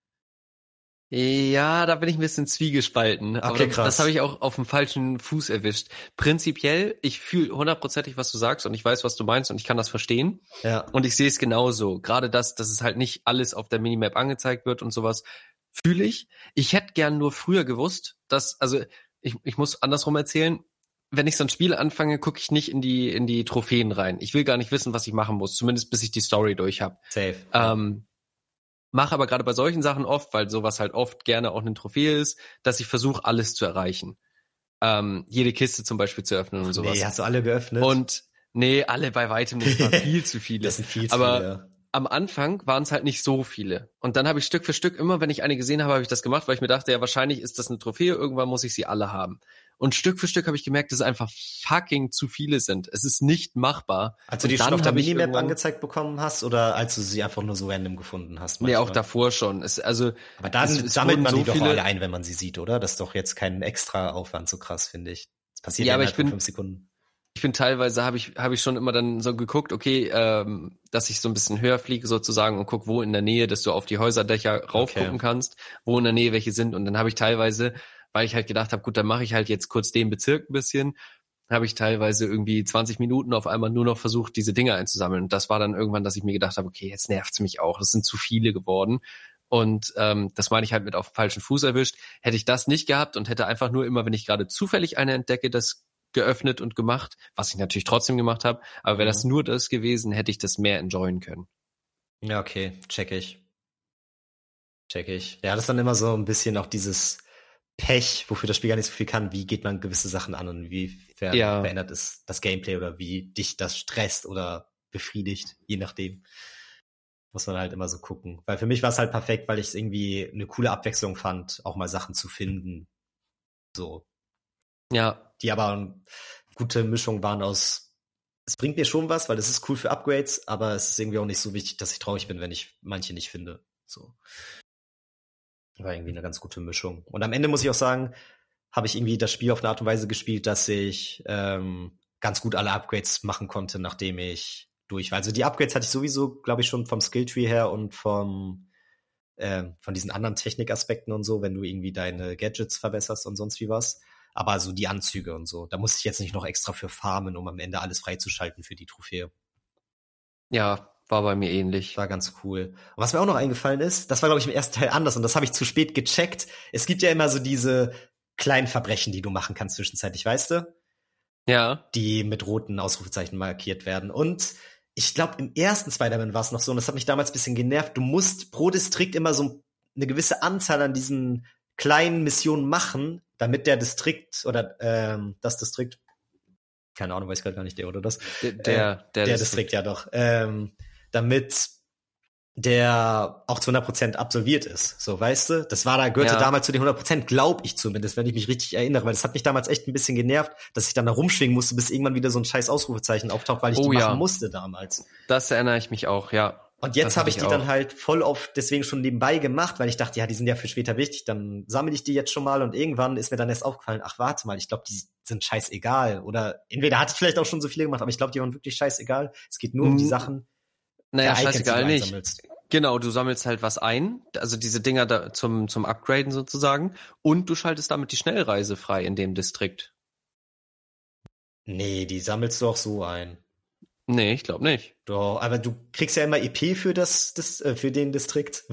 Ja, da bin ich ein bisschen zwiegespalten. Okay, aber krass. Das habe ich auch auf dem falschen Fuß erwischt. Prinzipiell, ich fühle hundertprozentig, was du sagst und ich weiß, was du meinst und ich kann das verstehen. Ja. Und ich sehe es genauso. Gerade dass es halt nicht alles auf der Minimap angezeigt wird und sowas, fühle ich. Ich hätte gern nur früher gewusst, dass, also ich muss andersrum erzählen, wenn ich so ein Spiel anfange, gucke ich nicht in die Trophäen rein. Ich will gar nicht wissen, was ich machen muss, zumindest bis ich die Story durch habe. Safe. Mache aber gerade bei solchen Sachen oft, weil sowas halt oft gerne auch eine Trophäe ist, dass ich versuche, alles zu erreichen. Jede Kiste zum Beispiel zu öffnen und sowas. Nee, hast du alle geöffnet? Und nee, alle bei weitem nicht, war viel zu viele. Das sind viel zu aber viele. Am Anfang waren es halt nicht so viele. Und dann habe ich Stück für Stück, immer wenn ich eine gesehen habe, habe ich das gemacht, weil ich mir dachte, ja, wahrscheinlich ist das eine Trophäe, irgendwann muss ich sie alle haben. Und Stück für Stück habe ich gemerkt, dass es einfach fucking zu viele sind. Es ist nicht machbar. Als du die schon auf der Minimap angezeigt bekommen hast oder als du sie einfach nur so random gefunden hast? Nee, auch davor schon. Aber dann sammelt man die doch alle ein, wenn man sie sieht, oder? Das ist doch jetzt kein extra Aufwand, so krass, finde ich. Das passiert ja innerhalb von 5 Sekunden. Ich bin teilweise habe ich schon immer dann so geguckt, okay, dass ich so ein bisschen höher fliege sozusagen und guck, wo in der Nähe, dass du auf die Häuserdächer raufgucken kannst, wo in der Nähe welche sind. Und dann habe ich teilweise, weil ich halt gedacht habe, gut, dann mache ich halt jetzt kurz den Bezirk ein bisschen, habe ich teilweise irgendwie 20 Minuten auf einmal nur noch versucht, diese Dinger einzusammeln. Und das war dann irgendwann, dass ich mir gedacht habe, okay, jetzt nervt's mich auch, das sind zu viele geworden. Und das meine ich halt mit auf den falschen Fuß erwischt. Hätte ich das nicht gehabt und hätte einfach nur immer, wenn ich gerade zufällig eine entdecke, das geöffnet und gemacht, was ich natürlich trotzdem gemacht habe, aber wäre das nur das gewesen, hätte ich das mehr enjoyen können. Ja, okay, check ich. Ja, das ist dann immer so ein bisschen auch dieses Pech, wofür das Spiel gar nicht so viel kann. Wie geht man gewisse Sachen an und wie verändert es das Gameplay oder wie dich das stresst oder befriedigt, je nachdem. Muss man halt immer so gucken. Weil für mich war es halt perfekt, weil ich es irgendwie eine coole Abwechslung fand, auch mal Sachen zu finden. So. Ja. Die aber eine gute Mischung waren aus, es bringt mir schon was, weil es ist cool für Upgrades, aber es ist irgendwie auch nicht so wichtig, dass ich traurig bin, wenn ich manche nicht finde. So. War irgendwie eine ganz gute Mischung. Und am Ende muss ich auch sagen, habe ich irgendwie das Spiel auf eine Art und Weise gespielt, dass ich ganz gut alle Upgrades machen konnte, nachdem ich durch war. Also die Upgrades hatte ich sowieso, glaube ich, schon vom Skilltree her und von diesen anderen Technikaspekten und so, wenn du irgendwie deine Gadgets verbesserst und sonst wie was. Aber so die Anzüge und so, da musste ich jetzt nicht noch extra für farmen, um am Ende alles freizuschalten für die Trophäe. Ja, war bei mir ähnlich. War ganz cool. Und was mir auch noch eingefallen ist, das war, glaube ich, im ersten Teil anders und das habe ich zu spät gecheckt. Es gibt ja immer so diese kleinen Verbrechen, die du machen kannst zwischenzeitlich, weißt du? Ja. Die mit roten Ausrufezeichen markiert werden. Und ich glaube, im ersten Spider-Man war es noch so, und das hat mich damals ein bisschen genervt, du musst pro Distrikt immer so eine gewisse Anzahl an diesen kleinen Missionen machen, damit der Distrikt oder das Distrikt, keine Ahnung, weiß gerade gar nicht, der oder das. Der Distrikt, ja doch. Damit der auch zu 100% absolviert ist. So, weißt du? Das gehörte damals zu den 100%, glaube ich zumindest, wenn ich mich richtig erinnere, weil das hat mich damals echt ein bisschen genervt, dass ich dann da rumschwingen musste, bis irgendwann wieder so ein scheiß Ausrufezeichen auftaucht, weil ich die machen musste damals. Das erinnere ich mich auch, ja. Und jetzt habe ich die dann halt voll oft deswegen schon nebenbei gemacht, weil ich dachte, ja, die sind ja für später wichtig, dann sammle ich die jetzt schon mal und irgendwann ist mir dann erst aufgefallen, ach, warte mal, ich glaube, die sind scheißegal. Oder entweder hatte ich vielleicht auch schon so viele gemacht, aber ich glaube, die waren wirklich scheißegal. Es geht nur um die Sachen. Naja, scheißegal nicht. Genau, du sammelst halt was ein, also diese Dinger da zum Upgraden sozusagen, und du schaltest damit die Schnellreise frei in dem Distrikt. Nee, die sammelst du auch so ein. Nee, ich glaube nicht. Doch, aber du kriegst ja immer EP für für den Distrikt,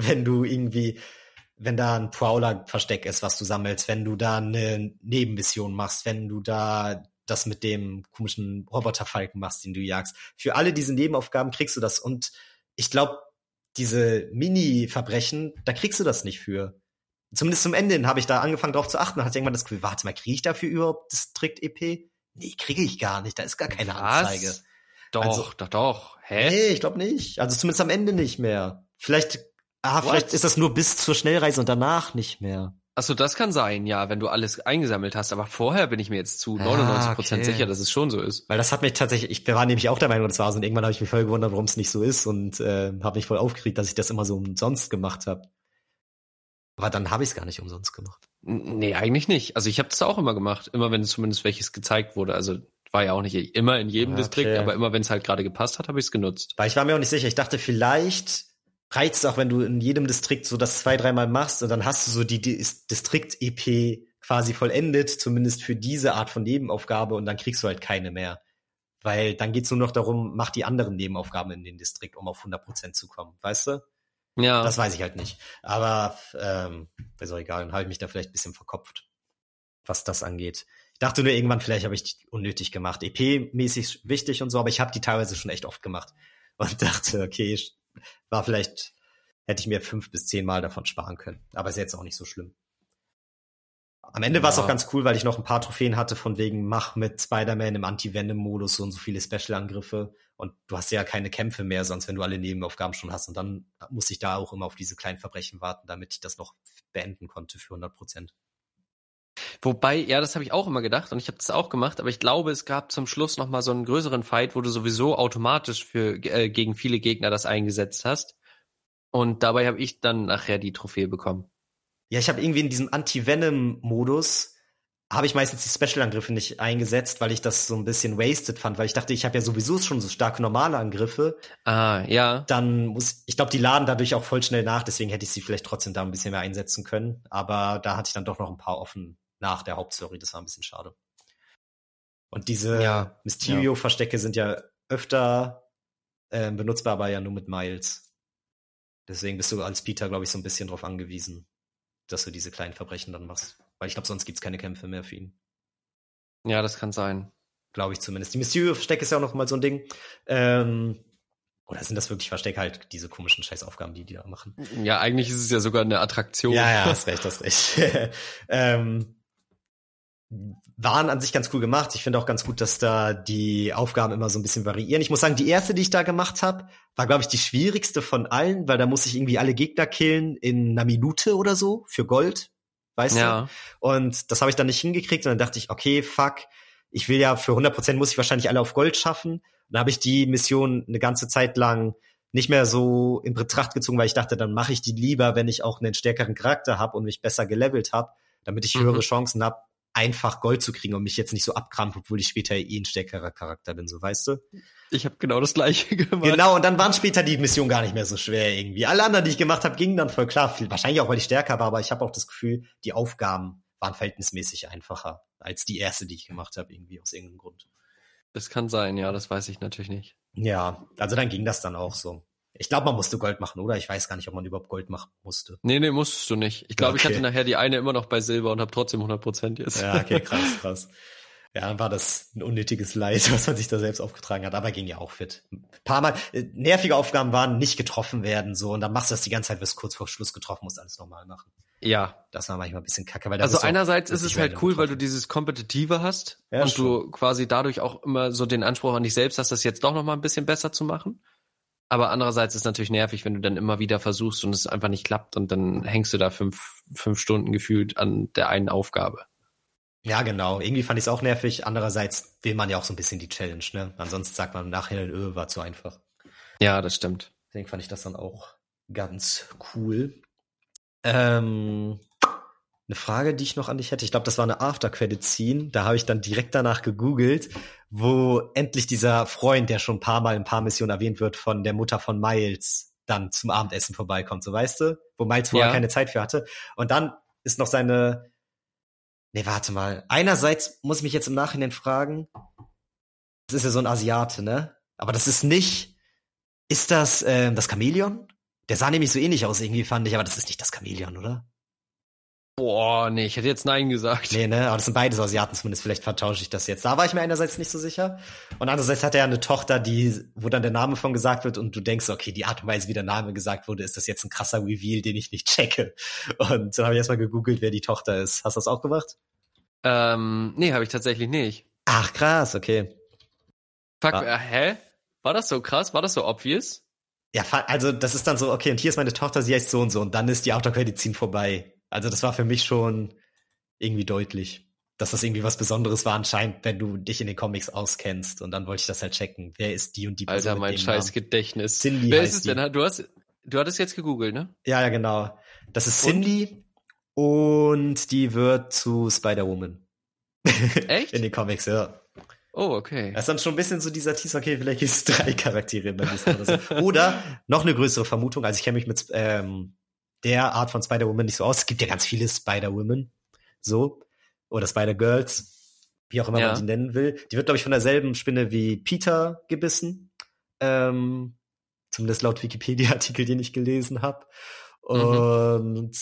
wenn da ein Prowler-Versteck ist, was du sammelst, wenn du da eine Nebenmission machst, wenn du da das mit dem komischen Roboterfalken machst, den du jagst. Für alle diese Nebenaufgaben kriegst du das. Und ich glaube, diese Mini-Verbrechen, da kriegst du das nicht für. Zumindest zum Ende hin habe ich da angefangen drauf zu achten und hatte irgendwann das Gefühl, warte mal, kriege ich dafür überhaupt Distrikt-EP? Nee, kriege ich gar nicht. Da ist gar keine Anzeige. Doch. Hä? Nee, ich glaube nicht. Also zumindest am Ende nicht mehr. Vielleicht ist das nur bis zur Schnellreise und danach nicht mehr. Achso, das kann sein, ja, wenn du alles eingesammelt hast. Aber vorher bin ich mir jetzt zu 99% sicher, dass es schon so ist. Weil das hat mich tatsächlich, ich war nämlich auch der Meinung, das war so. Und irgendwann habe ich mich voll gewundert, warum es nicht so ist. Und habe mich voll aufgeregt, dass ich das immer so umsonst gemacht habe. Aber dann habe ich es gar nicht umsonst gemacht. Nee, eigentlich nicht. Also ich habe das auch immer gemacht. Immer wenn zumindest welches gezeigt wurde. Also war ja auch nicht immer in jedem Distrikt, aber immer wenn es halt gerade gepasst hat, habe ich es genutzt. Weil ich war mir auch nicht sicher. Ich dachte, vielleicht reicht es auch, wenn du in jedem Distrikt so das 2-3 Mal machst und dann hast du so die Distrikt-EP quasi vollendet, zumindest für diese Art von Nebenaufgabe, und dann kriegst du halt keine mehr. Weil dann geht's nur noch darum, mach die anderen Nebenaufgaben in den Distrikt, um auf 100% zu kommen. Weißt du? Ja. Das weiß ich halt nicht. Aber ist auch egal. Dann habe ich mich da vielleicht ein bisschen verkopft, was das angeht. Ich dachte nur irgendwann, vielleicht habe ich die unnötig gemacht. EP-mäßig wichtig und so, aber ich habe die teilweise schon echt oft gemacht. Und dachte, okay, hätte ich mir 5 bis 10 Mal davon sparen können. Aber ist jetzt auch nicht so schlimm. Am Ende war es auch ganz cool, weil ich noch ein paar Trophäen hatte, von wegen, mach mit Spider-Man im Anti-Venom-Modus so und so viele Special-Angriffe. Und du hast ja keine Kämpfe mehr, sonst wenn du alle Nebenaufgaben schon hast. Und dann muss ich da auch immer auf diese kleinen Verbrechen warten, damit ich das noch beenden konnte für 100%. Wobei, ja, das habe ich auch immer gedacht und ich habe das auch gemacht, aber ich glaube, es gab zum Schluss noch mal so einen größeren Fight, wo du sowieso automatisch gegen viele Gegner das eingesetzt hast. Und dabei habe ich dann nachher die Trophäe bekommen. Ja, ich habe irgendwie in diesem Anti-Venom-Modus habe ich meistens die Special-Angriffe nicht eingesetzt, weil ich das so ein bisschen wasted fand, weil ich dachte, ich habe ja sowieso schon so starke normale Angriffe. Ah, ja. Dann ich glaube, die laden dadurch auch voll schnell nach, deswegen hätte ich sie vielleicht trotzdem da ein bisschen mehr einsetzen können. Aber da hatte ich dann doch noch ein paar offen nach der Hauptstory, das war ein bisschen schade. Und diese Mysterio-Verstecke sind ja öfter benutzbar, aber ja nur mit Miles. Deswegen bist du als Peter, glaube ich, so ein bisschen drauf angewiesen, dass du diese kleinen Verbrechen dann machst. Weil ich glaube, sonst gibt's keine Kämpfe mehr für ihn. Ja, das kann sein. Glaube ich zumindest. Die Mysterio-Verstecke ist ja auch noch mal so ein Ding. Oder sind das wirklich Verstecke, halt diese komischen Scheißaufgaben, die da machen? Ja, eigentlich ist es ja sogar eine Attraktion. Ja, hast recht. Waren an sich ganz cool gemacht. Ich finde auch ganz gut, dass da die Aufgaben immer so ein bisschen variieren. Ich muss sagen, die erste, die ich da gemacht habe, war, glaube ich, die schwierigste von allen, weil da muss ich irgendwie alle Gegner killen in einer Minute oder so für Gold, weißt du? Und das habe ich dann nicht hingekriegt und dann dachte ich, okay, fuck, ich will ja für 100% muss ich wahrscheinlich alle auf Gold schaffen. Und dann habe ich die Mission eine ganze Zeit lang nicht mehr so in Betracht gezogen, weil ich dachte, dann mache ich die lieber, wenn ich auch einen stärkeren Charakter habe und mich besser gelevelt habe, damit ich höhere Chancen habe, einfach Gold zu kriegen und mich jetzt nicht so abkrampfe, obwohl ich später ein stärkerer Charakter bin, so, weißt du? Ich habe genau das Gleiche gemacht. Genau, und dann waren später die Missionen gar nicht mehr so schwer irgendwie. Alle anderen, die ich gemacht habe, gingen dann voll klar. Wahrscheinlich auch, weil ich stärker war, aber ich habe auch das Gefühl, die Aufgaben waren verhältnismäßig einfacher als die erste, die ich gemacht habe, irgendwie aus irgendeinem Grund. Das kann sein, ja, das weiß ich natürlich nicht. Ja, also dann ging das dann auch so. Ich glaube, man musste Gold machen, oder? Ich weiß gar nicht, ob man überhaupt Gold machen musste. Nee, musstest du nicht. Ich glaube, Ich hatte nachher die eine immer noch bei Silber und habe trotzdem 100% jetzt. Ja, okay, krass. Ja, dann war das ein unnötiges Leid, was man sich da selbst aufgetragen hat, aber ging ja auch fit. Ein paar Mal, nervige Aufgaben waren, nicht getroffen werden, so, und dann machst du das die ganze Zeit, wirst kurz vor Schluss getroffen, musst alles normal machen. Ja. Das war manchmal ein bisschen kacke, weil also einerseits ist es halt cool, weil du dieses Kompetitive hast und schon. Du quasi dadurch auch immer so den Anspruch an dich selbst hast, das jetzt doch noch mal ein bisschen besser zu machen. Aber andererseits ist es natürlich nervig, wenn du dann immer wieder versuchst und es einfach nicht klappt und dann hängst du da fünf Stunden gefühlt an der einen Aufgabe. Ja, genau. Irgendwie fand ich es auch nervig. Andererseits will man ja auch so ein bisschen die Challenge, ne? Ansonsten sagt man nachher, war zu einfach. Ja, das stimmt. Deswegen fand ich das dann auch ganz cool. Eine Frage, die ich noch an dich hätte. Ich glaube, das war eine After-Credit-Scene. Da habe ich dann direkt danach gegoogelt, wo endlich dieser Freund, der schon ein paar Mal in ein paar Missionen erwähnt wird, von der Mutter von Miles dann zum Abendessen vorbeikommt. So, weißt du? Wo Miles vorher keine Zeit für hatte. Und dann ist noch seine... Nee, warte mal. Einerseits muss ich mich jetzt im Nachhinein fragen, das ist ja so ein Asiate, ne? Aber das ist nicht... Ist das das Chamäleon? Der sah nämlich so ähnlich aus irgendwie, fand ich, aber das ist nicht das Chamäleon, oder? Boah, nee, ich hätte jetzt Nein gesagt. Nee, ne, aber das sind beides Asiaten zumindest, vielleicht vertausche ich das jetzt. Da war ich mir einerseits nicht so sicher. Und andererseits hat er ja eine Tochter, wo dann der Name von gesagt wird und du denkst, okay, die Art und Weise, wie der Name gesagt wurde, ist das jetzt ein krasser Reveal, den ich nicht checke. Und dann habe ich erstmal gegoogelt, wer die Tochter ist. Hast du das auch gemacht? Nee, habe ich tatsächlich nicht. Ach, krass, okay. Fuck, hä? War das so krass? War das so obvious? Ja, also das ist dann so, okay, und hier ist meine Tochter, sie heißt so und so, und dann ist die After-Credit-Scene vorbei. Also das war für mich schon irgendwie deutlich, dass das irgendwie was Besonderes war anscheinend, wenn du dich in den Comics auskennst. Und dann wollte ich das halt checken. Wer ist die und die Person? Alter, mein scheiß Gedächtnis. Cindy. Wer ist es denn? Du hattest jetzt gegoogelt, ne? Ja, genau. Das ist Cindy und die wird zu Spider-Woman. Echt? In den Comics, ja. Oh, okay. Das ist dann schon ein bisschen so dieser Teaser, okay, vielleicht ist es 3 Charaktere in der Liste oder so. Oder noch eine größere Vermutung, also ich kenne mich mit der Art von Spider-Woman nicht so aus. Es gibt ja ganz viele Spider-Women, so, oder Spider-Girls, wie auch immer man die nennen will. Die wird, glaube ich, von derselben Spinne wie Peter gebissen. Zumindest laut Wikipedia-Artikel, den ich gelesen habe. Und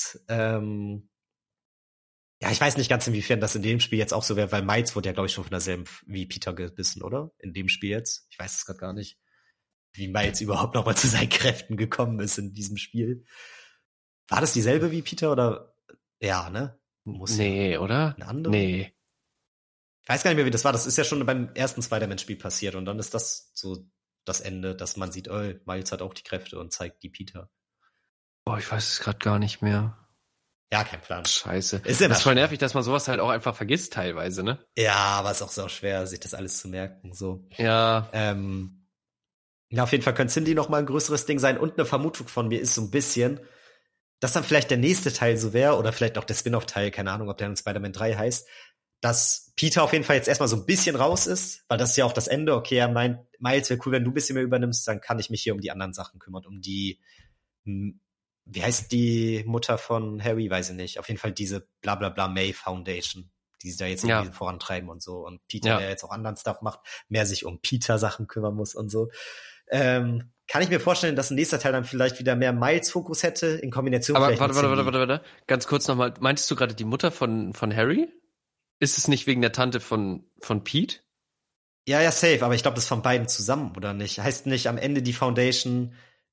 ja, ich weiß nicht ganz, inwiefern das in dem Spiel jetzt auch so wäre, weil Miles wurde ja, glaube ich, schon von derselben wie Peter gebissen, oder? In dem Spiel jetzt. Ich weiß es gerade gar nicht, wie Miles überhaupt noch mal zu seinen Kräften gekommen ist in diesem Spiel. War das dieselbe wie Peter oder? Ja, ne? Nee, oder? Eine andere? Nee. Ich weiß gar nicht mehr, wie das war. Das ist ja schon beim ersten Spider-Man-Spiel passiert und dann ist das so das Ende, dass man sieht, oh, Miles hat auch die Kräfte und zeigt die Peter. Boah, ich weiß es gerade gar nicht mehr. Ja, kein Plan. Scheiße. Das ist voll nervig, dass man sowas halt auch einfach vergisst teilweise, ne? Ja, aber es ist auch so schwer, sich das alles zu merken, so. Ja. Ja, auf jeden Fall könnte Cindy noch mal ein größeres Ding sein und eine Vermutung von mir ist so ein bisschen, dass dann vielleicht der nächste Teil so wäre oder vielleicht auch der Spin-off-Teil, keine Ahnung, ob der in Spider-Man 3 heißt, dass Peter auf jeden Fall jetzt erstmal so ein bisschen raus ist, weil das ist ja auch das Ende. Okay, er meint, Miles, wäre cool, wenn du ein bisschen mehr übernimmst, dann kann ich mich hier um die anderen Sachen kümmern, um die wie heißt die Mutter von Harry? Weiß ich nicht. Auf jeden Fall diese Blablabla May Foundation, die sie da jetzt irgendwie vorantreiben und so. Und Peter, der jetzt auch anderen Stuff macht, mehr sich um Peter-Sachen kümmern muss und so. Kann ich mir vorstellen, dass ein nächster Teil dann vielleicht wieder mehr Miles-Fokus hätte, in Kombination aber vielleicht warte. Ganz kurz nochmal. Meintest du gerade die Mutter von Harry? Ist es nicht wegen der Tante von Pete? Ja, safe. Aber ich glaube, das ist von beiden zusammen, oder nicht? Heißt nicht am Ende die Foundation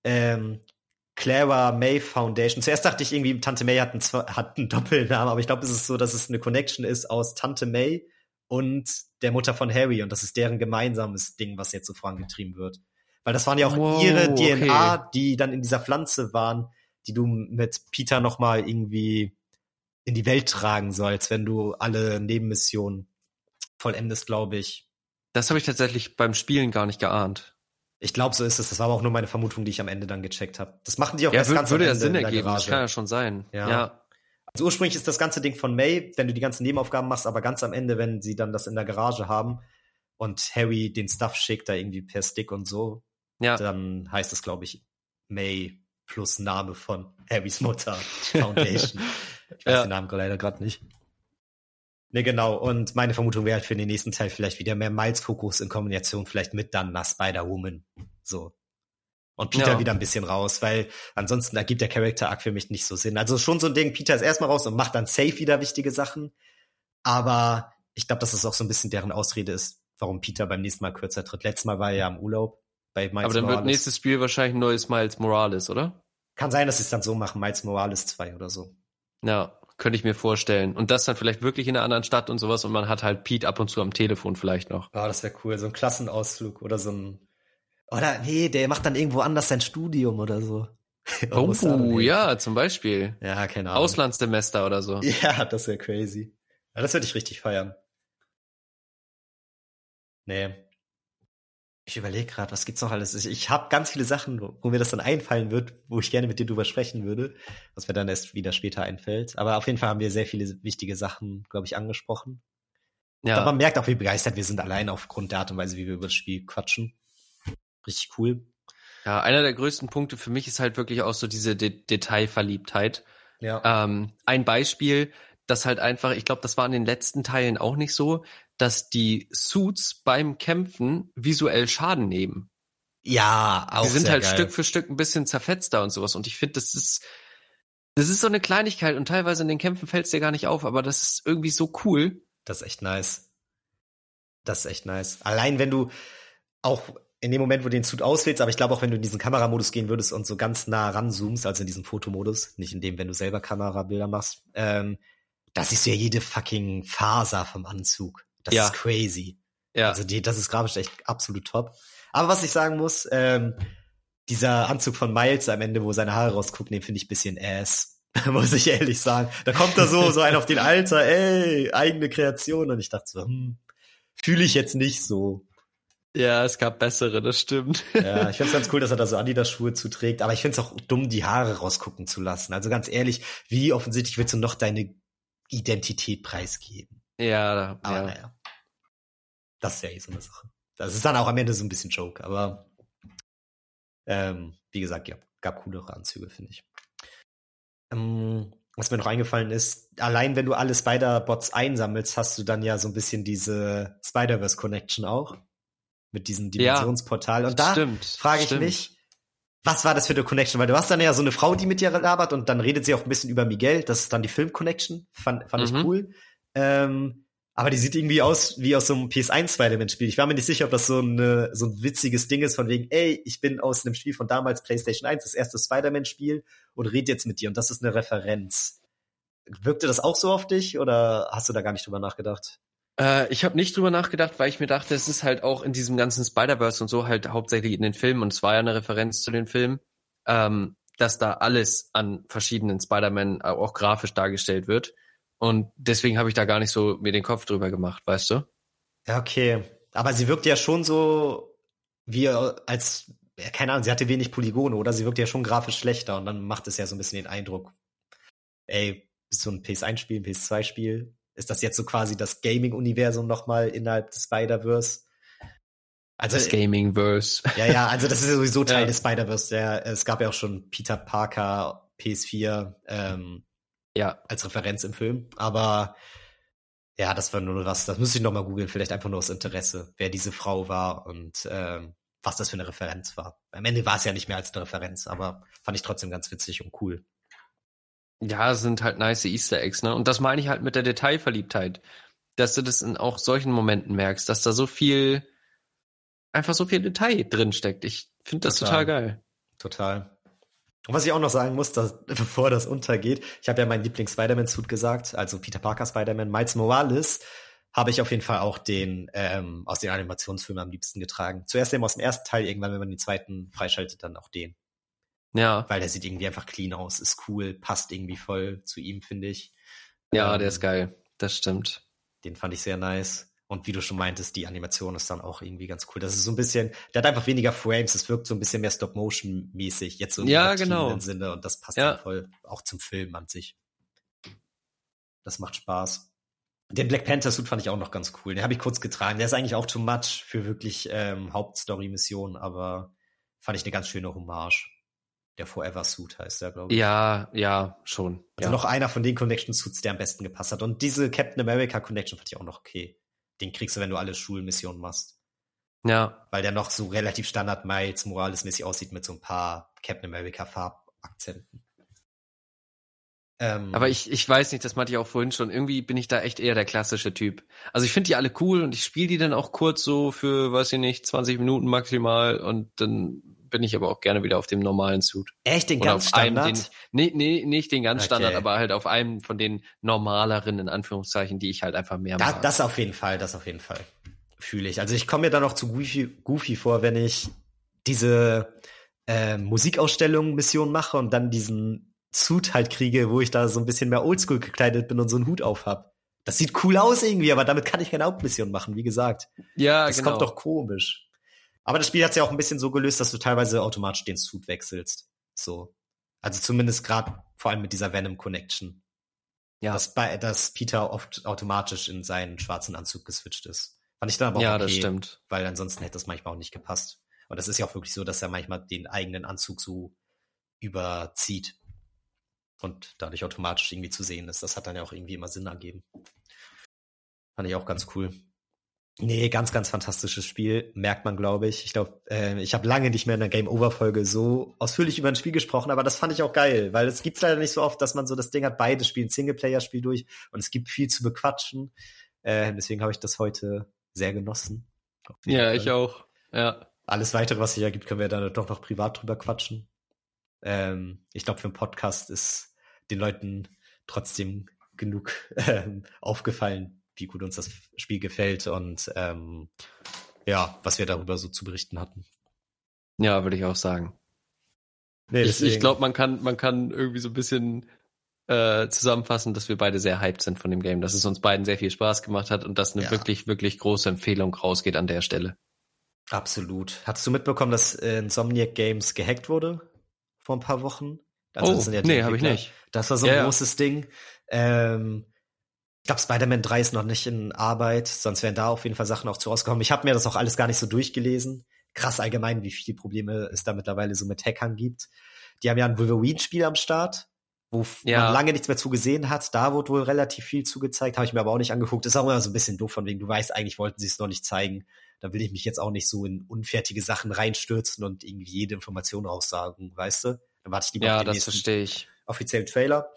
Clara May Foundation. Zuerst dachte ich irgendwie, Tante May hat einen Doppelnamen, aber ich glaube, es ist so, dass es eine Connection ist aus Tante May und der Mutter von Harry und das ist deren gemeinsames Ding, was jetzt so vorangetrieben wird. Weil das waren ja auch ihre DNA, die dann in dieser Pflanze waren, die du mit Peter nochmal irgendwie in die Welt tragen sollst, wenn du alle Nebenmissionen vollendest, glaube ich. Das habe ich tatsächlich beim Spielen gar nicht geahnt. Ich glaube, so ist es. Das war aber auch nur meine Vermutung, die ich am Ende dann gecheckt habe. Das machen die auch erst ganz am Ende. Ja, würde ja Sinn ergeben. Das kann ja schon sein. Ja. Also ursprünglich ist das ganze Ding von May, wenn du die ganzen Nebenaufgaben machst, aber ganz am Ende, wenn sie dann das in der Garage haben und Harry den Stuff schickt, da irgendwie per Stick und so, dann heißt es, glaube ich, May plus Name von Harrys Mutter Foundation. Ich weiß den Namen leider gerade nicht. Ne, genau. Und meine Vermutung wäre halt für den nächsten Teil vielleicht wieder mehr Miles-Fokus in Kombination vielleicht mit dann einer Spider-Woman. So. Und Peter wieder ein bisschen raus, weil ansonsten ergibt der Character Arc für mich nicht so Sinn. Also schon so ein Ding, Peter ist erstmal raus und macht dann safe wieder wichtige Sachen. Aber ich glaube, dass es auch so ein bisschen deren Ausrede ist, warum Peter beim nächsten Mal kürzer tritt. Letztes Mal war er ja im Urlaub bei Miles Morales. Aber dann wird nächstes Spiel wahrscheinlich ein neues Miles Morales, oder? Kann sein, dass sie es dann so machen, Miles Morales 2 oder so. Ja, könnte ich mir vorstellen. Und das dann vielleicht wirklich in einer anderen Stadt und sowas und man hat halt Pete ab und zu am Telefon vielleicht noch. Oh, das wäre cool. So ein Klassenausflug oder so ein... Oder nee, der macht dann irgendwo anders sein Studium oder so. Oh, ja, zum Beispiel. Ja, keine Ahnung. Auslandssemester oder so. Ja, das wäre crazy. Ja, das würde ich richtig feiern. Nee. Ich überlege gerade, was gibt's noch alles? Ich habe ganz viele Sachen, wo mir das dann einfallen wird, wo ich gerne mit dir drüber sprechen würde, was mir dann erst wieder später einfällt. Aber auf jeden Fall haben wir sehr viele wichtige Sachen, glaube ich, angesprochen. Ja. Aber man merkt auch, wie begeistert wir sind, allein aufgrund der Art und Weise, wie wir über das Spiel quatschen. Richtig cool. Ja, einer der größten Punkte für mich ist halt wirklich auch so diese Detailverliebtheit. Ja. Ein Beispiel, das halt einfach, ich glaube, das war in den letzten Teilen auch nicht so, dass die Suits beim Kämpfen visuell Schaden nehmen. Ja, auch die sind sehr halt geil. Stück für Stück ein bisschen zerfetzter und sowas. Und ich finde, das ist so eine Kleinigkeit und teilweise in den Kämpfen fällt es dir gar nicht auf, aber das ist irgendwie so cool. Das ist echt nice. Allein wenn du auch in dem Moment, wo du den Suit auswählst, aber ich glaube auch, wenn du in diesen Kameramodus gehen würdest und so ganz nah ranzoomst, also in diesen Fotomodus, nicht in dem, wenn du selber Kamerabilder machst, das ist ja jede fucking Faser vom Anzug. Das ist crazy. Ja. Also das ist grafisch echt absolut top. Aber was ich sagen muss, dieser Anzug von Miles am Ende, wo seine Haare rausgucken, den finde ich ein bisschen ass. Muss ich ehrlich sagen. Da kommt da so ein auf den Alter, ey, eigene Kreation. Und ich dachte so, fühle ich jetzt nicht so. Ja, es gab bessere, das stimmt. Ja, ich find's ganz cool, dass er da so Adidas-Schuhe zuträgt, aber ich find's auch dumm, die Haare rausgucken zu lassen. Also ganz ehrlich, wie offensichtlich willst du noch deine Identität preisgeben? Ja, aber naja. Das ist ja so eine Sache. Das ist dann auch am Ende so ein bisschen Joke, aber wie gesagt, ja, gab coolere Anzüge, finde ich. Was mir noch eingefallen ist, allein wenn du alle Spider-Bots einsammelst, hast du dann ja so ein bisschen diese Spider-Verse-Connection auch. Mit diesem Dimensionsportal. Und da frage ich mich, was war das für eine Connection? Weil du hast dann ja so eine Frau, die mit dir labert und dann redet sie auch ein bisschen über Miguel. Das ist dann die Film-Connection. Fand ich cool. Aber die sieht irgendwie aus wie aus so einem PS1 Spider-Man-Spiel. Ich war mir nicht sicher, ob das so ein witziges Ding ist von wegen, ey, ich bin aus einem Spiel von damals PlayStation 1, das erste Spider-Man-Spiel und rede jetzt mit dir. Und das ist eine Referenz. Wirkte das auch so auf dich oder hast du da gar nicht drüber nachgedacht? Ich habe nicht drüber nachgedacht, weil ich mir dachte, es ist halt auch in diesem ganzen Spider-Verse und so halt hauptsächlich in den Filmen, und es war ja eine Referenz zu den Filmen, dass da alles an verschiedenen Spider-Man auch grafisch dargestellt wird. Und deswegen habe ich da gar nicht so mir den Kopf drüber gemacht, weißt du? Ja, okay. Aber sie wirkt ja schon so wie als, keine Ahnung, sie hatte wenig Polygone, oder? Sie wirkt ja schon grafisch schlechter und dann macht es ja so ein bisschen den Eindruck, ey, ist so ein PS1-Spiel, ein PS2-Spiel? Ist das jetzt so quasi das Gaming-Universum nochmal innerhalb des Spider-Verse? Also, das Gaming-Verse. Ja, also das ist ja sowieso Teil des Spider-Verse. Es gab ja auch schon Peter Parker PS4 als Referenz im Film. Aber ja, das war nur was, das müsste ich nochmal googeln, vielleicht einfach nur aus Interesse, wer diese Frau war und was das für eine Referenz war. Am Ende war es ja nicht mehr als eine Referenz, aber fand ich trotzdem ganz witzig und cool. Ja, sind halt nice Easter Eggs, ne? Und das meine ich halt mit der Detailverliebtheit. Dass du das in auch solchen Momenten merkst, dass da einfach so viel Detail drin steckt. Ich finde das total geil. Total. Und was ich auch noch sagen muss, bevor das untergeht, ich habe ja meinen Lieblings-Spider-Man-Suit gesagt, also Peter Parker Spider-Man, Miles Morales habe ich auf jeden Fall auch den aus den Animationsfilmen am liebsten getragen. Zuerst den aus dem ersten Teil, irgendwann, wenn man den zweiten freischaltet, dann auch den. Ja. Weil der sieht irgendwie einfach clean aus, ist cool, passt irgendwie voll zu ihm, finde ich. Ja, der ist geil. Das stimmt. Den fand ich sehr nice. Und wie du schon meintest, die Animation ist dann auch irgendwie ganz cool. Das ist so ein bisschen, der hat einfach weniger Frames, es wirkt so ein bisschen mehr Stop-Motion-mäßig, jetzt so im übertriebenen Sinne. Und das passt dann voll auch zum Film an sich. Das macht Spaß. Den Black Panther-Suit fand ich auch noch ganz cool. Den habe ich kurz getragen. Der ist eigentlich auch too much für wirklich Hauptstory-Missionen, aber fand ich eine ganz schöne Hommage. Der Forever-Suit heißt der, glaube ich. Ja, schon. Also noch einer von den Connection-Suits, der am besten gepasst hat. Und diese Captain America-Connection fand ich auch noch okay. Den kriegst du, wenn du alle Schulmissionen machst. Ja. Weil der noch so relativ Standard Miles Morales-mäßig aussieht mit so ein paar Captain America Farbakzenten. Aber ich weiß nicht, das meinte ich auch vorhin schon, irgendwie bin ich da echt eher der klassische Typ. Also ich finde die alle cool und ich spiele die dann auch kurz so für, weiß ich nicht, 20 Minuten maximal und dann bin ich aber auch gerne wieder auf dem normalen Suit. Echt, den ganz Standard? Nicht den ganz Standard, aber halt auf einem von den normaleren, in Anführungszeichen, die ich halt einfach mehr mag. Das auf jeden Fall. Fühle ich. Also ich komme mir da noch zu goofy vor, wenn ich diese Musikausstellung-Mission mache und dann diesen Suit halt kriege, wo ich da so ein bisschen mehr Oldschool gekleidet bin und so einen Hut auf hab. Das sieht cool aus irgendwie, aber damit kann ich keine Hauptmission machen, wie gesagt. Ja, das kommt doch komisch. Aber das Spiel hat's ja auch ein bisschen so gelöst, dass du teilweise automatisch den Suit wechselst. So. Also zumindest gerade vor allem mit dieser Venom-Connection. Ja. Dass Peter oft automatisch in seinen schwarzen Anzug geswitcht ist. Fand ich dann aber auch okay, das stimmt. Weil ansonsten hätte das manchmal auch nicht gepasst. Und das ist ja auch wirklich so, dass er manchmal den eigenen Anzug so überzieht. Und dadurch automatisch irgendwie zu sehen ist. Das hat dann ja auch irgendwie immer Sinn ergeben. Fand ich auch ganz cool. Nee, ganz, ganz fantastisches Spiel. Merkt man, glaube ich. Ich glaube, ich habe lange nicht mehr in einer Game-Over-Folge so ausführlich über ein Spiel gesprochen, aber das fand ich auch geil, weil es gibt's leider nicht so oft, dass man so das Ding hat, beide spielen Singleplayer-Spiel durch und es gibt viel zu bequatschen. Deswegen habe ich das heute sehr genossen. Ja, ich auch. Ja. Alles Weitere, was sich ergibt, können wir dann doch noch privat drüber quatschen. Ich glaube, für einen Podcast ist den Leuten trotzdem genug aufgefallen, wie gut uns das Spiel gefällt und was wir darüber so zu berichten hatten. Ja, würde ich auch sagen. Nee, ich glaube, man kann irgendwie so ein bisschen zusammenfassen, dass wir beide sehr hyped sind von dem Game, dass es uns beiden sehr viel Spaß gemacht hat und dass eine wirklich, wirklich große Empfehlung rausgeht an der Stelle. Absolut. Hast du mitbekommen, dass Insomniac Games gehackt wurde? Vor ein paar Wochen. Also nee, habe ich nicht. Das war so ein großes Ding. Ich glaube, Spider-Man 3 ist noch nicht in Arbeit, sonst wären da auf jeden Fall Sachen auch zu rausgekommen. Ich habe mir das auch alles gar nicht so durchgelesen. Krass allgemein, wie viele Probleme es da mittlerweile so mit Hackern gibt. Die haben ja ein Wolverine-Spiel am Start, wo man lange nichts mehr zu gesehen hat. Da wurde wohl relativ viel zugezeigt, habe ich mir aber auch nicht angeguckt. Ist auch immer so ein bisschen doof, von wegen, du weißt, eigentlich wollten sie es noch nicht zeigen. Da will ich mich jetzt auch nicht so in unfertige Sachen reinstürzen und irgendwie jede Information raussagen, weißt du? Dann warte ich lieber auf den nächsten offiziellen Trailer.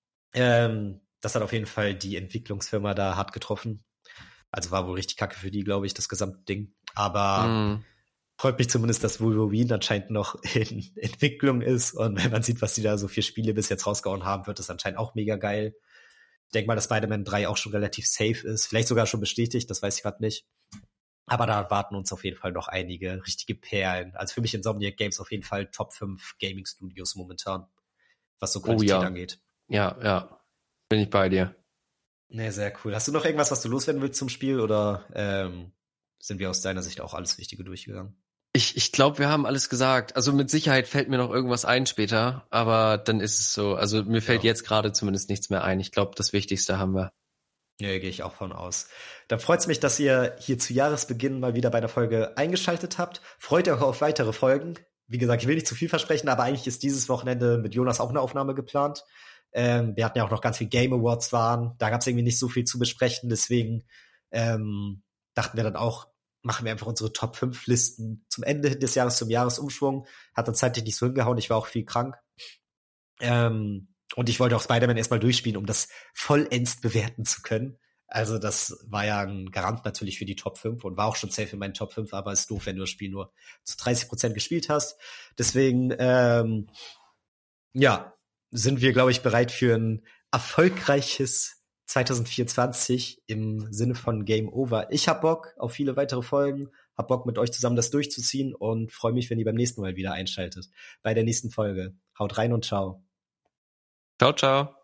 Das hat auf jeden Fall die Entwicklungsfirma da hart getroffen. Also war wohl richtig kacke für die, glaube ich, das gesamte Ding. Aber freut mich zumindest, dass Wolverine anscheinend noch in Entwicklung ist. Und wenn man sieht, was die da so für Spiele bis jetzt rausgehauen haben, wird das anscheinend auch mega geil. Ich denke mal, dass Spider-Man 3 auch schon relativ safe ist. Vielleicht sogar schon bestätigt, das weiß ich gerade nicht. Aber da warten uns auf jeden Fall noch einige richtige Perlen. Also für mich Insomniac Games auf jeden Fall Top 5 Gaming Studios momentan, was so Qualität angeht. Ja. Bin ich bei dir. Nee, sehr cool. Hast du noch irgendwas, was du loswerden willst zum Spiel oder sind wir aus deiner Sicht auch alles Wichtige durchgegangen? Ich glaube, wir haben alles gesagt. Also mit Sicherheit fällt mir noch irgendwas ein später, aber dann ist es so. Also mir fällt jetzt gerade zumindest nichts mehr ein. Ich glaube, das Wichtigste haben wir. Ja, gehe ich auch von aus. Dann freut's mich, dass ihr hier zu Jahresbeginn mal wieder bei der Folge eingeschaltet habt. Freut euch auf weitere Folgen. Wie gesagt, ich will nicht zu viel versprechen, aber eigentlich ist dieses Wochenende mit Jonas auch eine Aufnahme geplant. Wir hatten ja auch noch ganz viel Game Awards waren. Da gab's irgendwie nicht so viel zu besprechen. Deswegen dachten wir dann auch, machen wir einfach unsere Top 5 Listen zum Ende des Jahres, zum Jahresumschwung. Hat dann zeitlich nicht so hingehauen. Ich war auch viel krank. Und ich wollte auch Spider-Man erstmal durchspielen, um das vollends bewerten zu können. Also das war ja ein Garant natürlich für die Top 5 und war auch schon safe in meinen Top 5, aber ist doof, wenn du das Spiel nur zu 30% gespielt hast. Deswegen, sind wir, glaube ich, bereit für ein erfolgreiches 2024 im Sinne von Game Over. Ich hab Bock auf viele weitere Folgen, hab Bock mit euch zusammen das durchzuziehen und freue mich, wenn ihr beim nächsten Mal wieder einschaltet. Bei der nächsten Folge. Haut rein und ciao. Ciao, ciao.